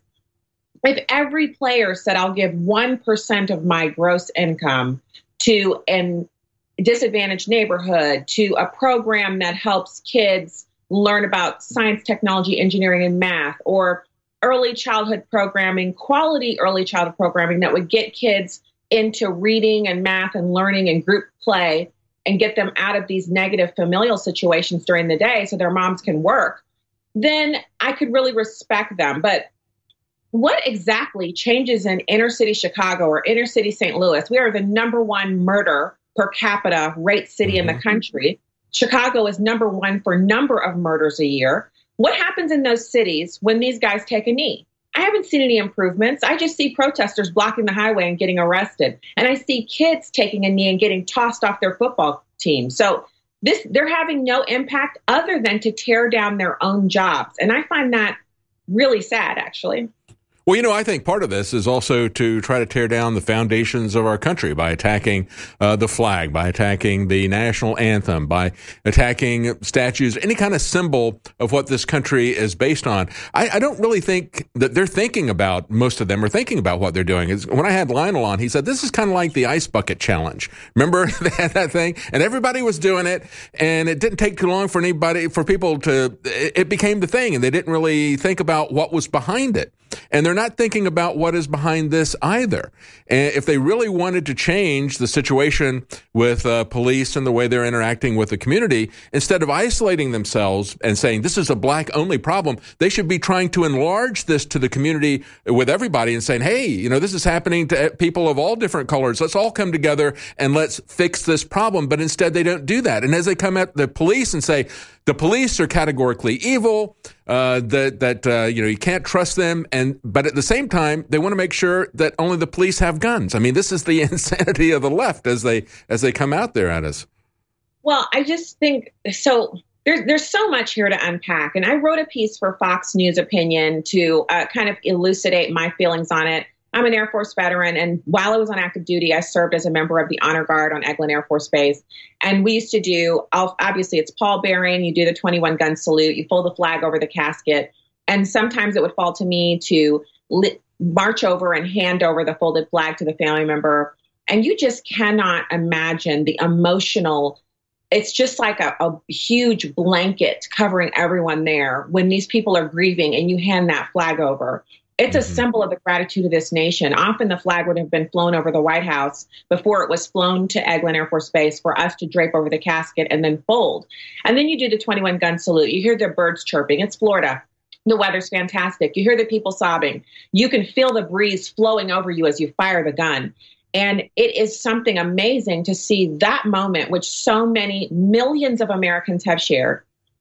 if every player said, I'll give one percent of my gross income to a disadvantaged neighborhood, to a program that helps kids learn about science, technology, engineering, and math, or early childhood programming, quality early childhood programming that would get kids into reading and math and learning and group play and get them out of these negative familial situations during the day so their moms can work, then I could really respect them. But what exactly changes in inner city Chicago or inner city Saint Louis? We are the number one murder per capita rate city mm-hmm. in the country. Chicago is number one for number of murders a year. What happens in those cities when these guys take a knee? I haven't seen any improvements. I just see protesters blocking the highway and getting arrested. And I see kids taking a knee and getting tossed off their football team. So this, they're having no impact other than to tear down their own jobs. And I find that really sad, actually. Well, you know, I think part of this is also to try to tear down the foundations of our country by attacking uh, the flag, by attacking the national anthem, by attacking statues, any kind of symbol of what this country is based on. I, I don't really think that they're thinking about, most of them are thinking about what they're doing. It's, when I had Lionel on, he said, this is kind of like the ice bucket challenge. Remember they had that thing? And everybody was doing it, and it didn't take too long for anybody, for people to, it, it became the thing, and they didn't really think about what was behind it. And they're not thinking about what is behind this either. And if they really wanted to change the situation with uh, police and the way they're interacting with the community, instead of isolating themselves and saying this is a black-only problem, they should be trying to enlarge this to the community with everybody and saying, hey, you know, this is happening to people of all different colors. Let's all come together and let's fix this problem. But instead, they don't do that. And as they come at the police and say, the police are categorically evil, uh, that, that uh, you know, you can't trust them. And but at the same time, they want to make sure that only the police have guns. I mean, this is the insanity of the left as they as they come out there at us. Well, I just think so. There's there's so much here to unpack. And I wrote a piece for Fox News Opinion to uh, kind of elucidate my feelings on it. I'm an Air Force veteran, and while I was on active duty, I served as a member of the Honor Guard on Eglin Air Force Base. And we used to do, obviously, it's pallbearing. You do the twenty-one gun salute. You fold the flag over the casket. And sometimes it would fall to me to li- march over and hand over the folded flag to the family member. And you just cannot imagine the emotional, it's just like a, a huge blanket covering everyone there when these people are grieving and you hand that flag over. It's a symbol of the gratitude of this nation. Often the flag would have been flown over the White House before it was flown to Eglin Air Force Base for us to drape over the casket and then fold. And then you do the twenty-one gun salute. You hear the birds chirping. It's Florida. The weather's fantastic. You hear the people sobbing. You can feel the breeze flowing over you as you fire the gun. And it is something amazing to see that moment, which so many millions of Americans have shared,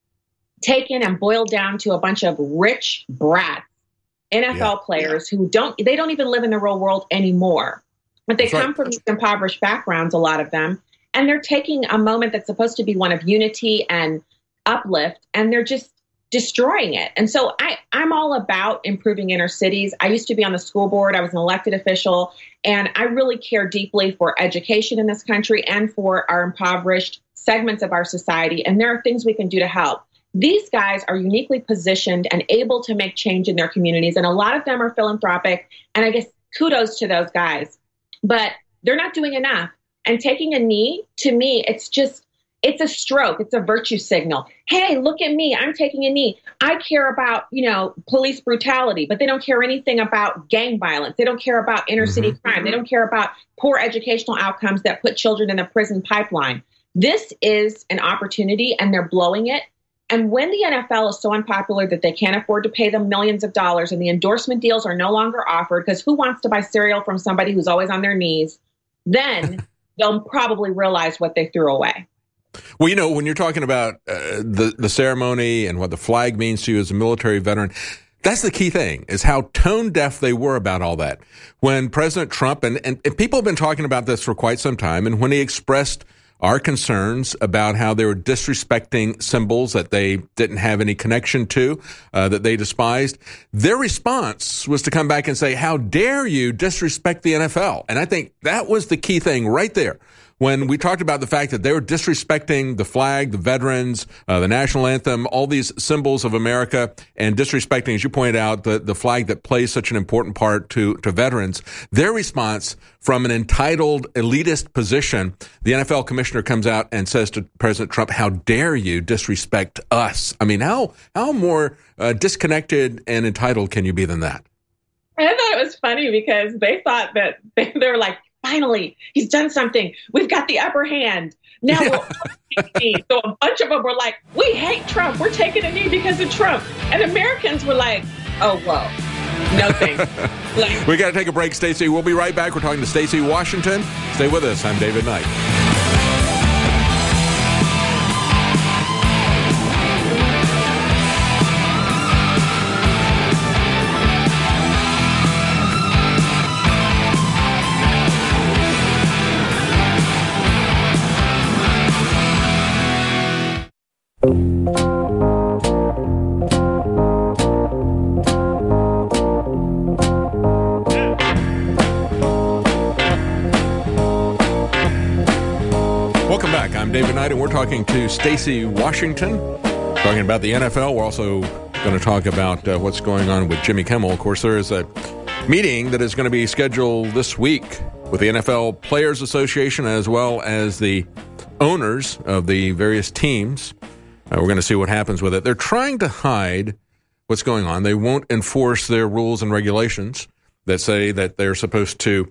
taken and boiled down to a bunch of rich brats, N F L yeah. players who don't, they don't even live in the real world anymore. But they that's come right. from these impoverished backgrounds, a lot of them, and they're taking a moment that's supposed to be one of unity and uplift, and they're just destroying it. And so I, I'm all about improving inner cities. I used to be on the school board. I was an elected official, and I really care deeply for education in this country and for our impoverished segments of our society. And there are things we can do to help. These guys are uniquely positioned and able to make change in their communities. And a lot of them are philanthropic. And I guess kudos to those guys. But they're not doing enough. And taking a knee, to me, it's just, it's a stroke. It's a virtue signal. Hey, look at me. I'm taking a knee. I care about, you know, police brutality, but they don't care anything about gang violence. They don't care about inner city mm-hmm. crime. They don't care about poor educational outcomes that put children in the prison pipeline. This is an opportunity, and they're blowing it. And when the N F L is so unpopular that they can't afford to pay them millions of dollars and the endorsement deals are no longer offered, because who wants to buy cereal from somebody who's always on their knees, then they'll probably realize what they threw away. Well, you know, when you're talking about uh, the, the ceremony and what the flag means to you as a military veteran, that's the key thing, is how tone deaf they were about all that. When President Trump, and, and, and people have been talking about this for quite some time, and when he expressed our concerns about how they were disrespecting symbols that they didn't have any connection to, uh, that they despised, their response was to come back and say, how dare you disrespect the N F L? And I think that was the key thing right there. When we talked about the fact that they were disrespecting the flag, the veterans, uh, the national anthem, all these symbols of America, and disrespecting, as you pointed out, the, the flag that plays such an important part to, to veterans, their response from an entitled elitist position, the N F L commissioner comes out and says to President Trump, how dare you disrespect us? I mean, how, how more uh, disconnected and entitled can you be than that? I thought it was funny because they thought that they, they were like, finally, he's done something. We've got the upper hand. Now yeah. we'll take a knee. So a bunch of them were like, we hate Trump. We're taking a knee because of Trump. And Americans were like, oh, whoa. No thanks. Like, we got to take a break, Stacey. We'll be right back. We're talking to Stacey Washington. Stay with us. I'm David Knight. Welcome back. I'm David Knight, and we're talking to Stacey Washington, talking about the N F L. We're also going to talk about uh, what's going on with Jimmy Kimmel. Of course, there is a meeting that is going to be scheduled this week with the N F L Players Association as well as the owners of the various teams. Uh, we're going to see what happens with it. They're trying to hide what's going on. They won't enforce their rules and regulations that say that they're supposed to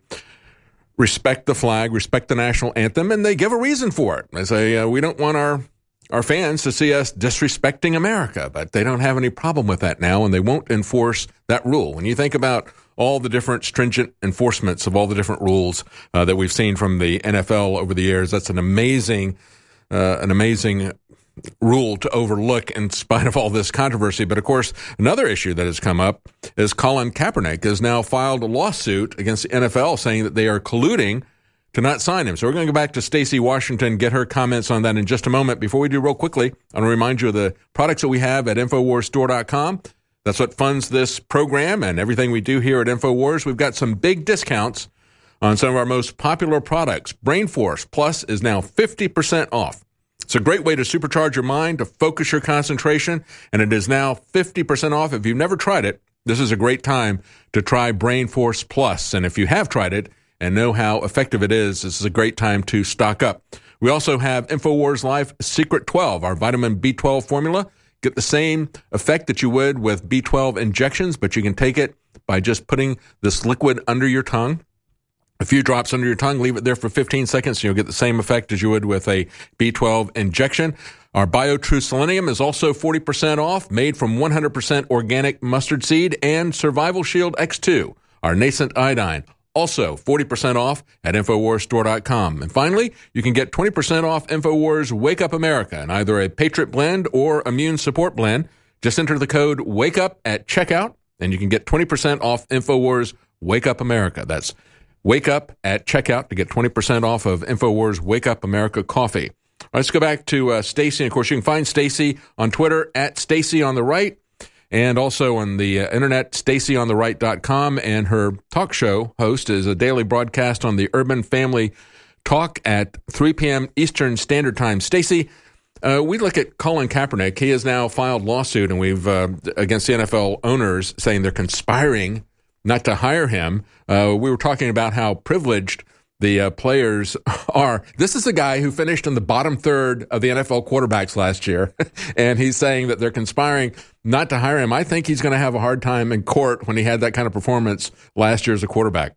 respect the flag, respect the national anthem, and they give a reason for it. They say, uh, we don't want our, our fans to see us disrespecting America, but they don't have any problem with that now, and they won't enforce that rule. When you think about all the different stringent enforcements of all the different rules uh, that we've seen from the N F L over the years, that's an amazing, uh, an amazing rule to overlook in spite of all this controversy. But of course, another issue that has come up is Colin Kaepernick has now filed a lawsuit against the N F L saying that they are colluding to not sign him. So we're going to go back to Stacey Washington, get her comments on that in just a moment. Before we do, real quickly, I want to remind you of the products that we have at Infowars Store dot com. That's what funds this program and everything we do here at InfoWars. We've got some big discounts on some of our most popular products. BrainForce Plus is now fifty percent off. It's a great way to supercharge your mind, to focus your concentration, and it is now fifty percent off. If you've never tried it, this is a great time to try BrainForce Plus. And if you have tried it and know how effective it is, this is a great time to stock up. We also have InfoWars Life Secret twelve, our vitamin B twelve formula. Get the same effect that you would with B twelve injections, but you can take it by just putting this liquid under your tongue. A few drops under your tongue, leave it there for fifteen seconds, and you'll get the same effect as you would with a B twelve injection. Our BioTrue Selenium is also forty percent off, made from one hundred percent organic mustard seed, and Survival Shield X two, our nascent iodine, also forty percent off at Infowars Store dot com. And finally, you can get twenty percent off Infowars Wake Up America in either a Patriot Blend or Immune Support Blend. Just enter the code WAKEUP at checkout, and you can get twenty percent off Infowars Wake Up America. That's Wake Up at checkout to get twenty percent off of Infowars Wake Up America coffee. All right, let's go back to uh, Stacy. Of course, you can find Stacy on Twitter at Stacy on the Right, and also on the uh, internet, stacy on the right dot com. And her talk show host is a daily broadcast on the Urban Family Talk at three p.m. Eastern Standard Time. Stacy, uh, we look at Colin Kaepernick. He has now filed lawsuit, and we've uh, against the N F L owners, saying they're conspiring not to hire him. Uh, we were talking about how privileged the uh, players are. This is a guy who finished in the bottom third of the N F L quarterbacks last year, and he's saying that they're conspiring not to hire him. I think he's going to have a hard time in court when he had that kind of performance last year as a quarterback.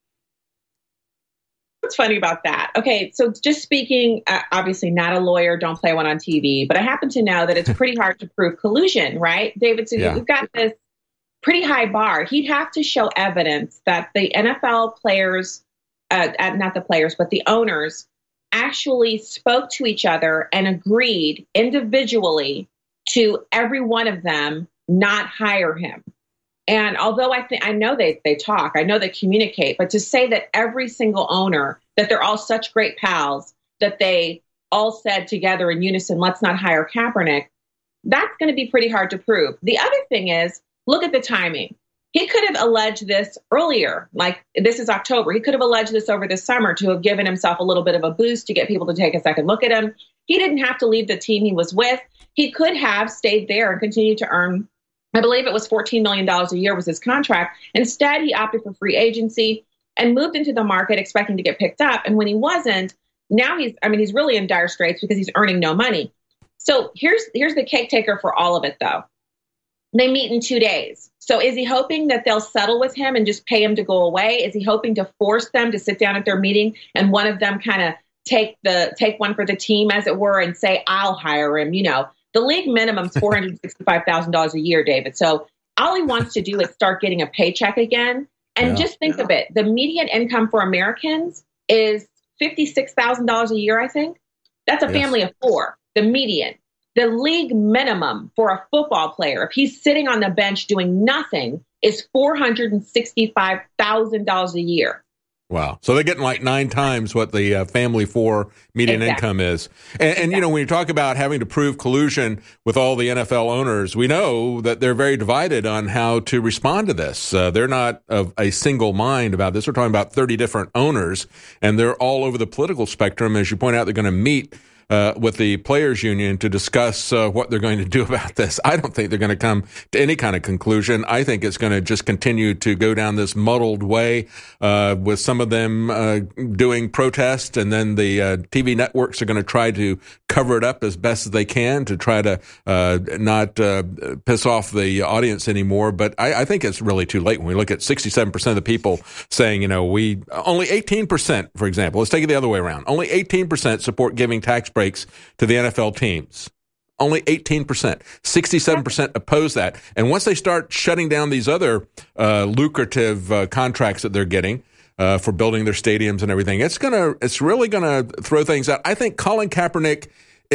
What's funny about that? Okay, so just speaking, uh, obviously not a lawyer, don't play one on T V, but I happen to know that it's pretty hard to prove collusion, right, David? So yeah. We've got this pretty high bar. He'd have to show evidence that the N F L players, uh, not the players, but the owners actually spoke to each other and agreed individually to every one of them not hire him. And although I think I know they they talk, I know they communicate, but to say that every single owner, that they're all such great pals, that they all said together in unison, let's not hire Kaepernick, that's going to be pretty hard to prove. The other thing is, look at the timing. He could have alleged this earlier, like this is October. He could have alleged this over the summer to have given himself a little bit of a boost to get people to take a second look at him. He didn't have to leave the team he was with. He could have stayed there and continued to earn, I believe it was fourteen million dollars a year was his contract. Instead, he opted for free agency and moved into the market expecting to get picked up. And when he wasn't, now he's, I mean, he's really in dire straits because he's earning no money. So here's here's the cake taker for all of it, though. They meet in two days. So is he hoping that they'll settle with him and just pay him to go away? Is he hoping to force them to sit down at their meeting and one of them kind of take the take one for the team, as it were, and say, I'll hire him? You know, the league minimum is four hundred sixty-five thousand dollars a year, David. So all he wants to do is start getting a paycheck again. And yeah, just think yeah. of it. The median income for Americans is fifty-six thousand dollars a year, I think. That's a yes. family of four, the median. The league minimum for a football player, if he's sitting on the bench doing nothing, is four hundred sixty-five thousand dollars a year. Wow. So they're getting like nine times what the uh, family four median exactly. income is. And, and exactly. you know, when you talk about having to prove collusion with all the N F L owners, we know that they're very divided on how to respond to this. Uh, they're not of a single mind about this. We're talking about thirty different owners, and they're all over the political spectrum. As you point out, they're going to meet Uh, with the players union to discuss uh, what they're going to do about this. I don't think they're going to come to any kind of conclusion. I think it's going to just continue to go down this muddled way, uh, with some of them uh, doing protests, and then the uh, T V networks are going to try to cover it up as best as they can to try to uh, not uh, piss off the audience anymore. But I, I think it's really too late when we look at sixty-seven percent of the people saying, you know, we only eighteen percent, for example, let's take it the other way around. Only eighteen percent support giving tax breaks to the N F L teams. Only eighteen percent. sixty-seven percent oppose that. And once they start shutting down these other uh, lucrative uh, contracts that they're getting uh, for building their stadiums and everything, it's gonna, it's really going to throw things out. I think Colin Kaepernick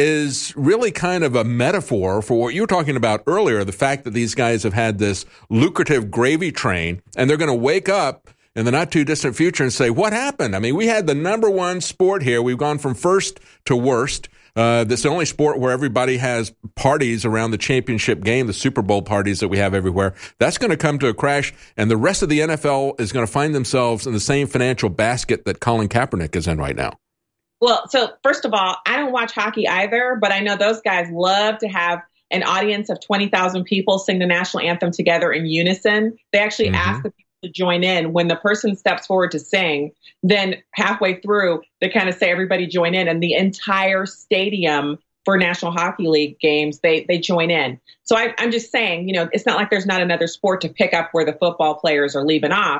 is really kind of a metaphor for what you were talking about earlier, the fact that these guys have had this lucrative gravy train, and they're going to wake up in the not too distant future and say, what happened? I mean, we had the number one sport here. We've gone from first to worst. Uh, this is the only sport where everybody has parties around the championship game, the Super Bowl parties that we have everywhere. That's going to come to a crash, and the rest of the N F L is going to find themselves in the same financial basket that Colin Kaepernick is in right now. Well, so first of all, I don't watch hockey either, but I know those guys love to have an audience of twenty thousand people sing the national anthem together in unison. They actually mm-hmm. ask the people to join in. When the person steps forward to sing, then halfway through, they kind of say, everybody join in, and the entire stadium for National Hockey League games, they they join in. So I, I'm just saying, you know, it's not like there's not another sport to pick up where the football players are leaving off.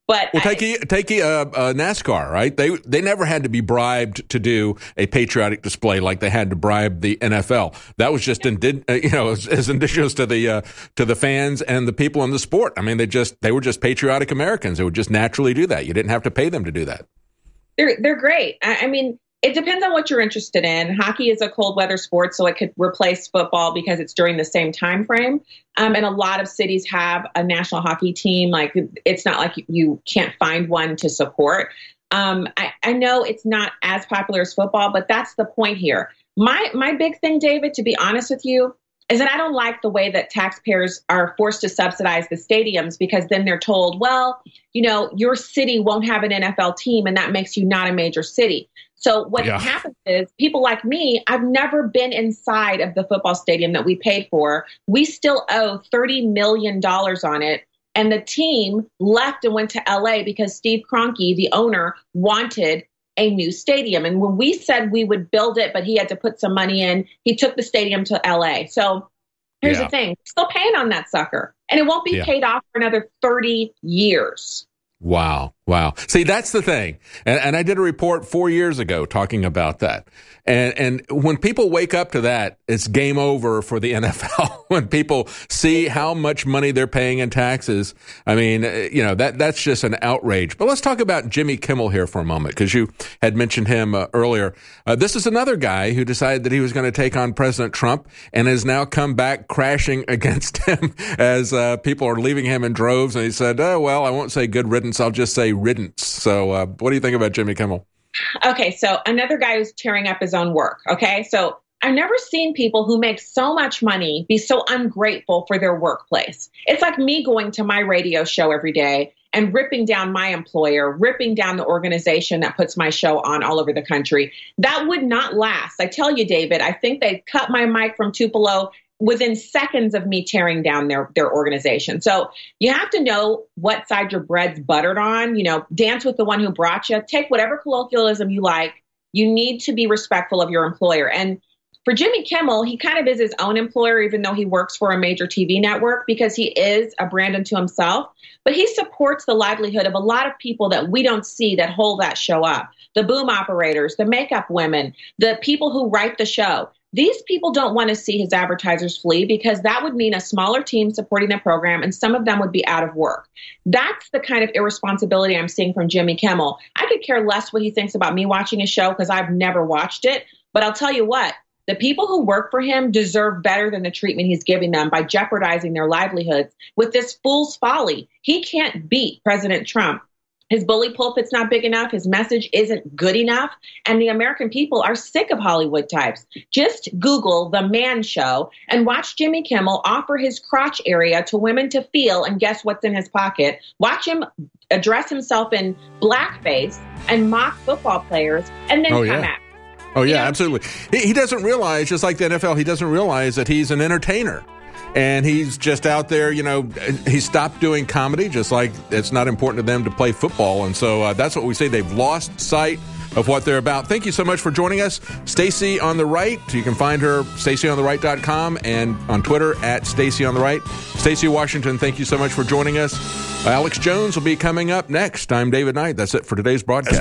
But well, take I, take uh, uh, NASCAR, right? They they never had to be bribed to do a patriotic display like they had to bribe the N F L. That was just indi- you know as, as indigenous to the uh, to the fans and the people in the sport. I mean, they just they were just patriotic Americans. They would just naturally do that. You didn't have to pay them to do that. They're they're great. I, I mean. It depends on what you're interested in. Hockey is a cold weather sport, so it could replace football because it's during the same time frame. Um, and a lot of cities have a national hockey team. Like, it's not like you can't find one to support. Um, I, I know it's not as popular as football, but that's the point here. My my big thing, David, to be honest with you, is that I don't like the way that taxpayers are forced to subsidize the stadiums, because then they're told, well, you know, your city won't have an N F L team, and that makes you not a major city. So what yeah. happens is people like me, I've never been inside of the football stadium that we paid for. We still owe thirty million dollars on it. And the team left and went to L A because Steve Kroenke, the owner, wanted a new stadium. And when we said we would build it, but he had to put some money in, he took the stadium to L A. So here's yeah. the thing, we're still paying on that sucker. And it won't be yeah. paid off for another thirty years. Wow. Wow. See, that's the thing. And, and I did a report four years ago talking about that. And and when people wake up to that, it's game over for the N F L. When people see how much money they're paying in taxes, I mean, you know, that that's just an outrage. But let's talk about Jimmy Kimmel here for a moment, because you had mentioned him uh, earlier. Uh, this is another guy who decided that he was going to take on President Trump and has now come back crashing against him as uh, people are leaving him in droves. And he said, oh, well, I won't say good riddance. I'll just say riddance. So uh, what do you think about Jimmy Kimmel? Okay, so another guy who's tearing up his own work. Okay, so I've never seen people who make so much money be so ungrateful for their workplace. It's like me going to my radio show every day and ripping down my employer, ripping down the organization that puts my show on all over the country. That would not last. I tell you, David, I think they cut my mic from Tupelo within seconds of me tearing down their, their organization. So you have to know what side your bread's buttered on. You know, dance with the one who brought you. Take whatever colloquialism you like. You need to be respectful of your employer. And for Jimmy Kimmel, he kind of is his own employer, even though he works for a major T V network, because he is a brand unto himself. But he supports the livelihood of a lot of people that we don't see that hold that show up. The boom operators, the makeup women, the people who write the show. These people don't want to see his advertisers flee, because that would mean a smaller team supporting the program, and some of them would be out of work. That's the kind of irresponsibility I'm seeing from Jimmy Kimmel. I could care less what he thinks about me watching his show, because I've never watched it. But I'll tell you what, the people who work for him deserve better than the treatment he's giving them by jeopardizing their livelihoods with this fool's folly. He can't beat President Trump. His bully pulpit's not big enough. His message isn't good enough. And the American people are sick of Hollywood types. Just Google The Man Show and watch Jimmy Kimmel offer his crotch area to women to feel, and guess what's in his pocket? Watch him address himself in blackface and mock football players, and then oh, come yeah. at Oh, yeah, you know? absolutely. He, he doesn't realize, just like the N F L, he doesn't realize that he's an entertainer. And he's just out there, you know, he stopped doing comedy, just like it's not important to them to play football. And so uh, that's what we say. They've lost sight of what they're about. Thank you so much for joining us. Stacey on the Right. You can find her, stacey on the right dot com, and on Twitter at Stacey on the Right. Stacey Washington, thank you so much for joining us. Uh, Alex Jones will be coming up next. I'm David Knight. That's it for today's broadcast.